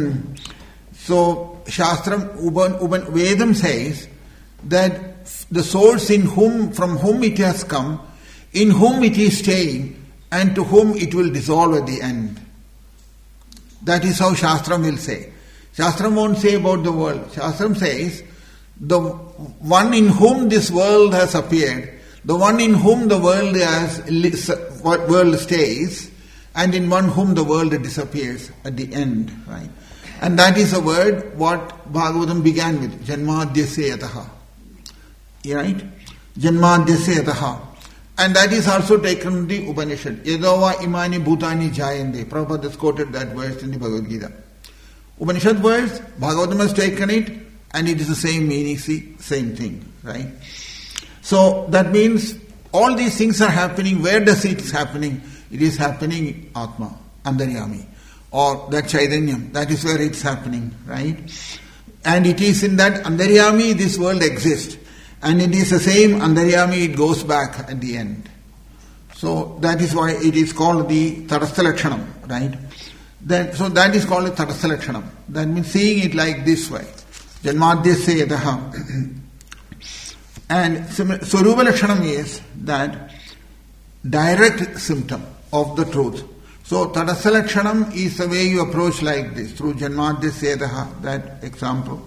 Shastram, Vedam says that the source from whom it has come in whom it is staying and to whom it will dissolve at the end. That is how Shastram will say. Shastram won't say about the world. Shastram says, the one in whom this world has appeared, the one in whom the world stays, and in one whom the world disappears at the end. Right? And that is a word what Bhagavatam began with, Janmadhyasya yataha. Right? Janmadhyasya yataha. And that is also taken in the Upanishad. Yadova imani bhutani jayande. Prabhupada has quoted that verse in the Bhagavad Gita. Upanishad verse, Bhagavatam has taken it, and it is the same meaning, same thing. Right? So that means all these things are happening. Where does it happening? It is happening in Atma, Antaryami, or that Chaitanyam. That is where it's happening, right? And it is in that Antaryami this world exists. And it is the same Antaryami, it goes back at the end. So that is why it is called the Tadastha Lakshanam, right? So that is called a Tadastha Lakshanam. That means seeing it like this way. Janmadhyasya yataha. And Swarupa Lakshanam is that direct symptom of the truth. So Tadastha Lakshanam is the way you approach like this, through Janmadhyasya yataha, that example.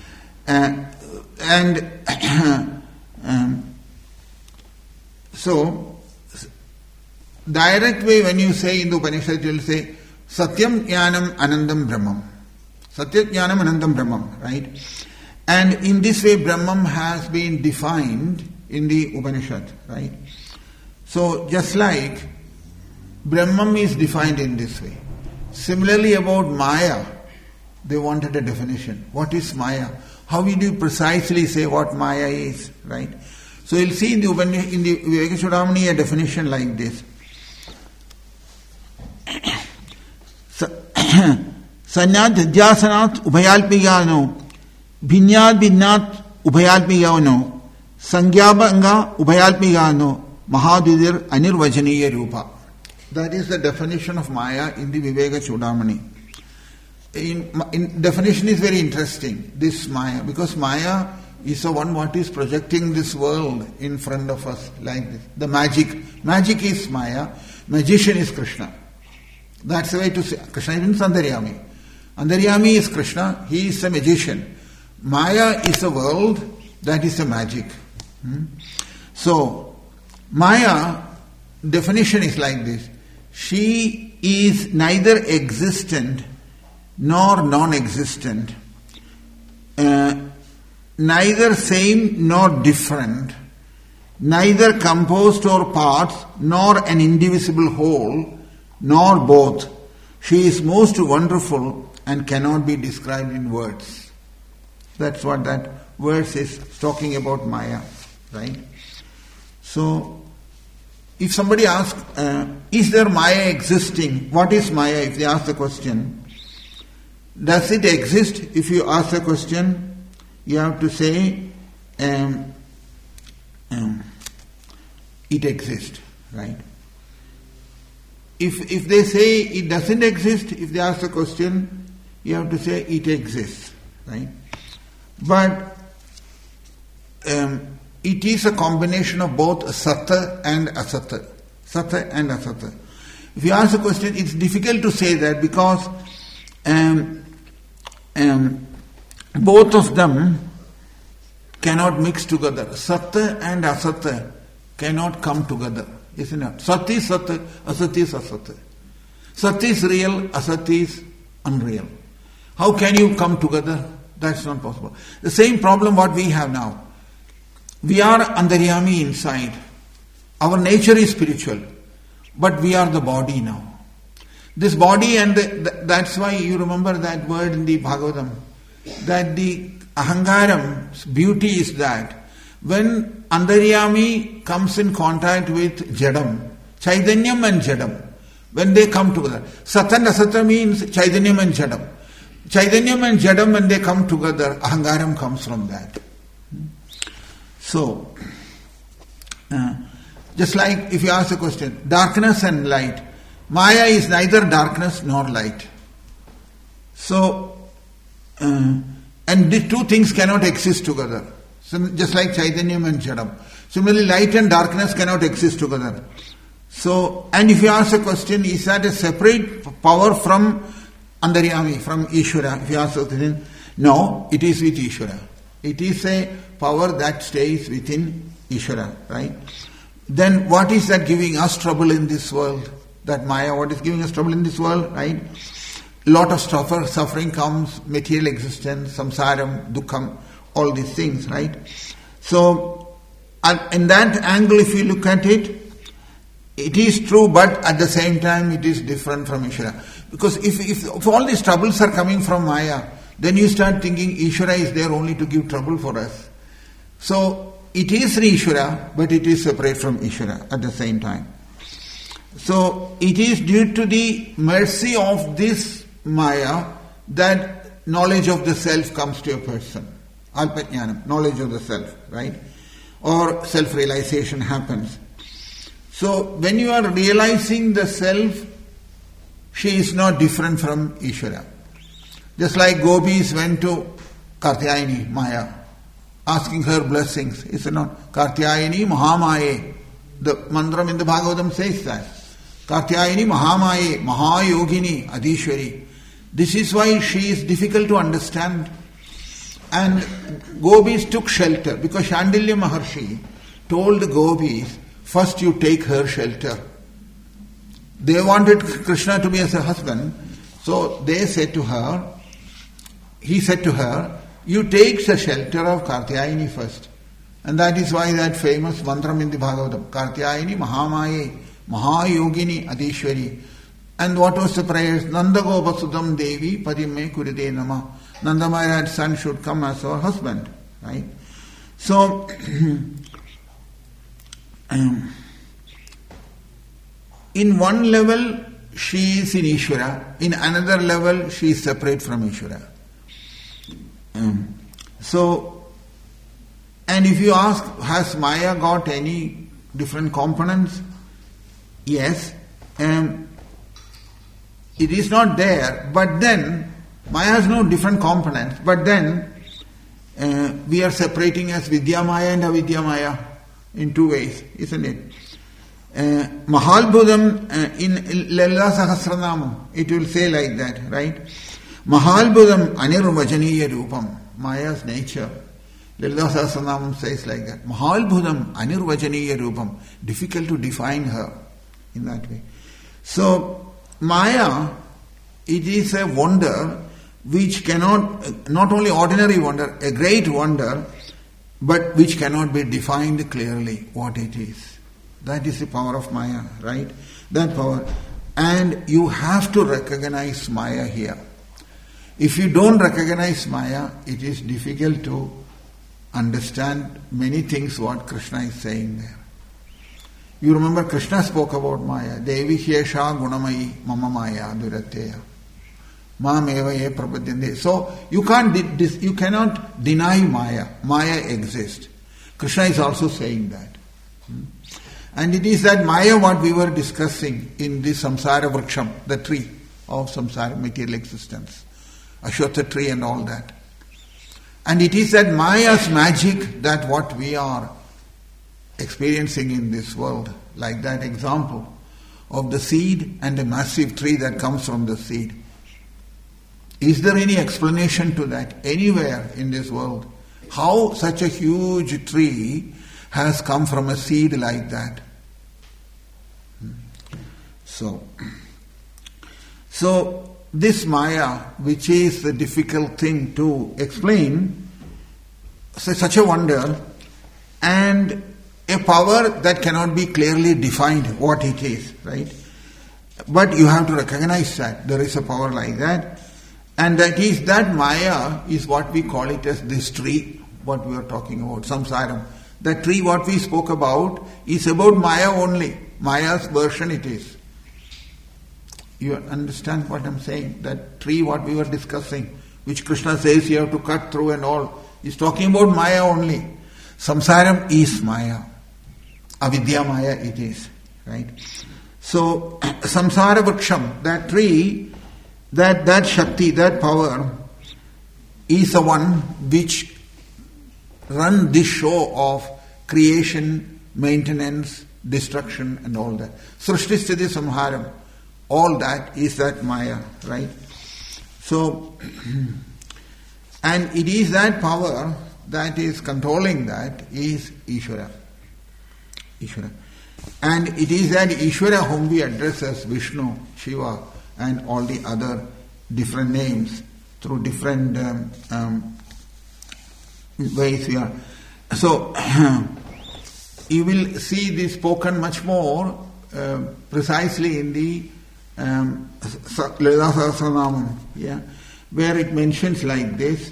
So, direct way when you say in the Upanishad, you will say, Satyam Jnanam Anandam Brahmam. Satyam Jnanam Anandam Brahmam, right? And in this way, Brahmam has been defined in the Upanishad, right? So, just like Brahmam is defined in this way. Similarly, about Maya, they wanted a definition. What is Maya? How will you precisely say what Maya is, right? So you'll see in the Viveka Chudamani a definition like this. Sanyat Dhyasanat Ubhayalpigano, Bhinyat Bhinnat Ubhayalpigano, Sangyabanga Ubhayalpigano, Mahadudir Anirvajaniya Rupa. That is the definition of Maya in the Viveka Chudamani. In definition is very interesting, this Maya, because Maya is the one what is projecting this world in front of us like this. The magic is Maya, magician is Krishna. That's the way to say. Krishna is Antaryami. Antaryami is Krishna, he is a magician. Maya is a world, that is the magic. So, Maya, definition is like this. She is neither existent nor non-existent, neither same nor different, neither composed or parts, nor an indivisible whole, nor both. She is most wonderful and cannot be described in words. That's what that verse is talking about Maya, right? So, if somebody asks, is there Maya existing? What is Maya? If they ask the question, does it exist? If you ask the question, you have to say, it exists, right? If they say it doesn't exist, if they ask the question, you have to say it exists, right? But it is a combination of both Satta and Asatta. Satta and Asatta. If you ask the question, it's difficult to say that because both of them cannot mix together. Satta and Asatta cannot come together, isn't it? Sat is Satta, Asat is Asatta. Sat is real, Asat is unreal. How can you come together? That's not possible. The same problem what we have now. We are Antaryami inside. Our nature is spiritual, but we are the body now. This body, and that's why you remember that word in the Bhagavatam, that the Ahangaram's beauty is that when Antaryami comes in contact with Jadam, Chaitanyam and Jadam, when they come together, Sat and Asata means Chaitanyam and Jadam. Chaitanyam and Jadam, when they come together, Ahangaram comes from that. So, just like if you ask a question, darkness and light, Maya is neither darkness nor light. So, and the two things cannot exist together. Just like Chaitanyam and Jadam. Similarly, light and darkness cannot exist together. So, and if you ask a question, is that a separate power from Antaryami, from Ishvara? If you ask a question, no, it is with Ishvara. It is a power that stays within Ishvara, right? Then what is that giving us trouble in this world? That Maya, what is giving us trouble in this world, right? Lot of suffering comes, material existence, samsaram, dukkham, all these things, right? So, in that angle, if you look at it, it is true, but at the same time, it is different from Ishvara. Because if all these troubles are coming from Maya, then you start thinking Ishvara is there only to give trouble for us. So, it is Sri Ishvara, but it is separate from Ishvara at the same time. So, it is due to the mercy of this Maya that knowledge of the self comes to a person. Alpajnanam, knowledge of the self, right? Or self-realization happens. So, when you are realizing the self, she is not different from Ishvara. Just like gopis went to Katyayani, Maya, asking her blessings. Is it not? Katyayani Mahamaye. The mantram in the Bhagavatam says that. Katyayani Mahamaye, Mahayogini, Adishwari. This is why she is difficult to understand. And gopis took shelter because Shandilya Maharshi told the gopis, first you take her shelter. They wanted Krishna to be as a husband, so they said to her, he said to her, you take the shelter of Katyayani first. And that is why that famous mantram in the Bhagavatam, Katyayani Mahamaye, Mahayogini Adishwari. And what was the prayer? Nanda Gopasudam Devi Padime Kuride Nama. Nanda Maharaj's son should come as our husband. Right? So, in one level, she is in Ishvara. In another level, she is separate from Ishvara. So, and if you ask, has Maya got any different components? Yes. It is not there, but then Maya has no different components, but then we are separating as Vidya Maya and Avidya Maya in two ways, isn't it? Mahalbhudam in Lalila Sahasranamam, it will say like that, right? Mahalbhudam Anirvajaniya Rupam, Maya's nature. Lalila Sahasranamam says like that. Mahalbhudam Anirvajaniya Rupam, difficult to define her in that way. So, Maya, it is a wonder which cannot, not only ordinary wonder, a great wonder, but which cannot be defined clearly what it is. That is the power of Maya, right? That power. And you have to recognize Maya here. If you don't recognize Maya, it is difficult to understand many things what Krishna is saying there. You remember Krishna spoke about Maya. Devi Hyesha Gunamayi Mama Maya Durateya. Mam eva ye prapadyante. So you cannot deny Maya. Maya exists. Krishna is also saying that. And it is that Maya what we were discussing in the Samsara Vriksham, the tree of Samsara material existence. Ashwatha tree and all that. And it is that Maya's magic that what we are experiencing in this world, like that example of the seed and the massive tree that comes from the seed. Is there any explanation to that anywhere in this world? How such a huge tree has come from a seed like that? So this Maya, which is the difficult thing to explain, such a wonder, and a power that cannot be clearly defined what it is, right? But you have to recognize that there is a power like that, and that is that Maya is what we call it as this tree, what we are talking about, samsaram. That tree what we spoke about is about Maya only. Maya's version it is. You understand what I'm saying? That tree what we were discussing, which Krishna says you have to cut through and all, is talking about Maya only. Samsaram is Maya. Avidya Maya it is. Right? So, Samsara Vriksham, that tree, that Shakti, that power, is the one which run this show of creation, maintenance, destruction and all that. Srishti Sthiti Samharam, all that is that Maya, right? So, and it is that power that is controlling that is Ishvara. Ishvara. And it is that Ishvara whom we address as Vishnu, Shiva and all the other different names through different ways we are. So, you will see this spoken much more precisely in the Lalita Sahasranamam, yeah, where it mentions like this.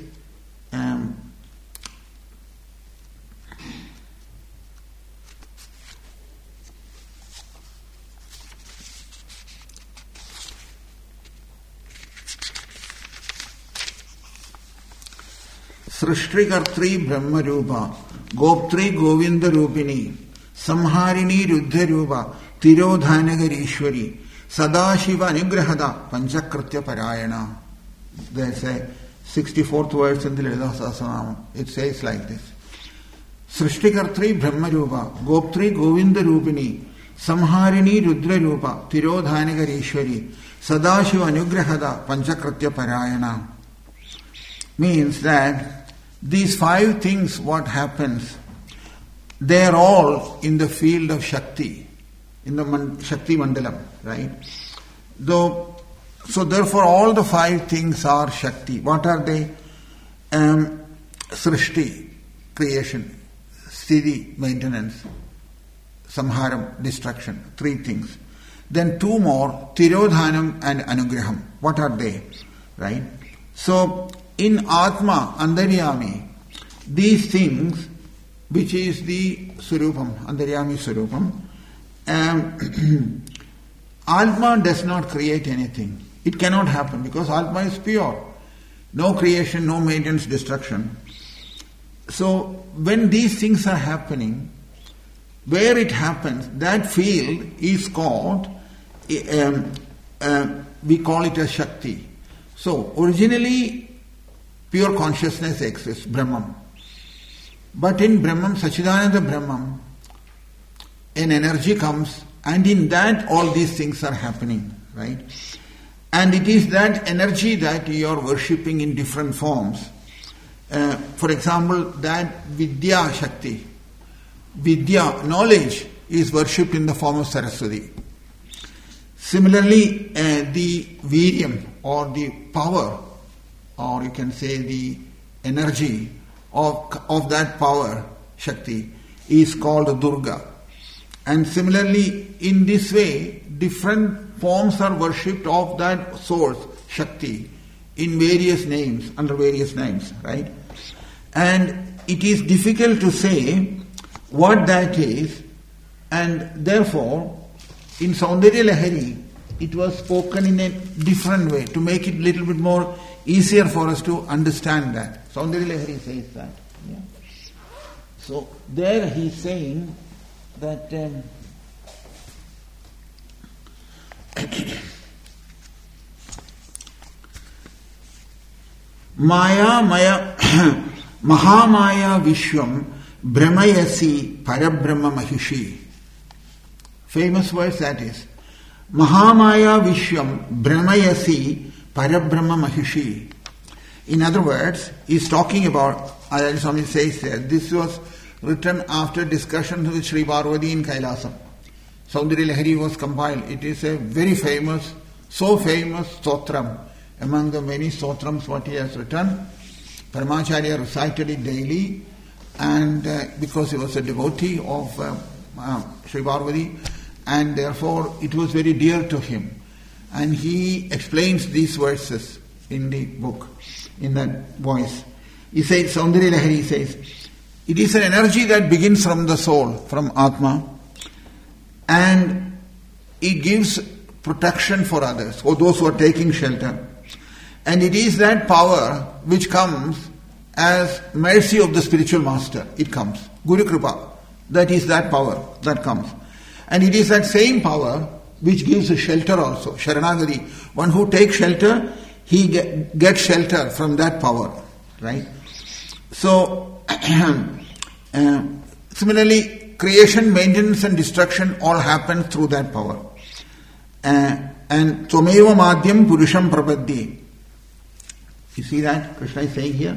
Srishtrikartri Brahmarupa, Goptri Govinda Rupini, Samharini Ruddharupa, Tirodhanagarishwari, Sadashiva Anugrahada, Panchakritya Parayana. There's a 64th verse in the Lalita Sahasranamam. It says like this. Srishtrikartri Brahmarupa, Goptri Govinda Rupini, Samharini Rudrarupa, Tirodhanagarishwari, Sadashiva Anugrahada, Panchakritya Parayana. Means that these 5 things, what happens, they are all in the field of Shakti, in the Shakti Mandalam, right? So therefore all the 5 things are Shakti. What are they? Srishti, creation, Sthiti, maintenance, Samharam, destruction, 3 things. Then 2 more, Tirodhanam and Anugraham. What are they? Right? So in Atma, Antaryami, these things, which is the Surupam, Antaryami Surupam, Atma does not create anything. It cannot happen because Atma is pure. No creation, no maintenance, destruction. So when these things are happening, where it happens, that field is called, we call it a Shakti. So originally, pure consciousness exists, Brahman. But in Brahman, Sachidananda Brahman, an energy comes and in that all these things are happening, right? And it is that energy that you are worshipping in different forms. For example, that Vidya Shakti, Vidya, knowledge, is worshipped in the form of Saraswati. Similarly, the Viryam or the power, or you can say the energy of that power, Shakti, is called Durga. And similarly, in this way, different forms are worshipped of that source, Shakti, in various names, under various names, right? And it is difficult to say what that is, and therefore, in Saundarya Lahari, it was spoken in a different way to make it a little bit more easier for us to understand that. Saundarya Lahari says that. Yeah. So there he is saying that Maya Maya Mahamaya Vishwam Brahmayasi Parabrahma Mahishi. Famous verse that is. Mahamaya Vishwam Brahmayasi Parabrahma Mahishi. In other words, he is talking about, Ayya Swami says there, this was written after discussion with Sri Parvati in Kailasam. Saundarya Lahari was compiled. It is a very famous, so famous stotram. Among the many stotrams what he has written, Paramacharya recited it daily, and because he was a devotee of Sri Parvati, and therefore it was very dear to him. And he explains these verses in the book, in that voice. He says, Saundarya Lahari says, it is an energy that begins from the soul, from Atma, and it gives protection for others, or those who are taking shelter. And it is that power which comes as mercy of the spiritual master. It comes. Guru Kripa. That is that power that comes. And it is that same power which gives a shelter also. Sharanagati. One who takes shelter, he gets shelter from that power. Right? So, similarly, creation, maintenance and destruction all happen through that power. And Tvameva Madhyam Purusham Prapadye. You see that Krishna is saying here?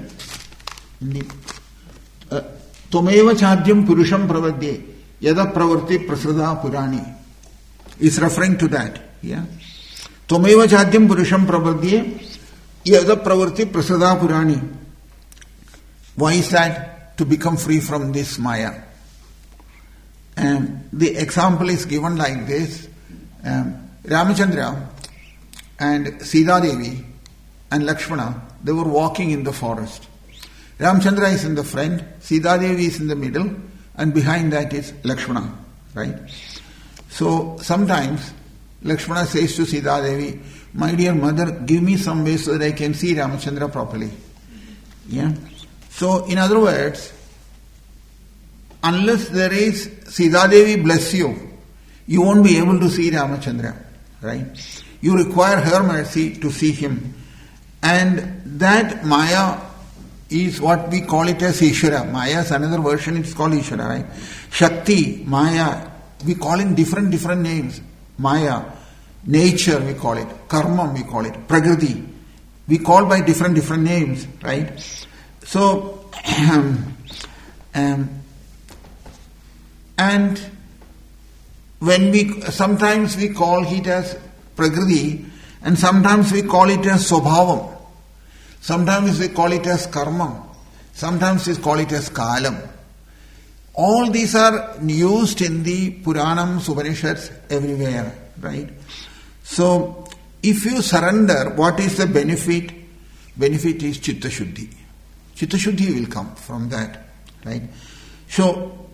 Tvameva Chadyam Purusham Prapadye. Yada Pravarti Prasrada Purani. Is referring to that. Yeah. Tvameva Chadyam Purusham Prapadye. Yada Pravarti Prasrada Purani. Why is that? To become free from this Maya. And the example is given like this. Ramachandra and Sita Devi and Lakshmana, they were walking in the forest. Ramachandra is in the front, Sita Devi is in the middle, and behind that is Lakshmana, right? So sometimes Lakshmana says to Sita Devi, my dear mother, give me some way so that I can see Ramachandra properly. Yeah. So in other words, unless there is Sita Devi bless you, you won't be able to see Ramachandra. Right? You require her mercy to see him. And that Maya is what we call it as Ishvara. Maya is another version, it's called Ishvara, right? Shakti, Maya, we call it different names. Maya, nature we call it, Karma we call it, Prakriti. We call by different names, right? So, and when sometimes we call it as Prakriti and sometimes we call it as Swabhavam. Sometimes we call it as Karma. Sometimes we call it as Kalam. All these are used in the Puranams, Upanishads, everywhere, right? So, if you surrender, what is the benefit? Benefit is Chitta Shuddhi. Chitta Shuddhi will come from that, right? So,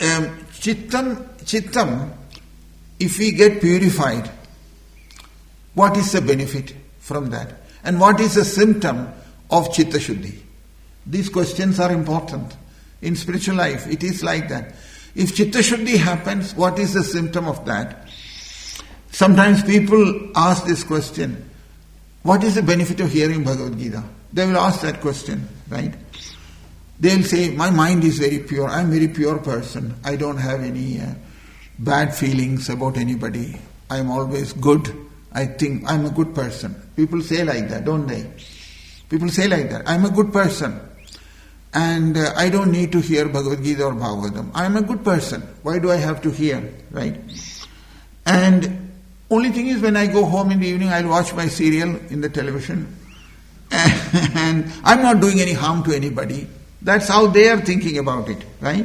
Chittam, if we get purified, what is the benefit from that? And what is the symptom of Chitta Shuddhi? These questions are important. In spiritual life, it is like that. If Chitta Shuddhi happens, what is the symptom of that? Sometimes people ask this question, what is the benefit of hearing Bhagavad Gita? They will ask that question, right? They'll say, my mind is very pure, I'm a very pure person, I don't have any bad feelings about anybody, I'm always good, I think I'm a good person. People say like that, don't they? People say like that, I'm a good person and I don't need to hear Bhagavad Gita or Bhagavatam. I'm a good person, why do I have to hear, right? And only thing is, when I go home in the evening, I'll watch my serial in the television and I'm not doing any harm to anybody. That's how they are thinking about it, right?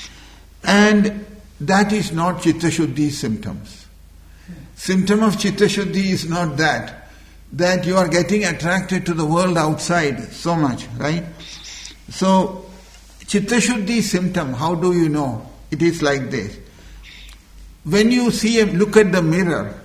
And that is not Chitta Shuddhi's symptoms. Symptom of Chitta Shuddhi is not that you are getting attracted to the world outside so much, right? So, Chitta Shuddhi symptom, how do you know? It is like this. When you look at the mirror,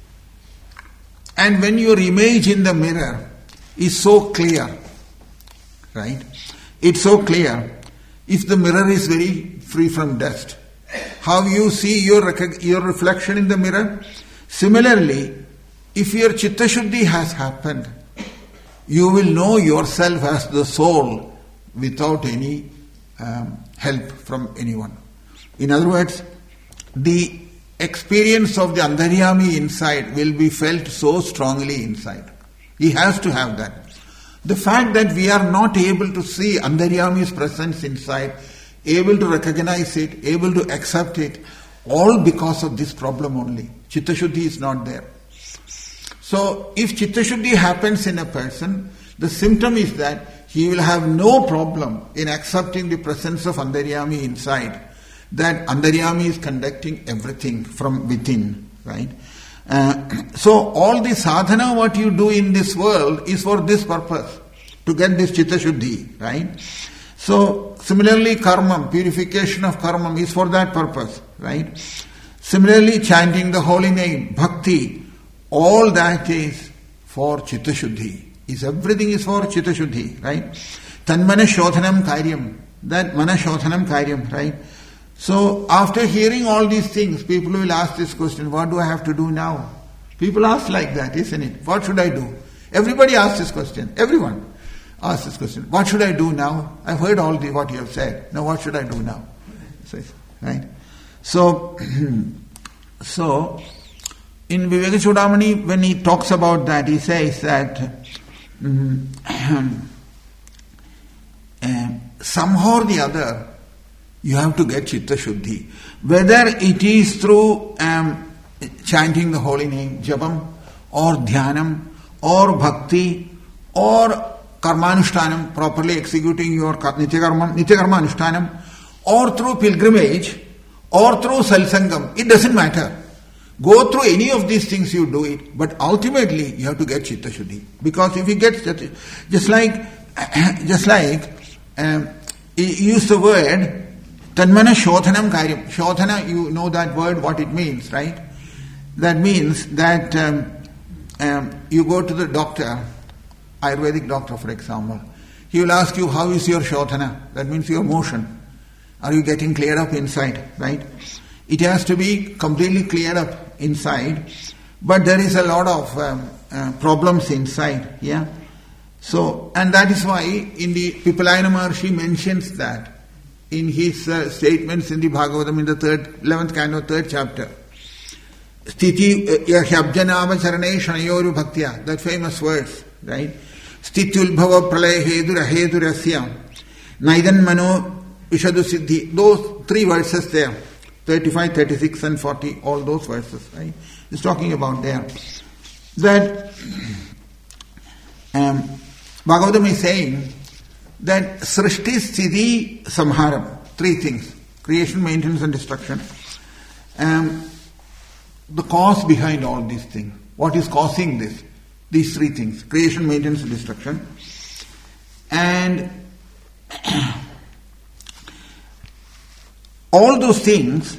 and when your image in the mirror is so clear, right? It's so clear. If the mirror is very free from dust, how you see your reflection in the mirror? Similarly, if your Chitta Shuddhi has happened, you will know yourself as the soul without any help from anyone. In other words, the experience of the Antaryami inside will be felt so strongly inside. He has to have that. The fact that we are not able to see Antaryami's presence inside, able to recognize it, able to accept it, all because of this problem only. Chitta Shuddhi is not there. So, if Chitta Shuddhi happens in a person, the symptom is that he will have no problem in accepting the presence of Antaryami inside. That Antaryami is conducting everything from within, right? So all the sadhana what you do in this world is for this purpose, to get this Chitta Shuddhi, right? So similarly karma, purification of karma is for that purpose, right? Similarly chanting the holy name, bhakti, all that is for Chitta Shuddhi. Everything is for Chitta Shuddhi, right? Tanmana shodhanam karyam, that mana shodhanam karyam, right? So, after hearing all these things, people will ask this question, what do I have to do now? People ask like that, isn't it? What should I do? Everybody asks this question, everyone. asks this question, what should I do now? I've heard all what you have said. Now what should I do now? Right? So, in Vivekachudamani, when he talks about that, he says that somehow or the other, you have to get Chitta Shuddhi. Whether it is through chanting the holy name, Japam, or Dhyanam, or Bhakti, or Karmanushtanam, properly executing your Nityakarma Anushtanam, or through pilgrimage, or through Salsangam, it doesn't matter. Go through any of these things, you do it, but ultimately you have to get Chitta Shuddhi. Because if you get, just like he used the word Tanmana Shodhanam Karyam. Shodhana, you know that word, what it means, right? That means that you go to the doctor, Ayurvedic doctor for example, he will ask you, how is your Shodhana? That means your motion. Are you getting cleared up inside, right? It has to be completely cleared up inside, but there is a lot of problems inside, yeah? So, and that is why in the Pipalayana Maharshi mentions that in his statements in the Bhagavatam in the 11th canto, 3rd chapter. Sthiti Hyabjanava Charane Shanayoru Bhaktya, that famous verse, right? Sthityulbhava pralaya hedur ahedurasya Naidan Mano Vishadu Siddhi. Those 3 verses there, 35, 36 and 40, all those verses, right? He's talking about there. That Bhagavatam is saying that Srishti, Sthiti, Samharam, 3 things, creation, maintenance and destruction. The cause behind all these things, what is causing this? These 3 things, creation, maintenance and destruction. And all those things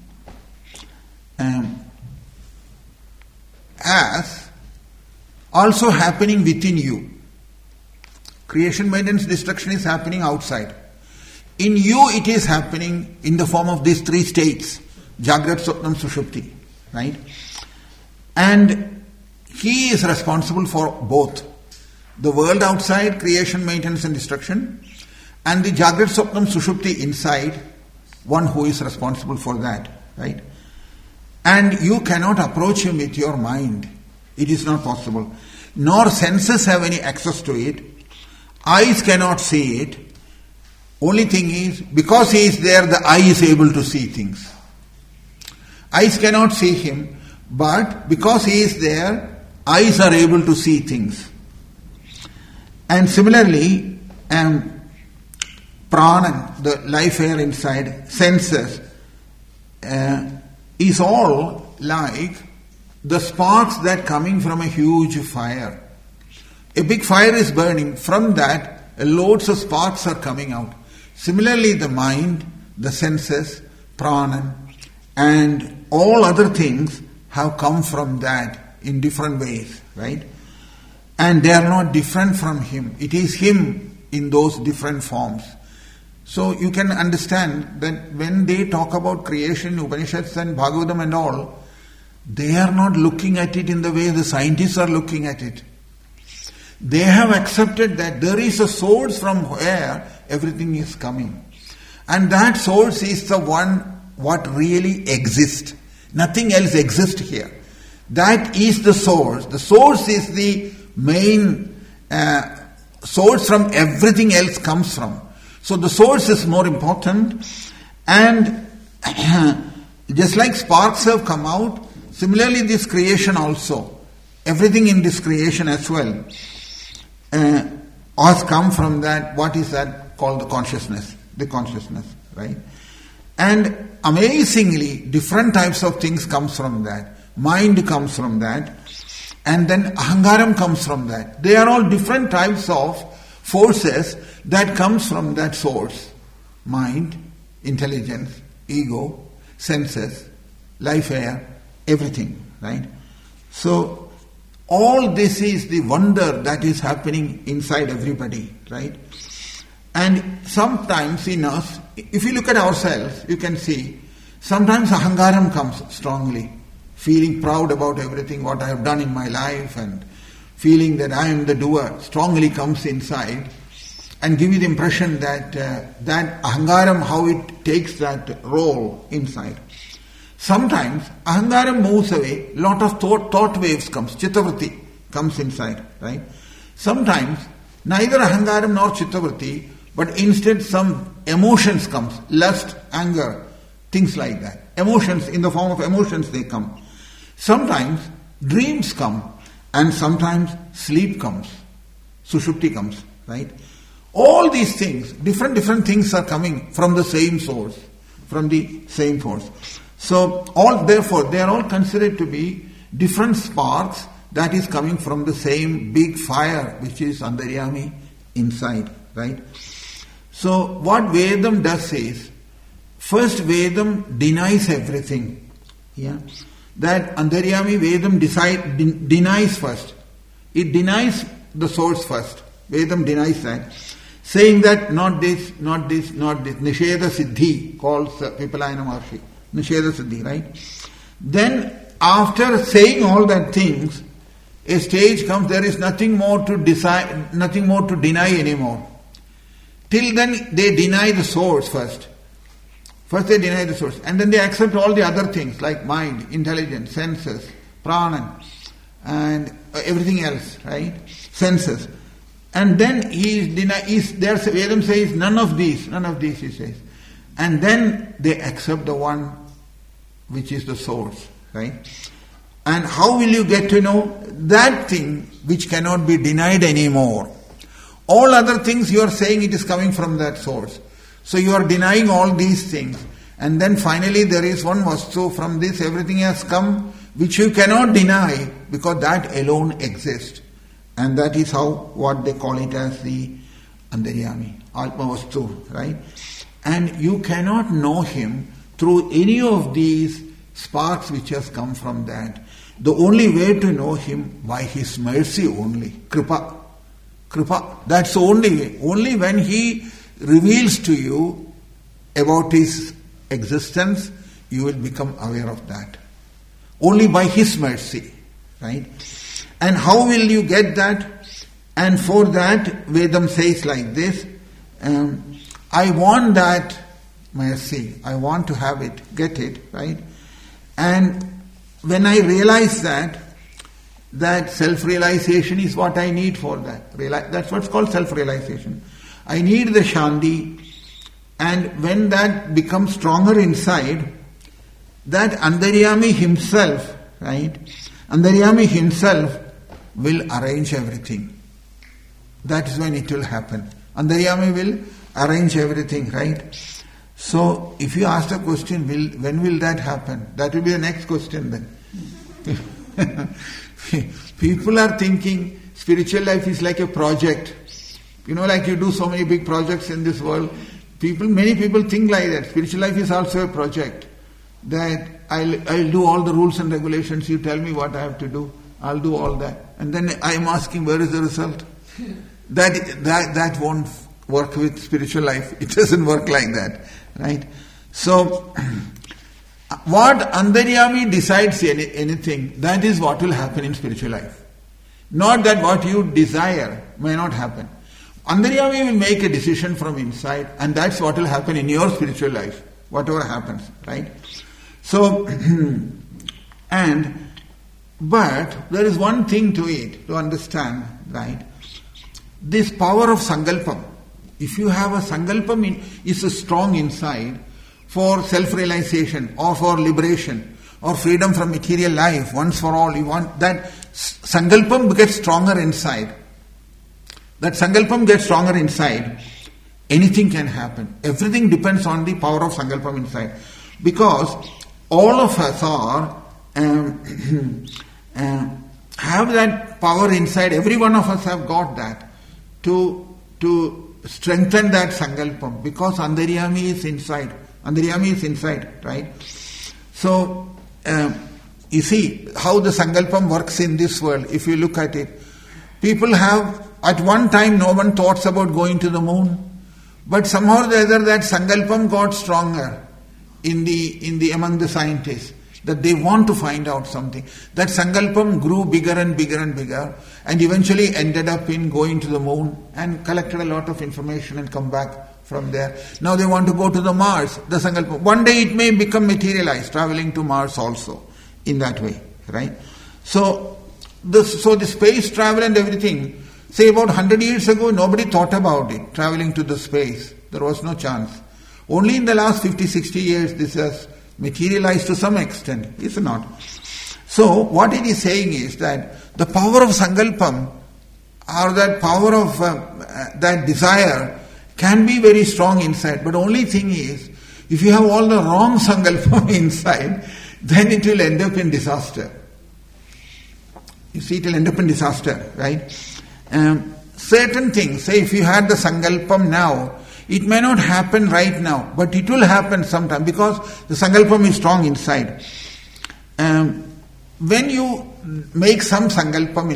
as also happening within you. Creation, maintenance, destruction is happening outside. In you it is happening in the form of these 3 states, Jagrat, Swapnam, Sushupti, right? And he is responsible for both. The world outside, creation, maintenance and destruction, and the Jagrat, Swapnam, Sushupti inside, one who is responsible for that, right? And you cannot approach him with your mind. It is not possible. Nor senses have any access to it. Eyes cannot see it. Only thing is, because he is there, the eye is able to see things. Eyes cannot see him, but because he is there, eyes are able to see things. And similarly, Pranan, the life air inside, senses, is all like the sparks that coming from a huge fire. A big fire is burning. From that, loads of sparks are coming out. Similarly, the mind, the senses, Pranan, and all other things have come from that in different ways, right? And they are not different from him. It is him in those different forms. So you can understand that when they talk about creation, Upanishads and Bhagavatam and all, they are not looking at it in the way the scientists are looking at it. They have accepted that there is a source from where everything is coming. And that source is the one what really exists. Nothing else exists here. That is the source. The source is the main source from everything else comes from. So the source is more important. And just like sparks have come out, similarly this creation also, everything in this creation as well, has come from that, what is that called the consciousness, right? And amazingly, different types of things comes from that. Mind comes from that, and then ahangaram comes from that. They are all different types of forces that comes from that source. Mind, intelligence, ego, senses, life air, everything, right? So, all this is the wonder that is happening inside everybody, right? And sometimes in us, if you look at ourselves, you can see, sometimes ahangaram comes strongly, feeling proud about everything, what I have done in my life, and feeling that I am the doer, strongly comes inside and give you the impression that that ahangaram, how it takes that role inside. Sometimes ahangaram moves away, lot of thought waves comes, chittavritti comes inside, right? Sometimes neither ahangaram nor chittavritti, but instead some emotions comes, lust, anger, things like that. Emotions, in the form of emotions they come. Sometimes dreams come, and sometimes sleep comes, sushupti comes, right? All these things, different things are coming from the same source, So therefore, they are all considered to be different sparks that is coming from the same big fire, which is Antaryami inside, right? So what Vedam does is, first Vedam denies everything, yeah. That Antaryami Vedam denies first. It denies the source first. Vedam denies that, saying that not this, Nisheda Siddhi, calls Pipalayana Maharshi. Nisheda Siddhi, right? Then, after saying all that things, a stage comes, there is nothing more to deny anymore. Till then, they deny the source first. First they deny the source, and then they accept all the other things like mind, intelligence, senses, prana, and everything else, right? Senses. And then Vedam says, none of these, he says. And then they accept the one which is the source, right? And how will you get to know that thing which cannot be denied anymore? All other things you are saying it is coming from that source. So you are denying all these things. And then finally there is one vastu, from this everything has come, which you cannot deny, because that alone exists. And that is what they call it as the Antaryami, Atma Vastu, right? And you cannot know him through any of these sparks which has come from that. The only way to know him, by his mercy only, Kripa, that's the only way. Only when he reveals to you about his existence, you will become aware of that. Only by his mercy, right? And how will you get that? And for that, Vedam says like this, I want that mercy, I want to have it, get it, right? And when I realize that self-realization is what I need for that. That's what's called self-realization. I need the Shanti, and when that becomes stronger inside, that Antaryami himself, right? Antaryami himself will arrange everything. That is when it will happen. Antaryami will arrange everything, right? So, if you ask the question, when will that happen? That will be the next question then. People are thinking spiritual life is like a project. You know, like you do so many big projects in this world. Many people think like that. Spiritual life is also a project. That I'll do all the rules and regulations. You tell me what I have to do. I'll do all that. And then I am asking, where is the result? That won't work with spiritual life. It doesn't work like that. Right? So, what Antaryami decides anything, that is what will happen in spiritual life. Not that what you desire may not happen. Antaryami will make a decision from inside, and that's what will happen in your spiritual life, whatever happens, right? So, but there is one thing to it, to understand, right? This power of sankalpam, if you have a sankalpam is strong inside for self-realization or for liberation or freedom from material life, once for all, you want that sankalpam gets stronger inside. That sankalpam gets stronger inside, anything can happen. Everything depends on the power of sankalpam inside. Because all of us have that power inside. Every one of us have got that to strengthen that sankalpam, because Antaryami is inside. Antaryami is inside, right? So, you see how the sankalpam works in this world. If you look at it, people have, at one time no one thought about going to the moon, but somehow or the other that sankalpam got stronger among the scientists. that they want to find out something. That sankalpam grew bigger and bigger and bigger, and eventually ended up in going to the moon and collected a lot of information and come back from there. Now they want to go to the Mars, the sankalpam. One day it may become materialized, traveling to Mars also, in that way, right? So the space travel and everything, say about 100 years ago, nobody thought about it, traveling to the space. There was no chance. Only in the last 50, 60 years this has materialized to some extent, is it not? So what it is saying is that the power of sankalpam, or that power of that desire, can be very strong inside. But only thing is, if you have all the wrong sankalpam inside, then it will end up in disaster. You see, it will end up in disaster, right? Certain things, say if you had the sankalpam now, it may not happen right now, but it will happen sometime, because the sankalpam is strong inside. When you make some sankalpam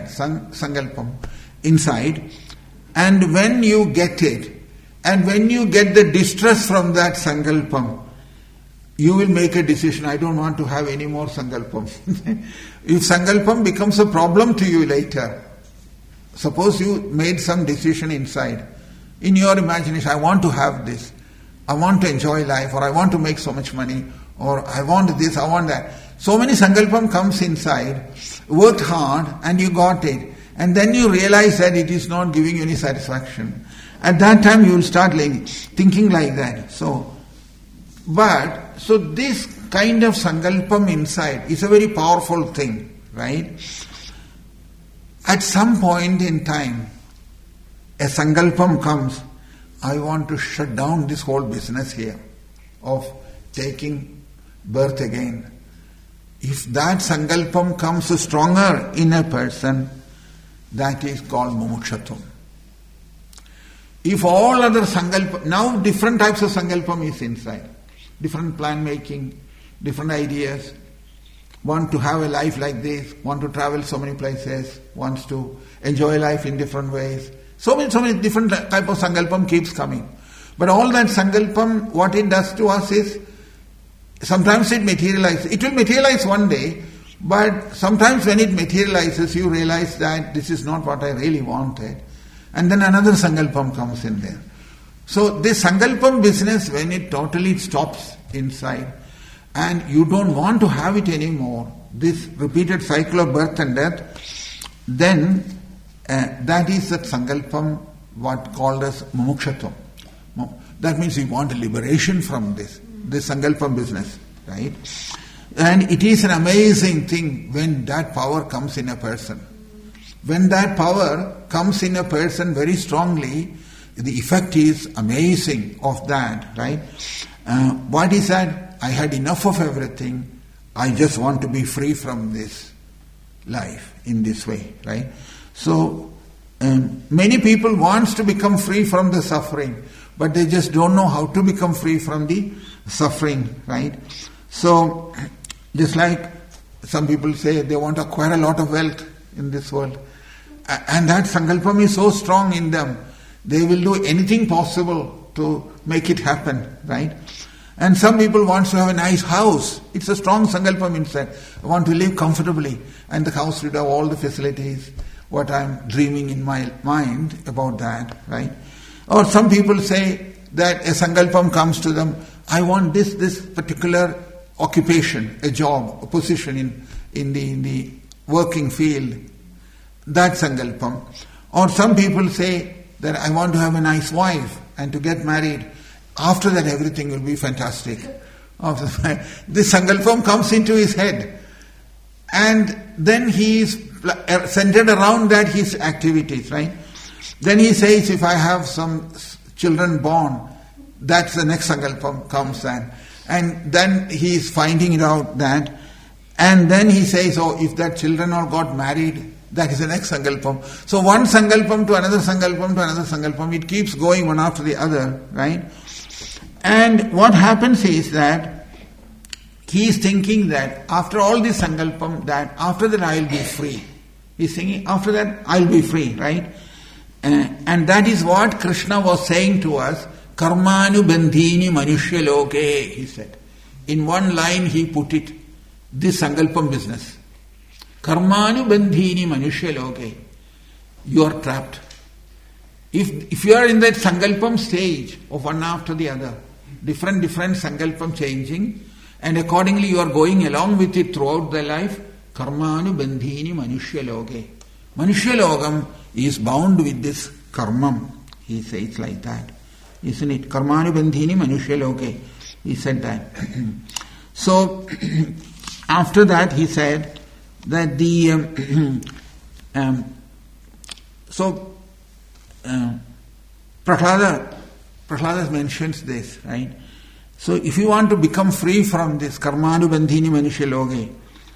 inside, and when you get it, and when you get the distress from that sankalpam, you will make a decision, I don't want to have any more sankalpam. If sankalpam becomes a problem to you later, suppose you made some decision inside, in your imagination, I want to have this, I want to enjoy life, or I want to make so much money, or I want this, I want that. So many sankalpam comes inside, worked hard and you got it, and then you realize that it is not giving you any satisfaction. At that time you will start thinking like that. So this kind of sankalpam inside is a very powerful thing, right? At some point in time, a sankalpam comes, I want to shut down this whole business here of taking birth again. If that sankalpam comes stronger in a person, that is called mumukshatvam. If all other sankalpam, now different types of sankalpam is inside. Different plan making, different ideas, want to have a life like this, want to travel so many places, wants to enjoy life in different ways. So many different type of sankalpam keeps coming. But all that sankalpam, what it does to us is, sometimes it materializes. It will materialize one day, but sometimes when it materializes, you realize that this is not what I really wanted. And then another sankalpam comes in there. So this sankalpam business, when it totally stops inside, and you don't want to have it anymore, this repeated cycle of birth and death, then that is that sankalpam, what called as mumukshatvam. That means you want a liberation from this sankalpam business, right? And it is an amazing thing when that power comes in a person. When that power comes in a person very strongly, the effect is amazing of that, right? What is that? I had enough of everything. I just want to be free from this life in this way, right? So many people wants to become free from the suffering, but they just don't know how to become free from the suffering, right? So just like some people say they want to acquire a lot of wealth in this world, and that sankalpam is so strong in them, they will do anything possible to make it happen, right? And some people want to have a nice house. It's a strong sankalpam inside. I want to live comfortably, and the house should have all the facilities, what I'm dreaming in my mind about that, right? Or some people say that a sankalpam comes to them, I want this particular occupation, a job, a position in the working field, that sankalpam. Or some people say that I want to have a nice wife and to get married. After that everything will be fantastic. This sankalpam comes into his head, and then he is centered around that his activities, right? Then he says, if I have some children born, that's the next sankalpam comes and then he is finding it out that, and then he says, oh, if that children all got married, that is the next sankalpam. So one sankalpam to another sankalpam to another sankalpam, it keeps going one after the other, right? And what happens is that he is thinking that after all this sankalpam, that after that I will be free. He is thinking, after that I will be free, right? And that is what Krishna was saying to us, Karmanu bandhini manushya loke, he said. In one line he put it. this sankalpam business. Karmanu bandhini manushya loke. You are trapped. If you are in that sankalpam stage of one after the other, different sankalpam changing, and accordingly you are going along with it throughout the life, karmanu bandhini manushya loke. Manushya logam is bound with this karmam. He says like that. Isn't it? Karmanu bandhini manushya loke. He said that. So, after that he said that Prahlada mentions this, right? So if you want to become free from this karmanu bandhini manushya loge,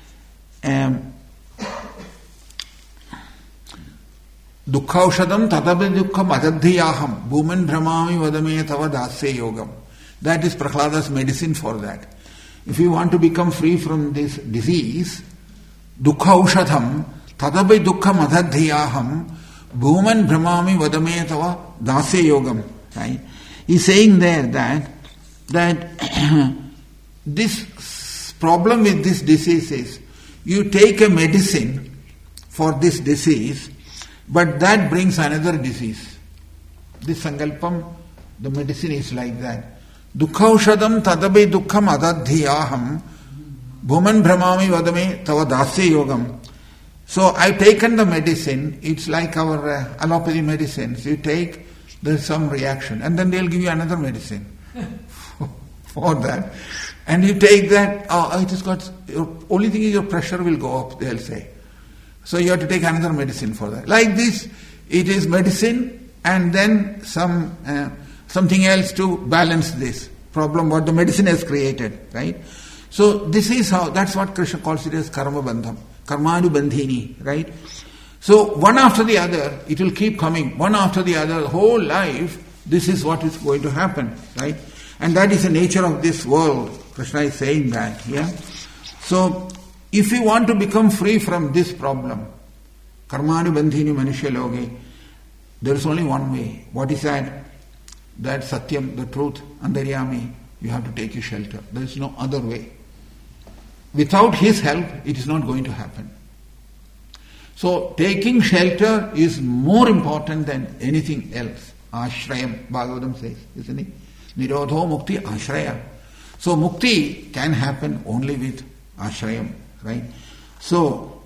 dukkaushadam tadabe dukkham adadhyaham bhuman brahmami vadame tava dasya yogam. That is Prahlada's medicine for that. If you want to become free from this disease, dukkaushadam tadabe dukkham adadhyaham bhuman brahmami vadame tava dasya yogam. Right? He's saying there that this problem with this disease is you take a medicine for this disease, but that brings another disease. This sankalpam, the medicine is like that. Dukkaushadam tadabe dukkham adadhyaham bhuman brahmami vadame tava dasya yogam. So I've taken the medicine, it's like our allopathy medicines. You take, there's some reaction, and then they'll give you another medicine for that. And you take that, it has got, only thing is your pressure will go up, they'll say. So you have to take another medicine for that. Like this, it is medicine and then something else to balance this problem what the medicine has created, right? So this is how, that's what Krishna calls it as karma bandham, karmanu bandhini, right? So one after the other, it will keep coming, one after the other, the whole life, this is what is going to happen, right? And that is the nature of this world. Krishna is saying that, yeah? So, if you want to become free from this problem, karmanu bandhini manushya loge, there is only one way. What is that? That satyam, the truth, antaryami, you have to take your shelter. There is no other way. Without his help, it is not going to happen. So, taking shelter is more important than anything else. Ashrayam, Bhagavatam says, isn't it? Nirodho mukti ashraya. So, mukti can happen only with ashrayam, right? So,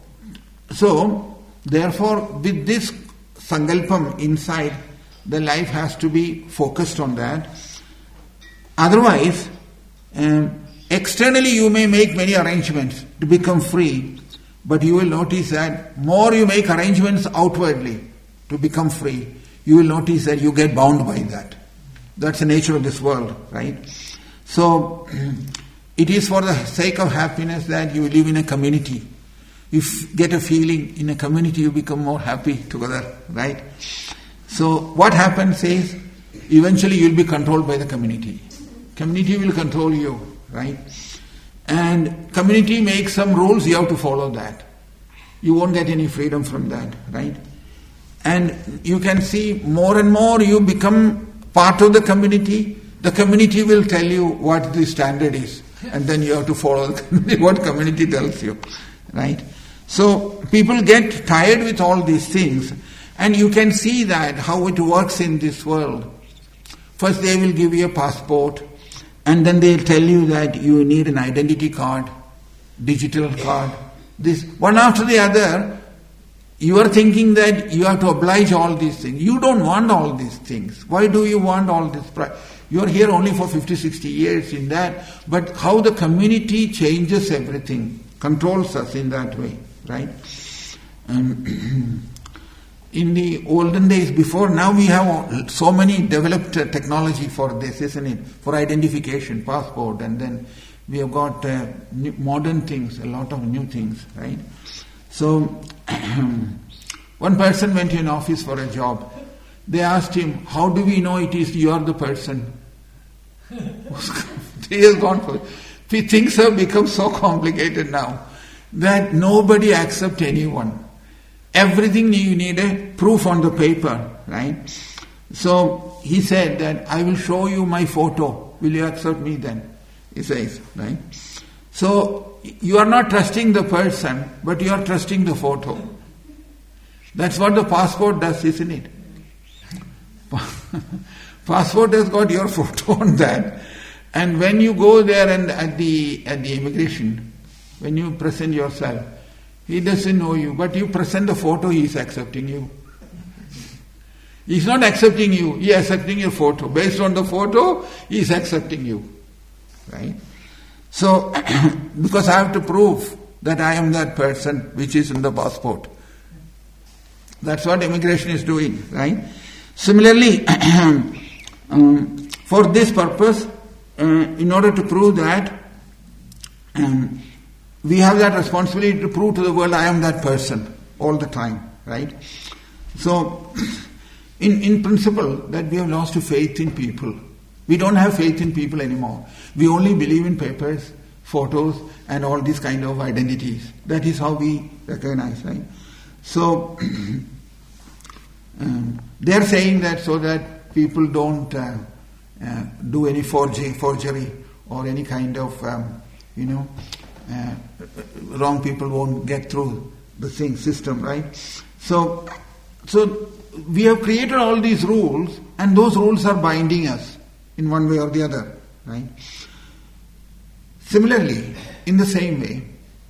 therefore, with this sankalpam inside, the life has to be focused on that. Otherwise, externally you may make many arrangements to become free, but you will notice that more you make arrangements outwardly to become free, you will notice that you get bound by that. That's the nature of this world, right? So, it is for the sake of happiness that you live in a community. You get a feeling in a community, you become more happy together, right? So, what happens is, eventually you will be controlled by the community. Community will control you, right? And community makes some rules, you have to follow that. You won't get any freedom from that, right? And you can see more and more you become part of the community will tell you what the standard is. And then you have to follow what community tells you, right? So people get tired with all these things, and you can see that how it works in this world. First they will give you a passport, and then they'll tell you that you need an identity card, digital card. This one after the other, you are thinking that you have to oblige all these things. You don't want all these things. Why do you want all this? You are here only for 50, 60 years in that. But how the community changes everything, controls us in that way, right? In the olden days before, now we have so many developed technology for this, isn't it? For identification, passport, and then we have got modern things, a lot of new things, right? So, one person went to an office for a job. They asked him, how do we know it is you are the person? 3 years gone for it. Things have become so complicated now that nobody accepts anyone. Everything you need a proof on the paper, right? So he said that I will show you my photo. Will you accept me then? He says, right? So, you are not trusting the person, but you are trusting the photo. That's what the passport does, isn't it? Passport has got your photo on that. And when you go there and at the immigration, when you present yourself, he doesn't know you, but you present the photo, he is accepting you. He is not accepting you, he is accepting your photo. Based on the photo, he is accepting you. Right? So, because I have to prove that I am that person which is in the passport. That's what immigration is doing, right? Similarly, for this purpose, in order to prove that, we have that responsibility to prove to the world I am that person all the time, right? So, in principle, that we have lost faith in people. We don't have faith in people anymore. We only believe in papers, photos, and all these kind of identities. That is how we recognize, right? So, they are saying that so that people don't do any forgery or any kind of, wrong people won't get through the system, right? So we have created all these rules, and those rules are binding us in one way or the other, right? Similarly, in the same way,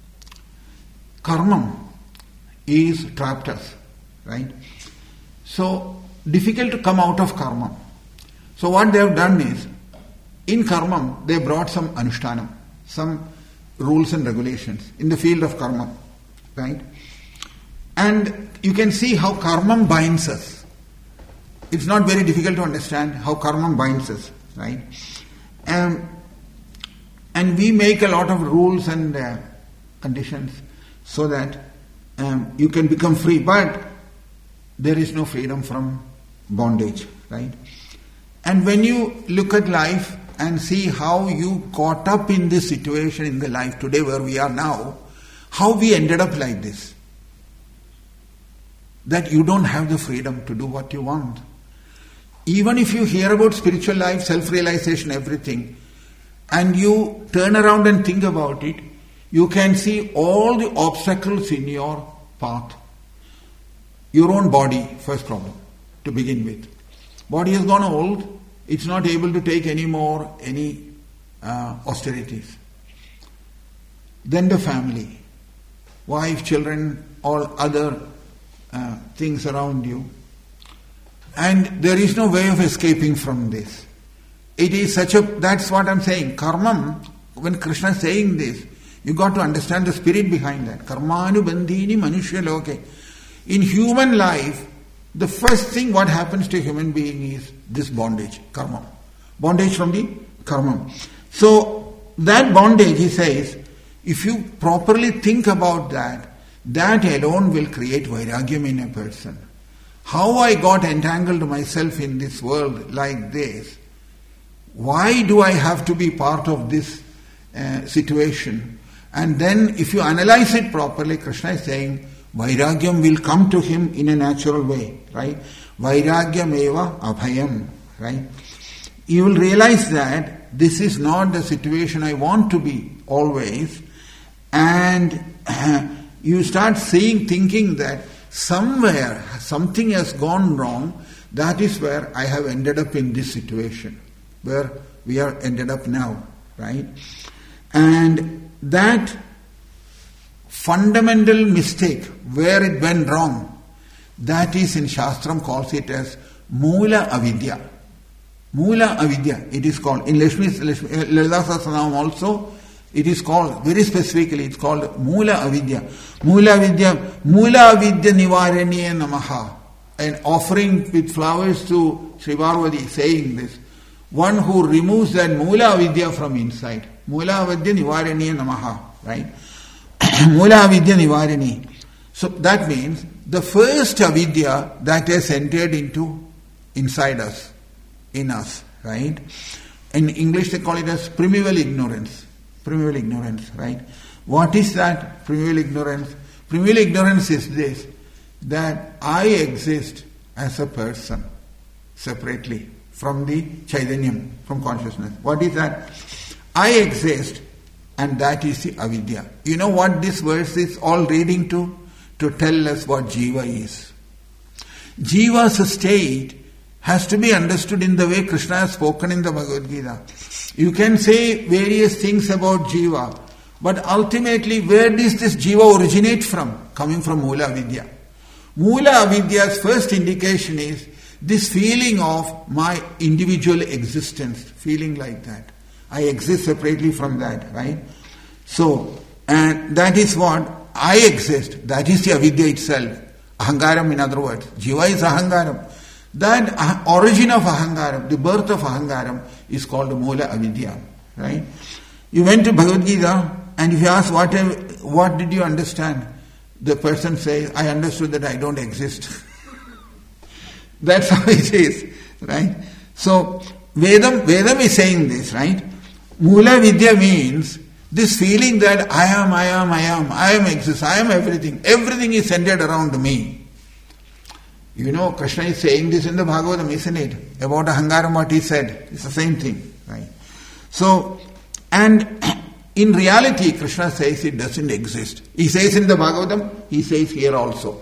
karma is trapped us, right? So, difficult to come out of karma. So what they have done is, in karma, they brought some anushtanam, some rules and regulations in the field of karma, right? And you can see how karma binds us. It's not very difficult to understand how karma binds us, right? And we make a lot of rules and conditions so that you can become free, but there is no freedom from bondage, right? And when you look at life and see how you caught up in this situation in the life today where we are now, how we ended up like this, that you don't have the freedom to do what you want. Even if you hear about spiritual life, self-realization, everything, and you turn around and think about it, you can see all the obstacles in your path. Your own body, first problem, to begin with. Body has gone old, it's not able to take any austerities. Then the family, wife, children, all other things around you. And there is no way of escaping from this. It is that's what I'm saying. Karma, when Krishna is saying this, you got to understand the spirit behind that. Karmanu bandhini manushya loke. In human life, the first thing what happens to a human being is this bondage, karma. Bondage from the karma. So, that bondage, he says, if you properly think about that, that alone will create vairagyam in a person. How I got entangled myself in this world like this? Why do I have to be part of this situation? And then if you analyze it properly, Krishna is saying, vairagyam will come to him in a natural way, right? Vairagyam eva abhayam, right? You will realize that this is not the situation I want to be always, and you start thinking that somewhere something has gone wrong. That is where I have ended up in this situation, where we are ended up now, right? And that fundamental mistake, where it went wrong, that is in Shastram calls it as Mula Avidya. Mula Avidya, it is called. In Lalita Sahasranam also, it is called, very specifically, it's called Mula Avidya. Mula Avidya Nivaraniya Namaha. An offering with flowers to Sri Parvati saying this. One who removes that Mula Avidya from inside. Mula Avidya Nivaraniya Namaha. Right? Mula Avidya Nivarani. So that means the first avidya that has entered inside us, in us, right? In English they call it as primeval ignorance. Primeval ignorance, right? What is that primeval ignorance? Primeval ignorance is this, that I exist as a person separately from the Chaitanyam, from consciousness. What is that? I exist and that is the avidya. You know what this verse is all reading to? To tell us what jiva is. Jiva's state has to be understood in the way Krishna has spoken in the Bhagavad Gita. You can say various things about jiva, but ultimately where does this jiva originate from? Coming from Mula Avidya. Mula Avidya's first indication is this feeling of my individual existence, feeling like that. I exist separately from that, right? So, and that is what I exist. That is the avidya itself. Ahangaram, in other words. Jiva is ahangaram. That origin of ahangaram, the birth of ahangaram, is called Mula Avidya, right? You went to Bhagavad Gita, and if you ask what did you understand? The person says, I understood that I don't exist. That's how it is, right? So, Vedam is saying this, right? Mula Vidya means this feeling that I am exist, I am everything. Everything is centered around me. You know, Krishna is saying this in the Bhagavatam, isn't it? About Ahangaram, what he said. It's the same thing, right? So, and in reality, Krishna says it doesn't exist. He says in the Bhagavatam, he says here also.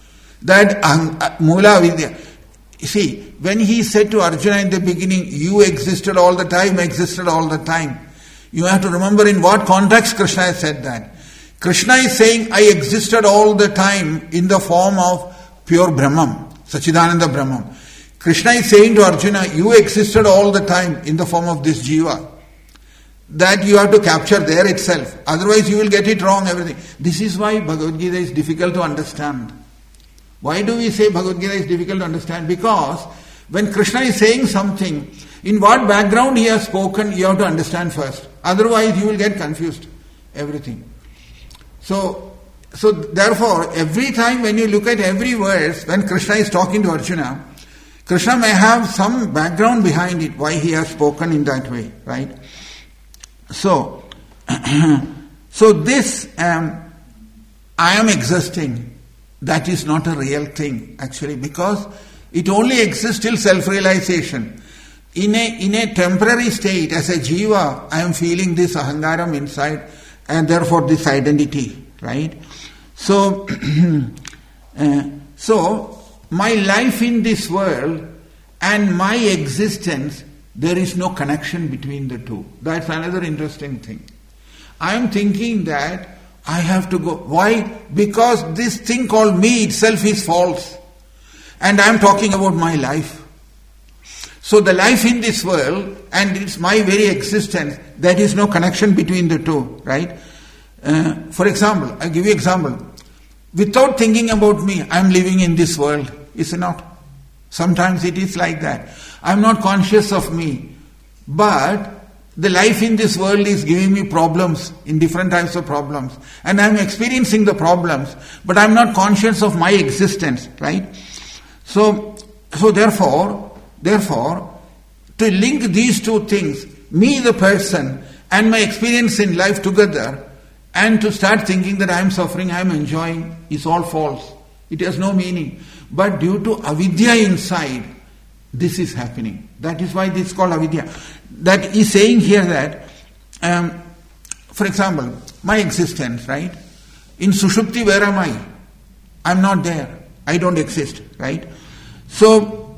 That Mula Vidya. See, when he said to Arjuna in the beginning, you existed all the time, you have to remember in what context Krishna has said that. Krishna is saying, I existed all the time in the form of pure Brahman, Sachidananda Brahman. Krishna is saying to Arjuna, you existed all the time in the form of this jiva. That you have to capture there itself. Otherwise you will get it wrong, everything. This is why Bhagavad Gita is difficult to understand. Why do we say Bhagavad Gita is difficult to understand? Because when Krishna is saying something, in what background he has spoken, you have to understand first. Otherwise you will get confused. Everything. So therefore, every time when you look at every verse, when Krishna is talking to Arjuna, Krishna may have some background behind it, why he has spoken in that way, right? So this I am existing, that is not a real thing actually, because it only exists till self-realization. In a temporary state, as a jiva, I am feeling this ahangaram inside, and therefore this identity, right? So, my life in this world and my existence, there is no connection between the two. That's another interesting thing. I am thinking that I have to go. Why? Because this thing called me itself is false. And I am talking about my life. So the life in this world and it's my very existence, there is no connection between the two, right? For example, I give you example. Without thinking about me, I am living in this world. Is it not? Sometimes it is like that. I am not conscious of me. But the life in this world is giving me problems, in different types of problems. And I am experiencing the problems, but I am not conscious of my existence, right? So therefore, to link these two things, me the person and my experience in life together, and to start thinking that I am suffering, I am enjoying, is all false. It has no meaning. But due to avidya inside, this is happening. That is why this is called avidya. That is saying here that, for example, my existence, right? In Sushupti, where am I? I am not there. I don't exist, right? So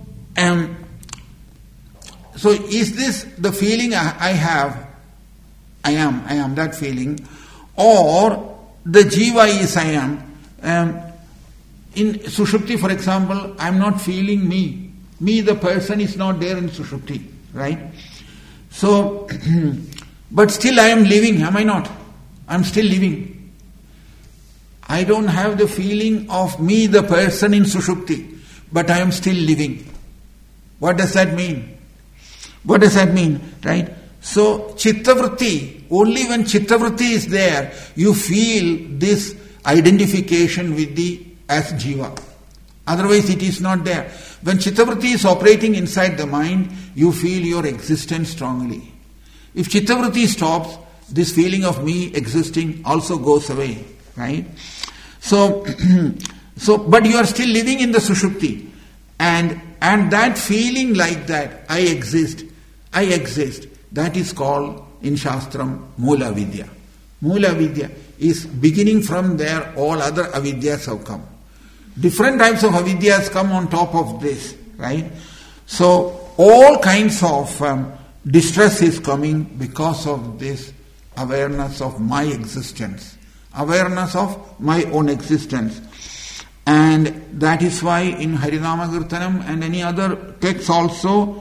is this the feeling I have? I am that feeling. Or the jiva is I am. In Sushupti, for example, I am not feeling me. Me, the person, is not there in Sushupti, right? So, but still I am living, am I not? I am still living. I don't have the feeling of me, the person, in Sushupti, but I am still living. What does that mean? What does that mean, right? So, Chittavritti, only when Chittavritti is there, you feel this identification with the as jiva. Otherwise it is not there. When Chittavritti is operating inside the mind, you feel your existence strongly. If Chittavritti stops, this feeling of me existing also goes away, right? So but you are still living in the Sushupti. And that feeling like that, I exist, that is called in Shastram Mula Vidya. Mula Avidya, is beginning from there, all other avidyas have come. Different types of avidyas come on top of this, right? So, all kinds of distress is coming because of this awareness of my existence, awareness of my own existence. And that is why in Harinama Kirtanam and any other text also,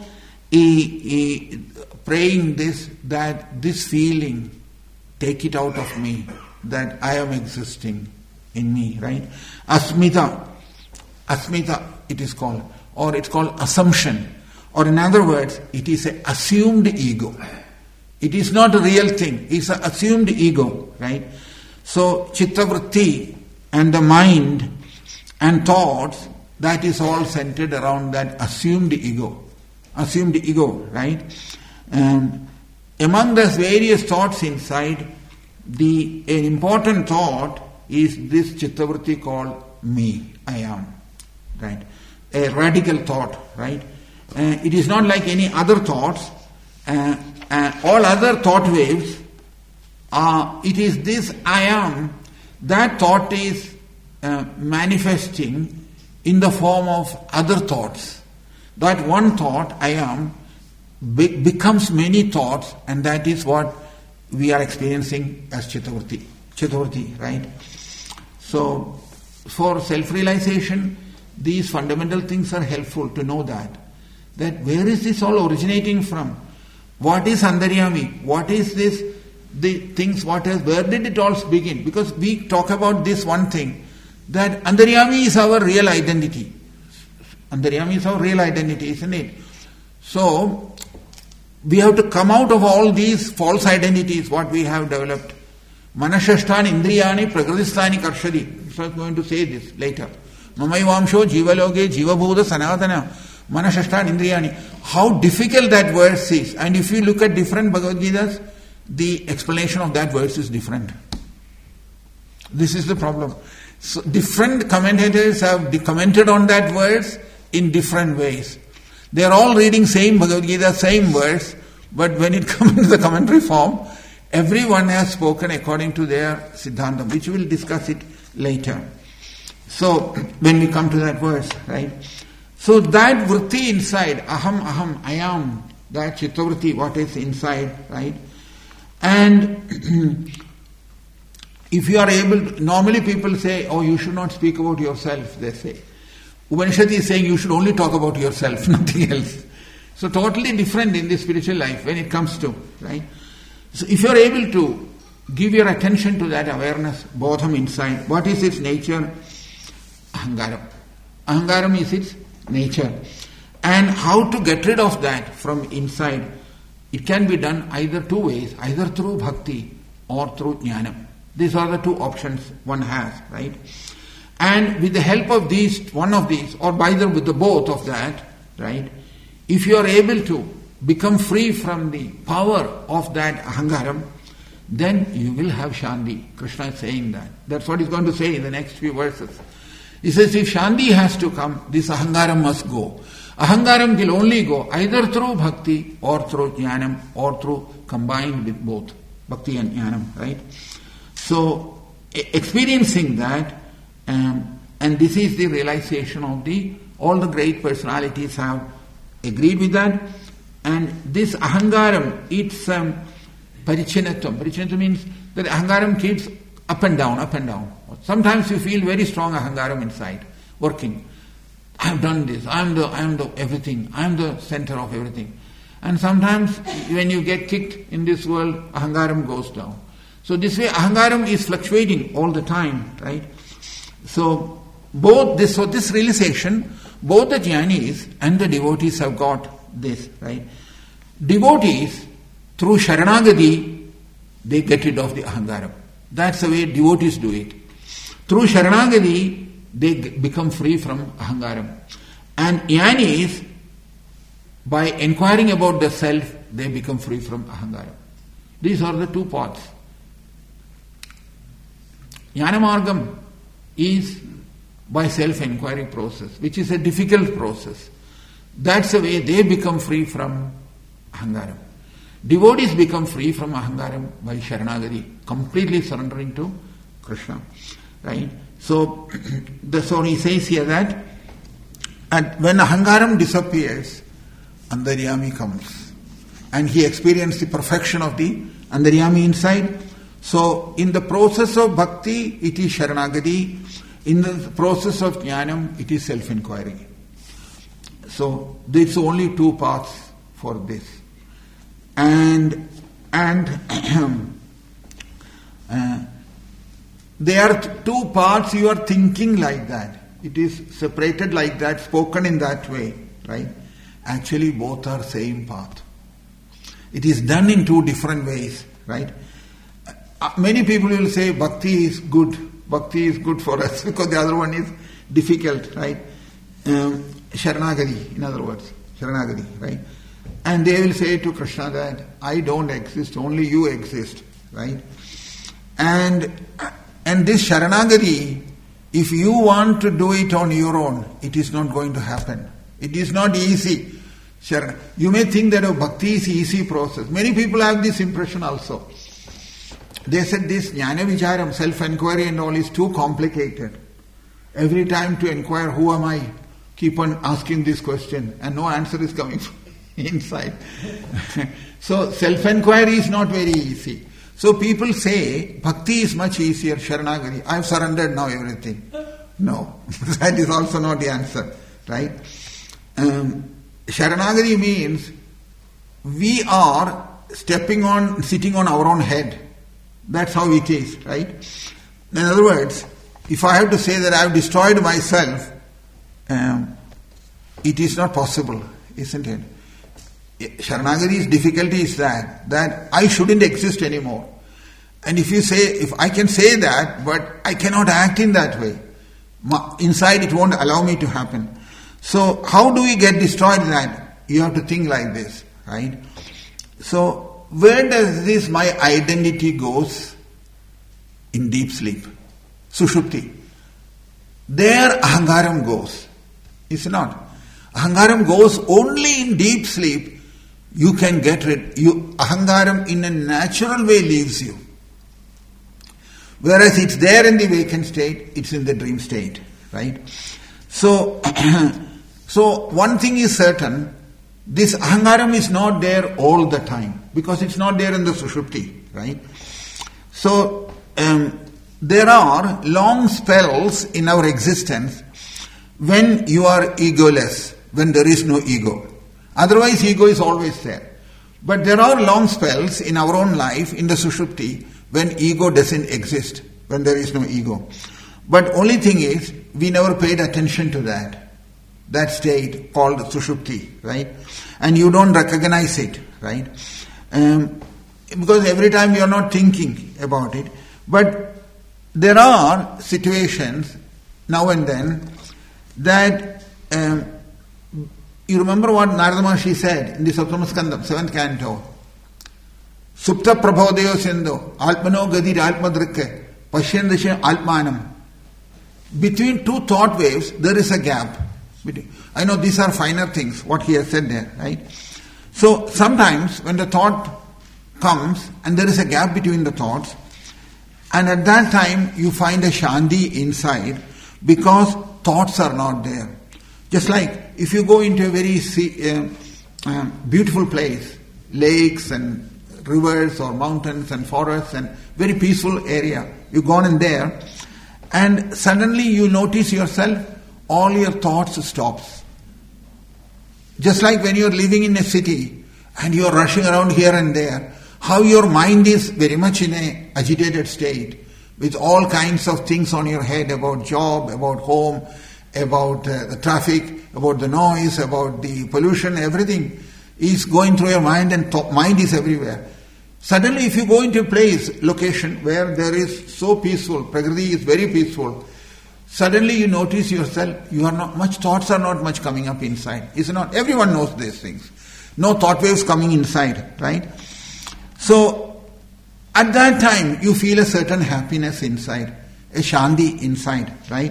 praying this, that this feeling, take it out of me, that I am existing in me, right? Asmita it is called, or it's called assumption, or in other words, it is an assumed ego. It is not a real thing, it's an assumed ego, right? So, chittavritti and the mind and thoughts, that is all centered around that assumed ego, right? And among the various thoughts inside, an important thought is this chittavritti called me, I am, right? A radical thought, right? It is not like any other thoughts. All other thought waves, it is this I am, that thought is manifesting in the form of other thoughts. That one thought, I am, becomes many thoughts, and that is what we are experiencing as chittavritti, right? So, for self-realization, these fundamental things are helpful to know that where is this all originating from? What is Antaryami? What is this? The things, where did it all begin? Because we talk about this one thing, that Antaryami is our real identity. Antaryami is our real identity, isn't it? So, we have to come out of all these false identities, what we have developed. Manashashtani indriyani prakritistani karshadi. So I'm going to say this later. Mamaivamsho jivaloge jivabhuda sanatana. Manashashtani indriyani. How difficult that verse is. And if you look at different Bhagavad Gitas, the explanation of that verse is different. This is the problem. So different commentators have commented on that verse in different ways. They are all reading same Bhagavad Gita, same verse, but when it comes to the commentary form, everyone has spoken according to their Siddhantam, which we will discuss it later. So, when we come to that verse, right? So that vritti inside, aham, I am, that chittavritti, what is inside, right? And if you are able to, normally people say, oh, you should not speak about yourself, they say. Upanishad is saying you should only talk about yourself, nothing else. So totally different in the spiritual life when it comes to, right? So if you are able to give your attention to that awareness, bodham inside, what is its nature? Ahangaram. Ahangaram is its nature. And how to get rid of that from inside? It can be done either two ways, either through bhakti or through jnana. These are the two options one has, right? And with the help of these, one of these, or either with the both of that, right? If you are able to become free from the power of that ahangaram, then you will have shanti. Krishna is saying that. That's what he's going to say in the next few verses. He says, if shanti has to come, this ahangaram must go. Ahangaram will only go either through bhakti or through jnanam or through combined with both bhakti and jnanam, right? So, experiencing that, and this is the realization of all the great personalities have agreed with that. And this ahangaram, it's parichinatam. Parichinatam means that ahangaram keeps up and down, up and down. Sometimes you feel very strong ahangaram inside, working. I have done this, I am the everything, I am the center of everything. And sometimes when you get kicked in this world, ahangaram goes down. So this way ahangaram is fluctuating all the time, right? So this realization, both the jnanis and the devotees have got this, right? Devotees, through Sharanagati, they get rid of the ahangaram. That's the way devotees do it. Through Sharanagati, they become free from ahangaram. And jnanis, by inquiring about the self, they become free from ahangaram. These are the two paths. Jnanamargam is by self-inquiry process, which is a difficult process. That's the way they become free from ahangaram. Devotees become free from ahankaram by sharanagati, completely surrendering to Krishna. Right? So he says here that when ahankaram disappears, Antaryami comes. And he experienced the perfection of the Antaryami inside. So in the process of bhakti, it is sharanagati. In the process of jnanam, it is self-inquiry. So there's only two paths for this. And there are two parts you are thinking like that. It is separated like that, spoken in that way, right? Actually both are same path. It is done in two different ways, right? Many people will say bhakti is good. Bhakti is good for us because the other one is difficult, right? Sharanagati, in other words, Sharanagati, right? And they will say to Krishna that I don't exist, only you exist, right? And this Sharanagati, if you want to do it on your own, it is not going to happen. It is not easy. You may think that bhakti is easy process. Many people have this impression also. They said this jnana vicharam, self-inquiry and all is too complicated. Every time to inquire, who am I? Keep on asking this question and no answer is coming from inside. So self-inquiry is not very easy. So people say, bhakti is much easier, sharanagati. I have surrendered now everything. No, that is also not the answer, right? Sharanagati means we are sitting on our own head. That's how it is, right? In other words, if I have to say that I have destroyed myself, it is not possible, isn't it? Sharanagati's difficulty is that I shouldn't exist anymore. And if I can say that, but I cannot act in that way, inside it won't allow me to happen. So how do we get destroyed that? You have to think like this, right? So where does this my identity goes? In deep sleep. Sushupti. There ahankaram goes. Is it not? Ahankaram goes only in deep sleep. You can get rid. Ahankaram in a natural way leaves you. Whereas it's there in the vacant state, it's in the dream state, right? So one thing is certain, this ahankaram is not there all the time, because it's not there in the sushupti, right? So there are long spells in our existence when you are egoless, when there is no ego. Otherwise ego is always there. But there are long spells in our own life, in the sushupti, when ego doesn't exist, when there is no ego. But only thing is, we never paid attention to that state called sushupti, right? And you don't recognize it, right? Because every time you are not thinking about it. But there are situations, now and then, that you remember what Narada Maharshi said in the Saptama Skandam, 7th canto. Supta prabhodeo sendo, alpano gadir alpadrikke, pashyandashe alpmanam. Between two thought waves, there is a gap. I know these are finer things, what he has said there, right? So sometimes when the thought comes and there is a gap between the thoughts, and at that time you find a shanti inside because thoughts are not there. Just like if you go into a very beautiful place, lakes and rivers or mountains and forests and very peaceful area, you've gone in there and suddenly you notice yourself, all your thoughts stops. Just like when you're living in a city and you're rushing around here and there, how your mind is very much in an agitated state with all kinds of things on your head about job, about home, about the traffic, about the noise, about the pollution, everything is going through your mind and mind is everywhere. Suddenly if you go into a place, location where there is so peaceful, Prakriti is very peaceful, suddenly you notice yourself, thoughts are not much coming up inside. Is it not? Everyone knows these things. No thought waves coming inside, right? So, at that time, you feel a certain happiness inside, a shanti inside, right?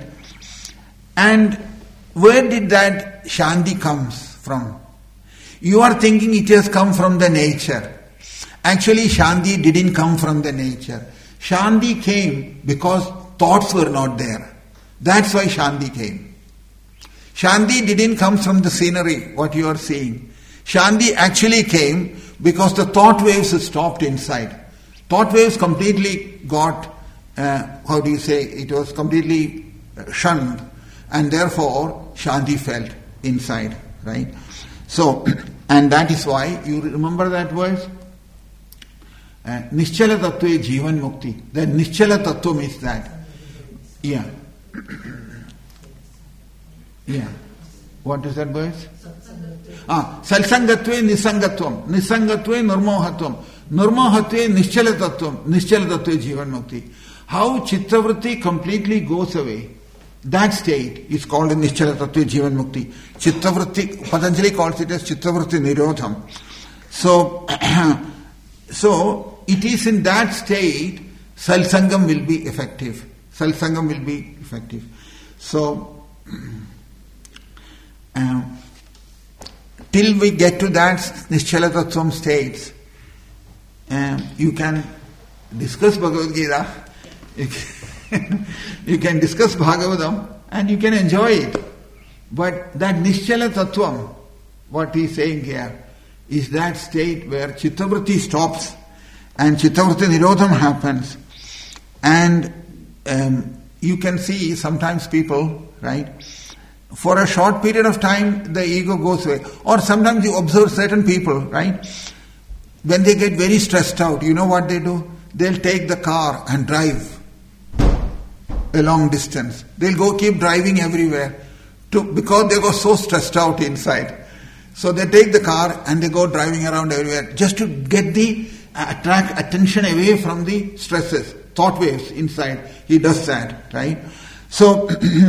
And where did that shanti comes from? You are thinking it has come from the nature. Actually, Shanti didn't come from the nature. Shanti came because thoughts were not there. That's why Shanti came. Shanti didn't come from the scenery, what you are seeing. Shanti actually came because the thought waves stopped inside. Thought waves completely got, it was completely shunned, and therefore Shanti felt inside, right? So, and that is why, you remember that verse? Nischala tattva jivan mukti. The Nischala tattva means that. Yeah. Yeah. What is that verse? Salsangatve nisangatvam. Nisangatve nirmohatvam. Nirmohatve nischala tattvam. Nischala tattva jivan mukti. How chittavritti completely goes away. That state is called Nischala tattva jivan mukti. Chittavritti, Patanjali calls it as chittavritti nirodham. So it is in that state Salsangam will be effective. Salsangam will be effective. So, till we get to that Nischala Tattvam states, you can discuss Bhagavad Gita, you can discuss Bhagavatam, and you can enjoy it. But that Nischala Tattvam, what he is saying here, is that state where Chittavritti stops and Chittavritti Nirodham happens. And you can see sometimes people, right, for a short period of time the ego goes away. Or sometimes you observe certain people, right, when they get very stressed out, you know what they do? They'll take the car and drive a long distance. They'll go keep driving everywhere because they got so stressed out inside. So they take the car and they go driving around everywhere just to get the attract attention away from the stresses, thought waves inside. He does that, right? So,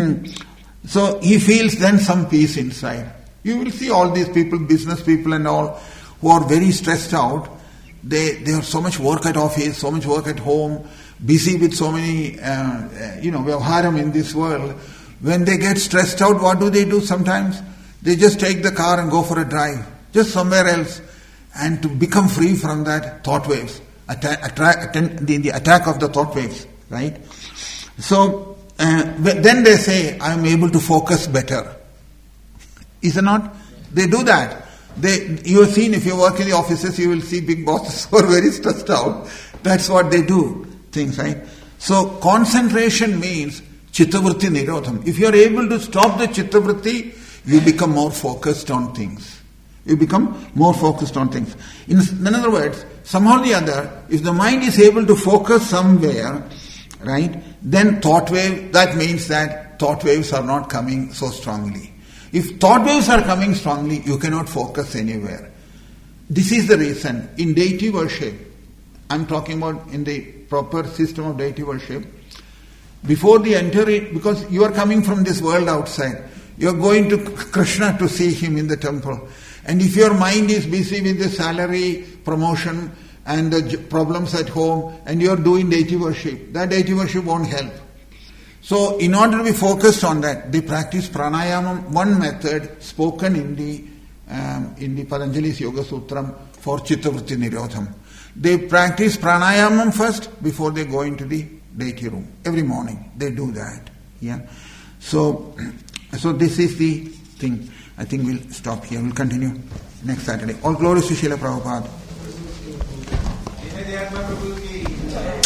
so he feels then some peace inside. You will see all these people, business people and all, who are very stressed out. They have so much work at office, so much work at home, busy with so many, vyavharam in this world. When they get stressed out, what do sometimes? They just take the car and go for a drive, just somewhere else, and to become free from that thought waves, the attack of the thought waves, right? So, then they say, I am able to focus better. Is it not? They do that. You have seen, if you work in the offices, you will see big bosses who are very stressed out. That's what they do, things, right? So, concentration means chittavritti nirodham. If you are able to stop the chittavritti, you become more focused on things. You become more focused on things. In other words, somehow or the other, if the mind is able to focus somewhere, right, then thought wave, that means that thought waves are not coming so strongly. If thought waves are coming strongly, you cannot focus anywhere. This is the reason. In deity worship, I'm talking about in the proper system of deity worship, before the entry, because you are coming from this world outside, you are going to Krishna to see him in the temple. And if your mind is busy with the salary, promotion, and the problems at home, and you are doing deity worship, that deity worship won't help. So, in order to be focused on that, they practice pranayama, one method spoken in the Patanjali's Yoga Sutram for Chittavritti Nirodham. They practice pranayama first before they go into the deity room. Every morning they do that. Yeah. So this is the thing. I think we'll stop here. We'll continue next Saturday. All glories to Srila Prabhupada.